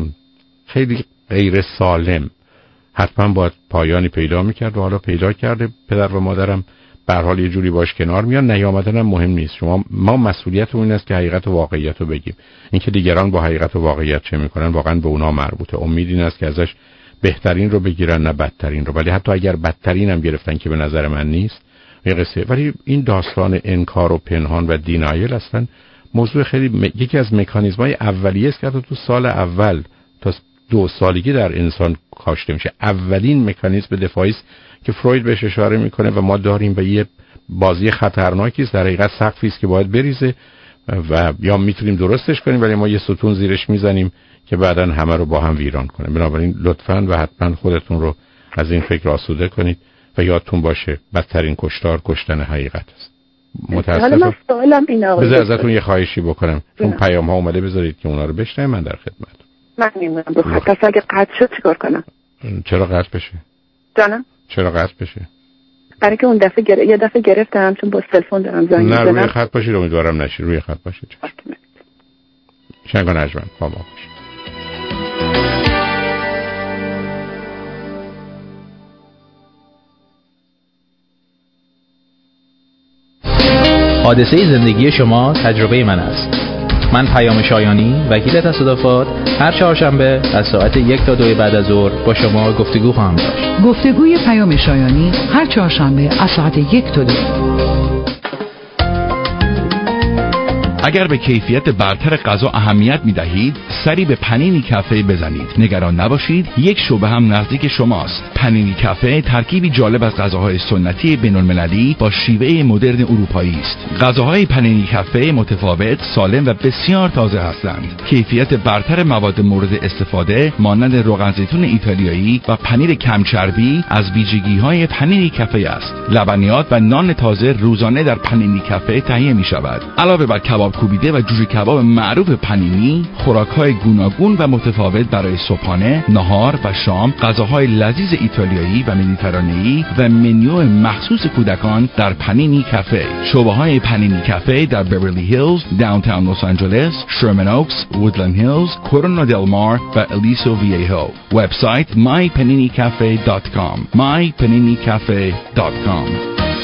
خیلی غیر سالم حتما باید پایانی پیدا میکرد و حالا پیدا کرده. پدر و مادرم به هر حال یه جوری باش کنار میان، نیامدنم مهم نیست. ما مسئولیتمون این است که حقیقت و واقعیت رو بگیم. اینکه دیگران با حقیقت و واقعیت چه میکنن واقعا به اونا مربوطه. امید این است که ازش بهترین رو بگیرن نه بدترین رو، ولی حتی اگر بدترین هم گرفتن که به نظر من نیست یه قصه. ولی این داستان انکار و پنهان و دینایل هستن موضوع خیلی یکی از مکانیزم‌های اولیه است که حتی تو سال اول تا 2 سالگی در انسان کاشته میشه. اولین مکانیزم دفاعی است که فروید بهش اشاره میکنه و ما داریم و یه بازی خطرناکی است، در حقیقت سقفی است که باید بریزه و یا میتونیم درستش کنیم ولی ما یه ستون زیرش میزنیم که بعداً همه رو با هم ویران کنه. بنابراین لطفاً و حتما خودتون رو از این فکر آسوده کنید و یادتون باشه بدترین کشتار کشتن حقیقت است. متاسفم. سوالم اینه بذار ازتون یه خواهشی بکنم، چون پیام ها اومده بذارید که اونا رو بشنویم. من در خدمت. من میمونم رو خط. پس اگه قطع شد چیکار کنم؟ چرا قطع بشه؟ جانم؟ چرا قطع بشه؟ برای که اون دفعه یه دفعه گرفتم چون با تلفن دارم زنگ میزنم. نه روی خط باشید، امیدوارم نشید. روی خط باشید. شنگان نجمن با ما باشید. حادثه زندگی شما تجربه من است. من پیام شایانی، وکیل تصادفات، هر چهارشنبه از ساعت 1 تا 2 بعد از ظهر با شما گفتگو خواهم داشت. گفتگوی پیام شایانی هر چهارشنبه از ساعت 1 تا 2. اگر به کیفیت برتر غذا اهمیت می‌دهید، سری به پنینی کافه بزنید. نگران نباشید، یک شعبه هم نزدیک شماست. پنینی کافه ترکیبی جالب از غذاهای سنتی بین‌المللی با شیوه مدرن اروپایی است. غذاهای پنینی کافه متفاوت، سالم و بسیار تازه هستند. کیفیت برتر مواد مورد استفاده مانند روغن زیتون ایتالیایی و پنیر کم چربی از ویژگی‌های پنینی کافه است. لبنیات و نان تازه روزانه در پنینی کافه تهیه می‌شود. علاوه بر کباب کوبیده و جوجه کباب معروف پنینی، خوراک‌های گوناگون و متفاوت برای صبحانه، نهار و شام، غذاهای لذیذ ایتالیایی و مدیترانه‌ای و منیو مخصوص کودکان در پنینی کافه. شعبه‌های پنینی کافه در بیورلی هیلز، داونتاون لس آنجلس، شرمن اوکس، وودلند هیلز، کورونا دل مار و الیسو ویهو. وبسایت mypaninicafe.com. mypaninicafe.com.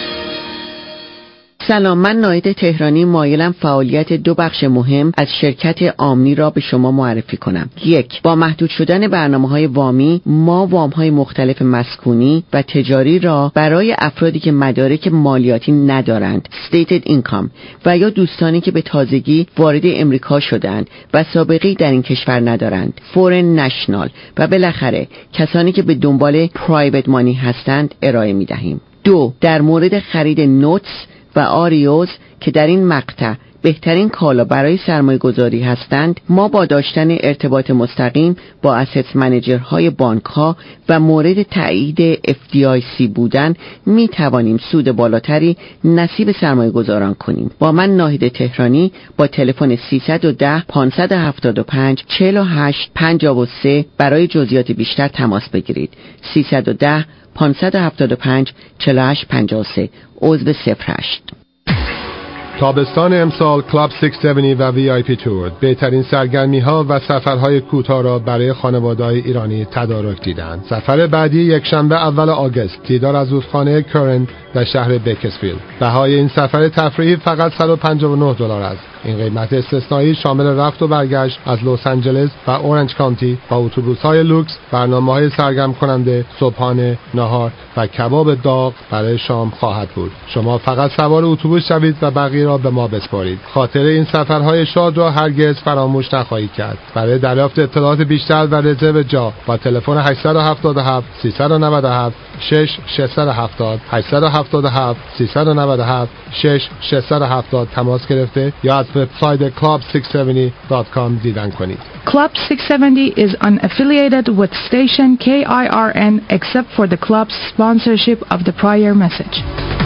سلام، من ناهید تهرانی مایلم فعالیت 2 بخش مهم از شرکت آمنی را به شما معرفی کنم. 1. با محدود شدن برنامه‌های وامی، ما وام‌های مختلف مسکونی و تجاری را برای افرادی که مدارک مالیاتی ندارند stated income و یا دوستانی که به تازگی وارد امریکا شدند و سابقه‌ای در این کشور ندارند foreign national و بالاخره کسانی که به دنبال private money هستند ارائه می‌دهیم. 2. در مورد خرید نوتس و آریوز که در این مقطع بهترین کالا برای سرمایه گذاری هستند، ما با داشتن ارتباط مستقیم با اسست منیجرهای بانک ها و مورد تایید FDIC بودن می توانیم سود بالاتری نصیب سرمایه گذاران کنیم. با من ناهید تهرانی با تلفن 310 575 48 53 برای جزئیات بیشتر تماس بگیرید. 310 575 48 53 عضو 08. تابستان امسال کلاب 670 و VIP تور بهترین سرگرمی ها و سفرهای کوتاه را برای خانواده‌های ایرانی تدارک دیدند. سفر بعدی یکشنبه اول آگوست، دیدار از رودخانه کرن در شهر بیکرزفیلد. بهای این سفر تفریحی فقط $159 است. این قیمت استثنایی شامل رفت و برگشت از لس آنجلس و اورنج کانتی با اتوبوس‌های لوکس، برنامه‌های سرگرم کننده، صبحانه، نهار و کباب داغ برای شام خواهد بود. شما فقط سوار اتوبوس شوید و بقیه را به ما بسپارید. خاطره این سفرهای شاد را هرگز فراموش نخواهید کرد. برای دریافت اطلاعات بیشتر و رزرو جا با تلفن 877 397 6670 877 397 6670 تماس گرفته یا از وبسایت club670.com دیدن کنید. Club 670 is unaffiliated with station KIRN except for the club's sponsorship of the prior message.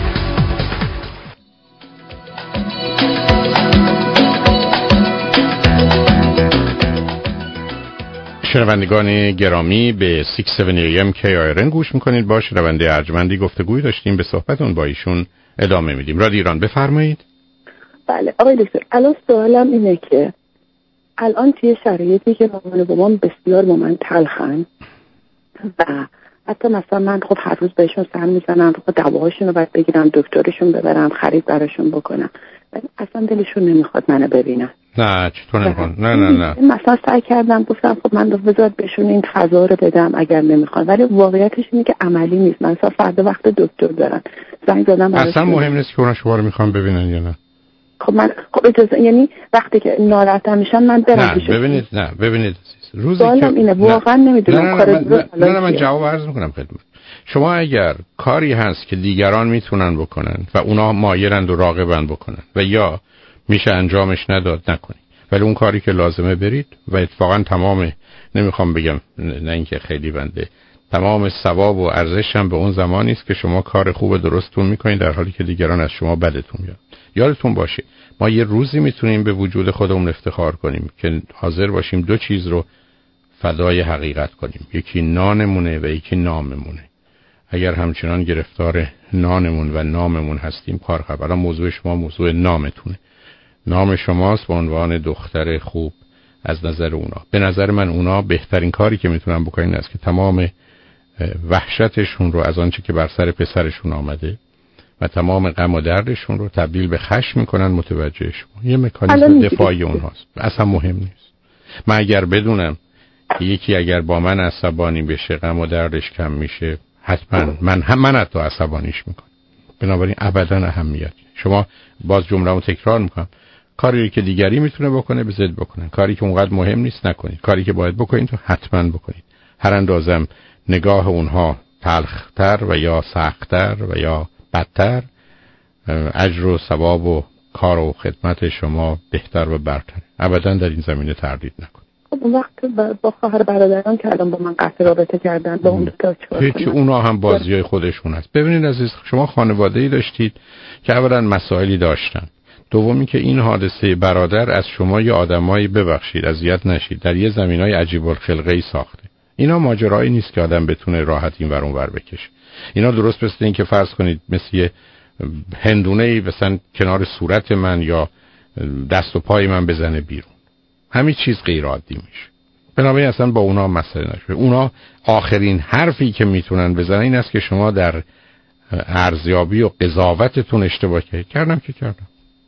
شنوندگان گرامی به 670 AM KIRN گوش میکنید. با شنونده ارجمندی گفتگوی داشتیم، به صحبتون با ایشون ادامه میدیم. رادیو ایران بفرمایید. بله آقای دکتر، الان سوالم اینه که الان توی شرایطی که مامان و بابام بسیار با من تلخن و حتی مثلا من خب هر روز بهشون سر میزنم، خب دواهاشون رو باید بگیرم، دکترشون ببرم، خرید براشون بکنم، ولی اصلا دلشون نمیخواد منو ببینن. نه چطور نمیخواد؟ نه مثلا سعی کردم، گفتم خب من بذار بهشون این فضا رو بدم اگر نمیخواد، ولی واقعیتش اینه که عملی نیست. من فردا وقت دکتر دارن، زنگ زدم اصلا مهم نیست که اونا شما رو میخوام ببینن یا نه. خب من خب اجازه، یعنی وقتی که ناراحتم میشن من برم پیششون. ببینید روزی که اینه واقعا نمیدونم کار نه من جواب عرض میکنم خدمت شما. اگر کاری هست که دیگران میتونن بکنن و اونا مایلند و راغبن بکنن و یا میشه انجامش نداد، نکنید. ولی اون کاری که لازمه برید و اتفاقا تمام، نمیخوام بگم نه اینکه خیلی بنده تمام ثواب و ارزش هم به اون زمانی است که شما کار خوب درستون میکنید در حالی که دیگران از شما بدتون میاد. یادتون باشه ما یه روزی میتونیم به وجود خودمون افتخار کنیم که حاضر باشیم دو چیز رو فدای حقیقت کنیم، یکی نانمونه و یکی ناممونه. اگر همچنان گرفتار نانمون و ناممون هستیم کار خراب. الان موضوع شما موضوع نامتونه، نام شماست به عنوان دختر خوب از نظر اونا. به نظر من اونا بهترین کاری که میتونن بکنن این است که تمام وحشتشون رو از آنچه که بر سر پسرشون آمده و تمام غم و دردشون رو تبدیل به خشم میکنن متوجه شما. یه مکانیزم دفاعی اونهاست، اصلا مهم نیست. من اگر بدونم که یکی اگر با من عصبانی بشه غم و دردش کم میشه، حتما من حتی عصبانیش میکنم. بنابراین ابدا اهمیت. شما باز جمله رو تکرار میکنم، کاری که دیگری میتونه بکنه به ضد بکنن، کاری که اونقدر مهم نیست نکنید، کاری که باید بکنید تو حتما بکنید. هر اندازم نگاه اونها تلختر و یا سخت‌تر و یا بدتر، اجر و ثواب و کار و خدمت شما بهتر و برتر. ابدا در این زمینه تردید نکنید. اون وقت با خواهر برادران که الان با من قطع رابطه کردن با اون دوتا هیچ، اونا هم بازیای خودشون هست. ببینید عزیز، شما خانواده‌ای داشتید که اولا مسائلی داشتن، دومی که این حادثه برادر از شما یه آدمایی ببخشید اذیت نشید در یه زمینای عجیب الخلقه‌ای ساخته. اینا ماجرایی نیست که آدم بتونه راحت این ور اون ور بکشه. اینا درست مثل این که فرض کنید مثل یه هندونه‌ای مثلا کنار صورت من یا دست و پای من بزنه بیرون، همین چیز غیر عادی میشه. بنابراین اصلا با اونا مسئله نشه. اونا آخرین حرفی که میتونن بزنن این است که شما در ارزیابی و قضاوتتون اشتباه کردم که کردم.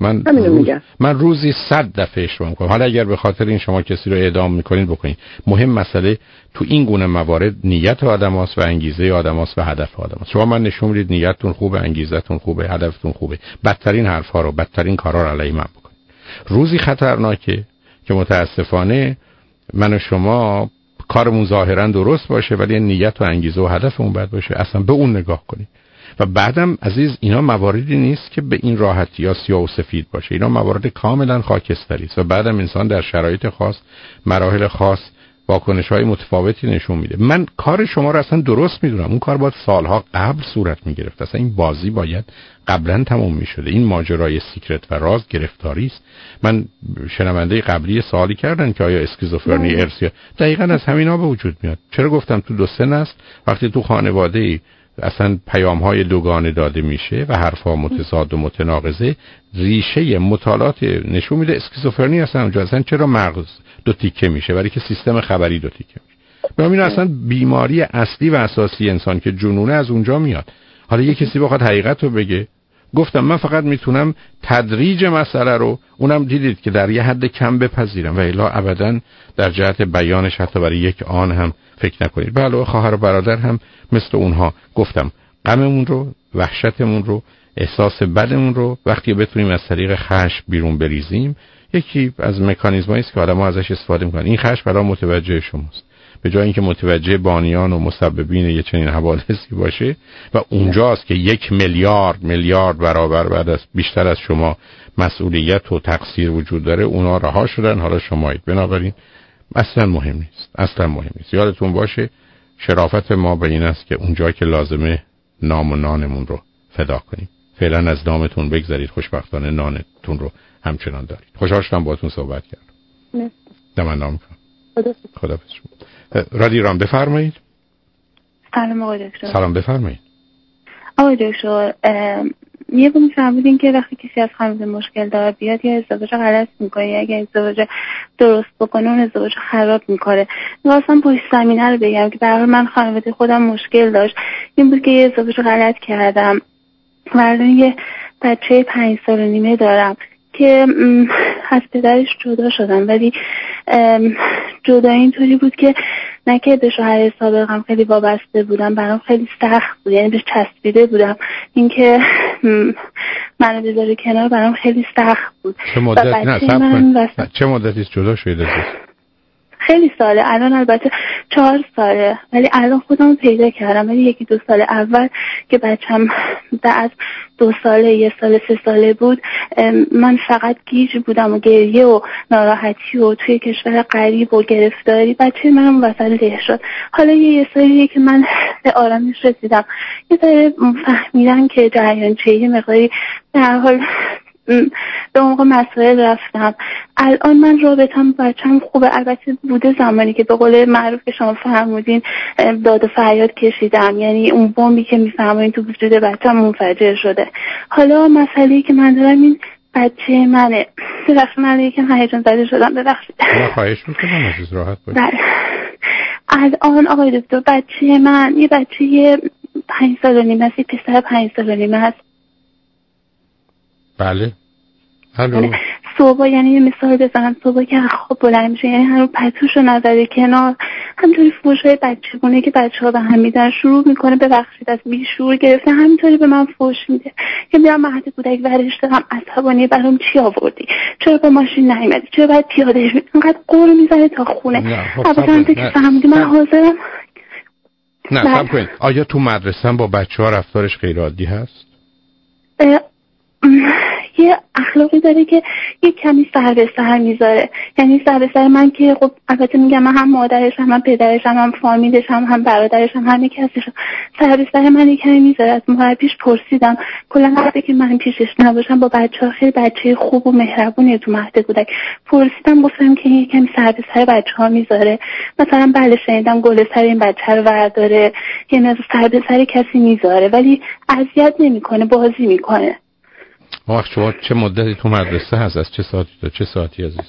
من روزی 100 دفعه اشتباه میکنم. حالا اگر به خاطر این شما کسی رو اعدام میکنین بکنین. مهم مسئله تو این گونه موارد نیت آدم هاست و انگیزه آدم هاست و هدف آدم هاست. شما من نشون میدید نیتتون خوبه، انگیزتون خوبه، هدفتون خوبه، بدترین حرفا رو، بدترین کارا رو علیه من بکنین. روزی خطرناکه که متاسفانه من و شما کارمون ظاهرا درست باشه ولی نیت و انگیزه و هدفمون بد باشه. اصلا به اون نگاه کنید. و بعدم عزیز اینا مواردی نیست که به این راحتی یا سیاه و سفید باشه. اینا موارد کاملا خاکستری است و بعدم انسان در شرایط خاص، مراحل خاص واکنش‌های متفاوتی نشون میده. من کار شما رو اصلا درست میدونم. اون کار باید سالها قبل صورت میگرفت. اصلا این بازی باید قبلا تموم میشده. این ماجرای سیکرت و راز گرفتاری است. من شنونده قبلی سوالی کردن که آیا اسکیزوفرنی ارثی، دقیقاً از همینا به وجود میاد. چرا گفتم تو دو سه نسل وقتی تو خانواده‌ای اصلا پیام‌های دوگانه داده میشه و حرفا متضاد و متناقضه، ریشه مطالعات نشون میده اسکیزوفرنی اصلا اونجا اصلا چرا مغز دو تیکه میشه، برای که سیستم خبری دو تیکه میشه. ببین اصلا بیماری اصلی و اساسی انسان که جنونه از اونجا میاد. حالا یه کسی بخواد حقیقت رو بگه، گفتم من فقط میتونم تدریج مسئله رو، اونم دیدید که در یه حد کم بپذیرم و الا ابدا در جهت بیانش حتی برای یک آن هم فکر نکنید. به علاوه خواهر و برادر هم مثل اونها گفتم غممون رو، وحشتمون رو، احساس بدمون رو وقتی بتونیم از طریق خشم بیرون بریزیم، یکی از مکانیزمایی است که آدم‌ها ازش استفاده می‌کنن. این خشم برای متوجه شماست، به جای اینکه متوجه بانیان و مسببین یه چنین حوادثی باشه و اونجاست که 1 میلیارد برابر بعد از بیشتر از شما مسئولیت و تقصیر وجود داره. اونا رها شدن، حالا شمایید. بنابراین اصلا مهم نیست، اصلا مهم نیست. یادتون باشه شرافت ما به این است که اونجا که لازمه نام و نانمون رو فدا کنیم. فعلا از نامتون بگذارید، خوشبختانه نانتون رو همچنان دارید. خوشحال شدم باهاتون صحبت کردم. نه نام کنم. خدا شما. رادیو بفرمایید. سلام آقای دکتر. سلام بفرمایید. آقای دکتر یه بار می‌فرمودین که وقتی کسی از خانواده مشکل داره بیاد یا ازدواج غلط میکنه یا اگه ازدواج درست بکنه اون ازدواج خراب میکنه. می‌خواستم پشت زمینه رو بگم که به هر حال من خانواده خودم مشکل داشت. این بود که یه ازدواج غلط کردم. الان یه بچه 5 سال و نیمه دارم که از پدرش جدا شدم، ولی جدا اینطوری بود که نه که به شوهر سابقم خیلی وابسته بودم، برام خیلی سخت بود، یعنی بهش چسبیده بودم. اینکه منو بذاره کنار برام خیلی سخت بود. چه مدتی جدا شدید؟ خیلی ساله، الان البته 4 ساله، ولی الان خودم پیدا کردم. ولی 1-2 سال اول که بچم از 2 ساله 1 سال 3 ساله بود، من فقط گیج بودم و گریه و ناراحتی و توی کشور غریب و گرفتاری. بچه منم وسط له شد. حالا یه سالیه که من به آرامش رسیدم، یه ذره فهمیدم که جریان چه، یه مقداری در حال به عمق مسائل رفتم. الان من رابطم با بچه‌م خوبه. البته بوده زمانی که به قول معروف که شما فرمودین داد و فریاد کشیدم، یعنی اون بمبی که میفرمایین تو وجود بچه‌م منفجر شده. حالا مسئله‌ای که من دارم این بچه منه. ببخشید من یکم هیجان زده شدم، ببخشید. خواهش می‌کنم عزیز، راحت باشید. الان آقای دکتر بچه من یه بچه 5 سال و نیم است، پسر 5 سال و نیم است. بله. الو. صبح، یعنی یه مثال بزنم، صبح که خواب بلند میشه، یعنی همون پتوشو نظره کنار، همینطوری فوشای بچگونه که بچه‌ها به هم میدن شروع میکنه، ببخشید از بیشعور گرفته همینطوری به من فوش میده که میرم مهد کودک ورش دارم، عصبانی برام چی آوردی، چرا با ماشین نیومدی، چرا باید پیاده شدی، اینقدر قور میزنه تا خونه. البته که فهمیدی من حاضرم. نه صبر کنید، آیا تو مدرسه با بچه‌ها رفتارش غیر عادی هست؟ یه اخلاقی داره که یه کمی سر به سر میذاره، یعنی سر به سر من که خب البته میگم من هم مادرشم، هم پدرشم، هم فامیلشم، هم برادرشم، هم کسیشم، سر به سر من یه کمی میذاره. از مربیش پرسیدم، کلا وقتی که من پیشش نباشم با بچه‌ها خیلی بچه خوب و مهربونیه تو مهد کودک. پرسیدم گفتم که یه کمی سر به سر بچه‌ها میذاره، مثلا بله شنیدم گل سر این بچه رو ورداره، یعنی سر به سر کسی میذاره ولی اذیت نمیکنه، بازی میکنه. وقت شما چه مدتی تو مدرسه هست؟ از چه ساعتی تا چه ساعتی عزیز؟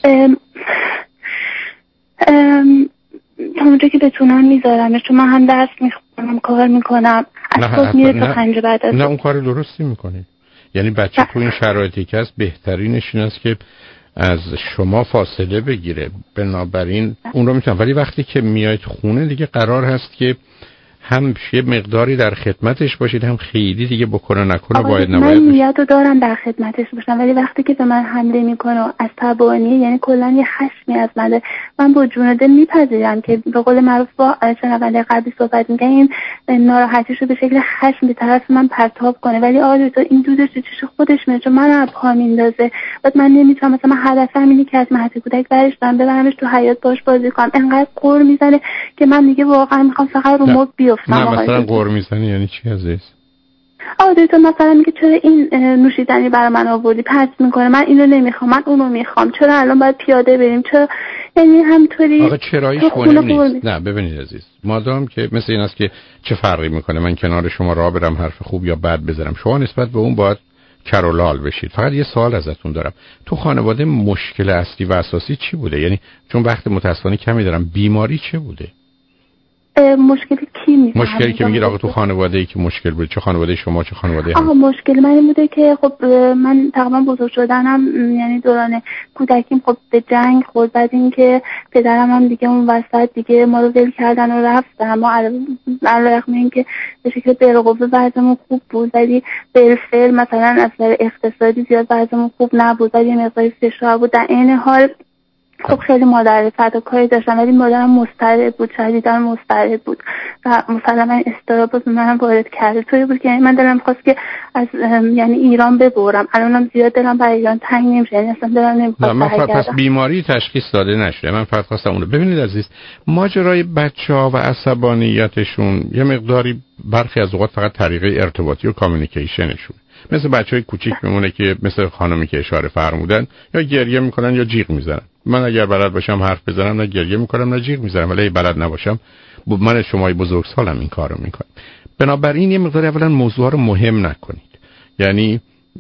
تا اونجا که بتونم میذارمش، چون من هم درس میخونم، کار میکنم، از میره تا 5 بعد از. نه اون کار درستی میکنه. یعنی بچه تو این شرایطی که هست بهترینش این است که از شما فاصله بگیره، بنابراین اون رو میتونم. ولی وقتی که میاید خونه دیگه قرار هست که هم یه مقداری در خدمتش باشید، هم خیلی دیگه بکنه نکنه باید نباید. من نیت رو دارم در خدمتش باشم، ولی وقتی که به من حمله میکنه و از عصبانیه، یعنی کلا یه خشمی از من با جون دل میپذیرم که به قول معروف با شنونده قبلی صحبت میگن این ناراحتیش رو به شکل خشم به طرف من پرتاب کنه، ولی آره تو این دودش تو چش خودش میره، چون من رو پا میندازه. بعد من نمیتونم، مثلا من هدفم اینه که از مهد کودک برش دارم ببرمش تو حیاط باش بازی کنم، انقدر قور میزنه که من دیگه واقعا میخوام فقط رو مبل بیافتم. نه مثلا قور میزنی یعنی چی عزیز؟ تو مثلا میگه چرا این نوشیدنی برای من آوردی، پس میکنه من اینو نمیخوام، من اونو میخوام، چرا الان باید پیاده بریم، چرا، یعنی همینطوری. آقا چراییش مهم نیست. نه ببینید عزیز، مادام که مثل این است که چه فرقی میکنه من کنار شما راه برم حرف خوب یا بد بزنم، شما نسبت به اون باید کر و لال بشید. فقط یه سوال ازتون دارم، تو خانواده مشکل اصلی و اساسی چی بوده؟ یعنی چون وقت متاسفانه کمی دارم، بیماری چه بوده؟ مشکلی کی میفهمه؟ مشکلی که میگید آقا تو خانواده‌ای که مشکل بود، چه خانواده شما چه خانواده هم؟ آقا مشکل من این بوده که خب من تقریبا بزرگ شدنم یعنی دوران کودکیم خب به جنگ خورد، بعد اینکه پدرم هم دیگه اون وسط دیگه ما رو ول کردن و رفتن. ما علاوه بر اینکه به شکل بالقوه وضعمون خوب بود، ولی بالفعل مثلا از نظر اقتصادی زیاد وضعمون خوب نبود، ولی یه مقدار فشار بود. در این حال خب خیلی مادر فداکاری داشتم، ولی مادرم مضطرب بود، شدیداً مضطرب بود و مسلماً استراب به من وارد کرده. طوری بود که یعنی من دلم خواست که از یعنی ایران ببرم. الانم زیاد دلم برای ایران تنگ نمیشه، یعنی اصلا دلم نمیخواد برگردم. پس بیماری تشخیص داده نشده. من فقط خواستم اون رو ببینید عزیز، ماجرای بچه‌ها و عصبانیتشون یه مقداری برخی از اوقات فقط طریقه ارتباطی و کامیونیکیشنشون، مثل بچهای کوچیک میمونه که مثل خانمی که اشاره فرمودن یا گریه میکنن یا جیغ میزنن. من اگر بلد باشم حرف بزنم نه گریه میکنم نه جیغ میزنم، ولی بلد نباشم من شمای بزرگسالم این کارو میکنم. بنابراین یه مقدار اولا موضوع رو مهم نکنید، یعنی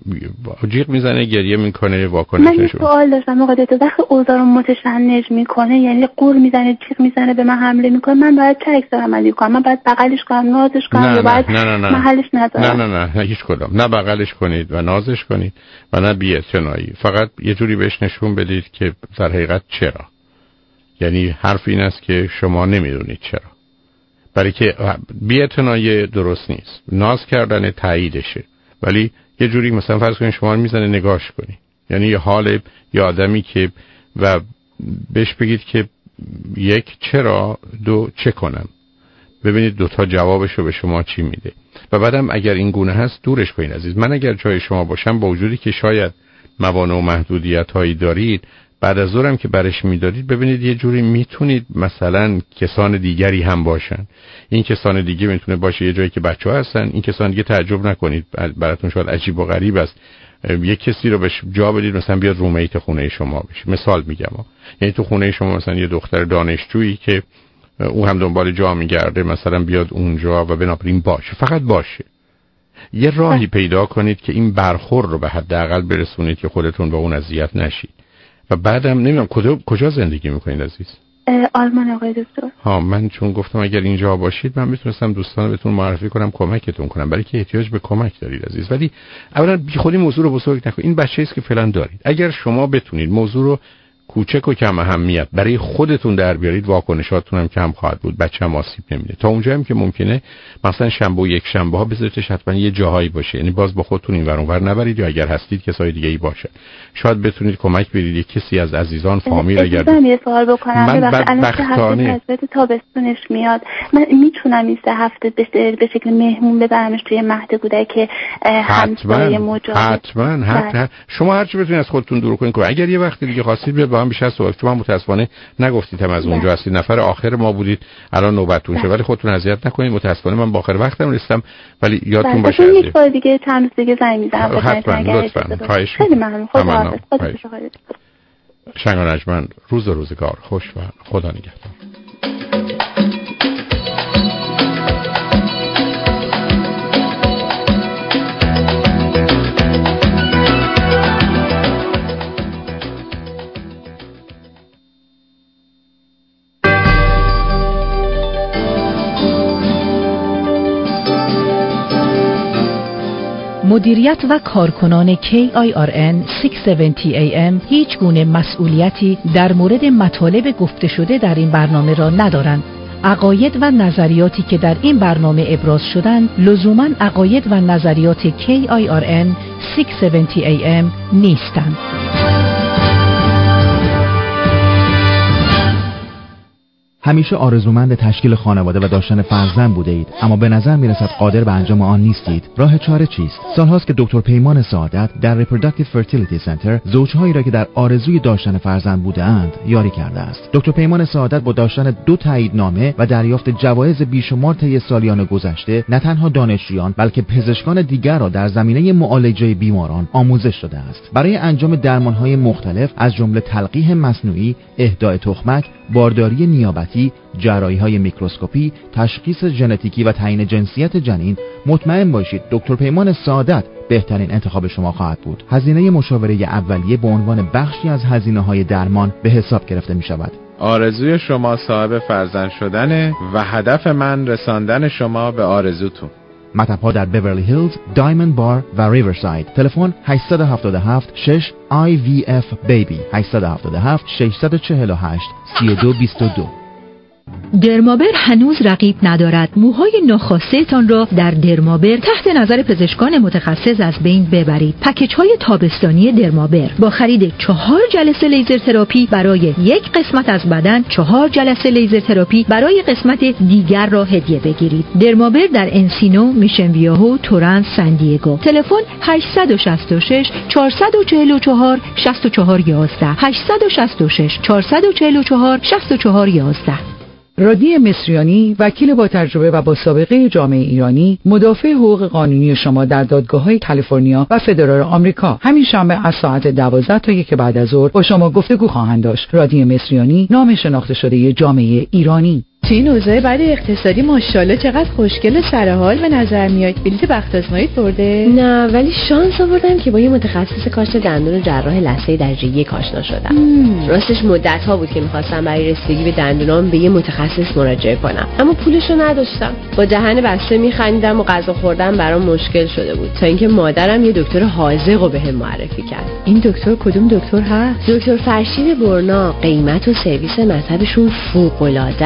جیغ میزنه گریه میکنه واکنش نشون. من سوال داشتم آقا دکتر، وقتی اوضاع رو متشنج میکنه یعنی قور میزنه جیغ میزنه به من حمله میکنه، من باید چه عکس عملی کنم؟ من باید بغلش کنم نازش کنم یا باید محلش نذارم؟ نه هیچ کدام. نه بغلش کنید و نازش کنید و نه بی‌اعتنایی، فقط یه جوری بهش نشون بدید که در حقیقت چرا. یعنی حرف این است که شما نمیدونید چرا، برای که بی‌اعتنایی درست نیست، ناز کردن تاییدشه، ولی یه جوری مثلا فرض کنید شما میزنه نگاش کنی، یعنی یه حال یه آدمی که و بهش بگید که یک چرا، دو چه کنم. ببینید دوتا جوابشو به شما چی میده و بعدم اگر این گونه هست دورش کنید عزیز. من اگر جای شما باشم با وجودی که شاید موانع و محدودیت هایی دارید، بعد از ظهرم که برش میدارید ببینید یه جوری میتونید مثلا کسان دیگری هم باشن. این کسان دیگه میتونه باشه یه جایی که بچه‌ها هستن، این کسان دیگه تعجب نکنید، براتون شاید عجیب و غریب است یک کسی رو بهش جا بدید مثلا بیاد رومیت خونه شما بشه. مثال میگم یعنی تو خونه شما مثلا یه دختر دانشجویی که او هم دنبال جا میگرده مثلا بیاد اونجا و بنابراین باشه، فقط باشه. یه راهی پیدا کنید که این برخورد رو به حداقل برسونید که خودتون به اون اذیت نشید. و بعدم نمیدونم کجا زندگی میکنید عزیز؟ آلمان آقای دکتر. من چون گفتم اگر اینجا باشید من میتونستم دوستان بهتون معرفی کنم کمکتون کنم، برای که احتیاج به کمک دارید عزیز. ولی اولا بی خودی موضوع رو بزرگ نکنید. این بچه‌ای است که فعلا دارید. اگر شما بتونید موضوع رو کوچک و کم اهمیت برای خودتون در بیارید، واکنشاتون هم کم خواهد بود، بچه هم آسیب نمیده. تا اونجا هم که ممکنه مثلا شنبه و یک شنبه ها بذاریدش حتما یه جاهایی باشه، یعنی باز با خودتون این ور اون ور نبرید، یا اگر هستید کسای دیگه ای باشه شاید بتونید کمک بدید. کسی از عزیزان فامیل اگر یه سوال بکنم، بدبختانه حضرت تابستونش میاد، من میتونم این 3 هفته به شکل مهمون ببرمش توی مهد کودک که همسایه مجاور؟ حتما. شما هر چی بتونید از خودتون دور کنید. اگر یه وقت دیگه خواستید با هم بیشتر صحبت، چون متاسفانه نگفتید هم از اونجا هستید، نفر آخر ما بودید، الان نوبتتون شه، ولی خودتون اذیت نکنید. متاسفانه من با آخر وقتم رسیدم، ولی یادتون باشه یک بار دیگه چند روز دیگه زنگ میزنم. حتما لطفاً. خواهش خیلی ممنون. خدا شنگ رجمند، روز و روزگار خوش و خدا نگهدار. مدیریت و کارکنان KIRN 670 AM هیچ گونه مسئولیتی در مورد مطالب گفته شده در این برنامه را ندارند. عقاید و نظریاتی که در این برنامه ابراز شدند لزوماً عقاید و نظریات KIRN 670 AM نیستند. همیشه آرزومند تشکیل خانواده و داشتن فرزند بوده اید، اما به نظر میرسد قادر به انجام آن نیستید. راه چاره چیست؟ سالهاست که دکتر پیمان سعادت در Reproductive Fertility Center زوجهایی را که در آرزوی داشتن فرزند بودند یاری کرده است. دکتر پیمان سعادت با داشتن 2 تاییدنامه و دریافت جوایز بیشمار طی سالیان گذشته نه تنها دانشجویان بلکه پزشکان دیگر را در زمینه معالجه بیماران آموزش داده است. برای انجام درمانهای مختلف از جمله تلقیح مصنوعی، اهدای تخمک، بارداری نیابتی، جراحی‌های میکروسکوپی، تشخیص ژنتیکی و تعیین جنسیت جنین، مطمئن باشید دکتر پیمان سعادت بهترین انتخاب شما خواهد بود. هزینه مشاوره اولیه به عنوان بخشی از هزینه‌های درمان به حساب گرفته می‌شود. آرزوی شما صاحب فرزند شدنه و هدف من رساندن شما به آرزوتون. مطب‌ها در بیورلی هیلز، دایموند بار و ریورساید. تلفن 877 6 IVF بیبی 877 648 3222. درمابر هنوز رقیب ندارد. موهای ناخواسته تان را در درمابر تحت نظر پزشکان متخصص از بین ببرید. پکیج های تابستانی درمابر با خرید 4 جلسه لیزر تراپی برای یک قسمت از بدن، 4 جلسه لیزر تراپی برای قسمت دیگر را هدیه بگیرید. درمابر در انسینو، میشن ویاهو، تورنس، سان دیگو. تلفن 866 444 6411 866 444 6411. رادنی مصریانی، وکیل با تجربه و با سابقه جامعه ایرانی، مدافع حقوق قانونی شما در دادگاه‌های کالیفرنیا و فدرال آمریکا، همین شنبه از ساعت 12 تا 1 بعد از ظهر با شما گفتگو خواهند داشت. رادنی مصریانی، نام شناخته شده جامعه ایرانی. توی این اوضاع بعد اقتصادی ماشاءالله چقدر خوشگل سر حال به نظر میاد. بلیت بخت آزماییت برده؟ نه، ولی شانس آوردم که با یه متخصص کاشت دندون و جراح لثه درجه 1 آشنا شدم. راستش مدت‌ها بود که می‌خواستم برای رسیدگی به دندونام به یه متخصص مراجعه کنم، اما پولشو نداشتم. با دهن بسته می‌خندیدم و غذا خوردن برام مشکل شده بود، تا اینکه مادرم یه دکتر حاذقو بهم معرفی کرد. این دکتر کدوم دکتر هست؟ دکتر فرشید برنا. قیمت و سرویس مطبشون فوق‌العاده است.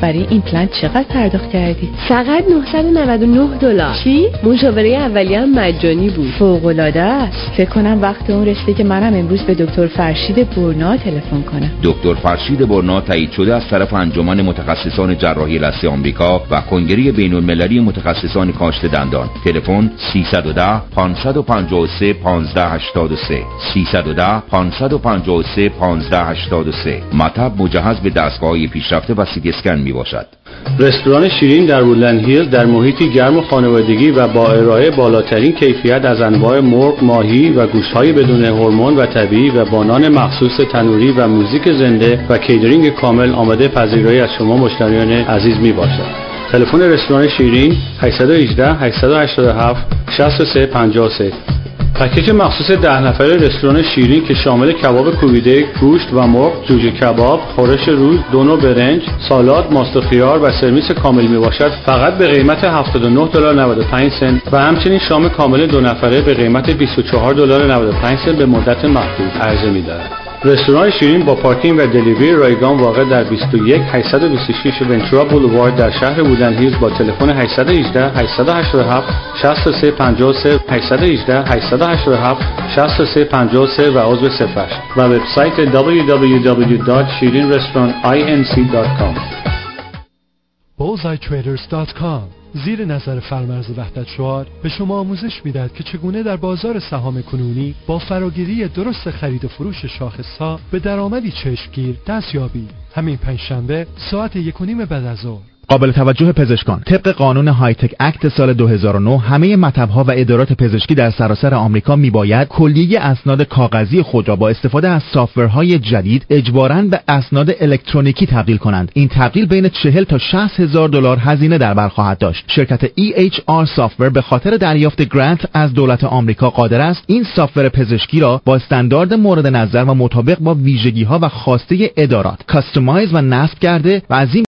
برای ایمپلنت چقدر پرداخت کردی؟ فقط $999. چی؟ مشاوره اولیه هم مجانی بود. فوق‌العاده است. فکر کنم وقت اون رسیده که منم امروز به دکتر فرشید برنا تلفن کنم. دکتر فرشید برنا تایید شده از طرف انجمن متخصصان جراحی لثه آمریکا و کنگره بین‌المللی متخصصان کاشت دندان. تلفن 310 553 1583 310 553 1583. مطب مجهز به دستگاه‌های پیشرفته و سیتی اسکن میباشد. رستوران شیرین در وودلند هیلز در محیطی گرم و خانوادگی و با ارائه بالاترین کیفیت از انواع مرغ، ماهی و گوشت‌های بدون هورمون و طبیعی و با نان مخصوص تنوری و موزیک زنده و کیترینگ کامل آماده پذیرایی از شما مشتریان عزیز میباشد. تلفن رستوران شیرین 818 887 6353. پکیج مخصوص 10 نفره رستوران شیرین که شامل کباب کوبیده، گوشت و مرغ، جوجه کباب، خورش روز، دو نوع برنج، سالاد، ماست و خیار و سرویس کامل میباشد فقط به قیمت $79.95 و همچنین شام کامل 2 نفره به قیمت $24.95 به مدت محدود عرضه می‌دارد. رستوران شیرین با پارکینگ و دلیوری رایگان واقع در 21826 ونچورا بولوارد در شهر وودلند هیلز با تلفن 818 887 6353 818 887 6353 و عضو صفحه و وبسایت www.shirinrestaurantinc.com. bullseyetraders.com زیر نظر فرمرز وحدت شعار به شما آموزش میدهد که چگونه در بازار سهام کنونی با فراگیری درست خرید و فروش شاخص‌ها به درآمدی چشمگیر دست یابید. همین پنجشنبه ساعت 1:30 بعد از ظهر. قابل توجه پزشکان، طبق قانون های تک اکت سال 2009 همه مطب‌ها و ادارات پزشکی در سراسر آمریکا میباید کلیه اسناد کاغذی خود را با استفاده از سافتورهای جدید اجباراً به اسناد الکترونیکی تبدیل کنند. این تبدیل بین 40 تا 60 هزار دلار هزینه در بر خواهد داشت. شرکت EHR سافتور به خاطر دریافت گرانت از دولت آمریکا قادر است این سافتور پزشکی را با استاندارد مورد نظر و مطابق با ویژگی‌ها و خواسته ادارات کاستومایز و نصب کرده و از این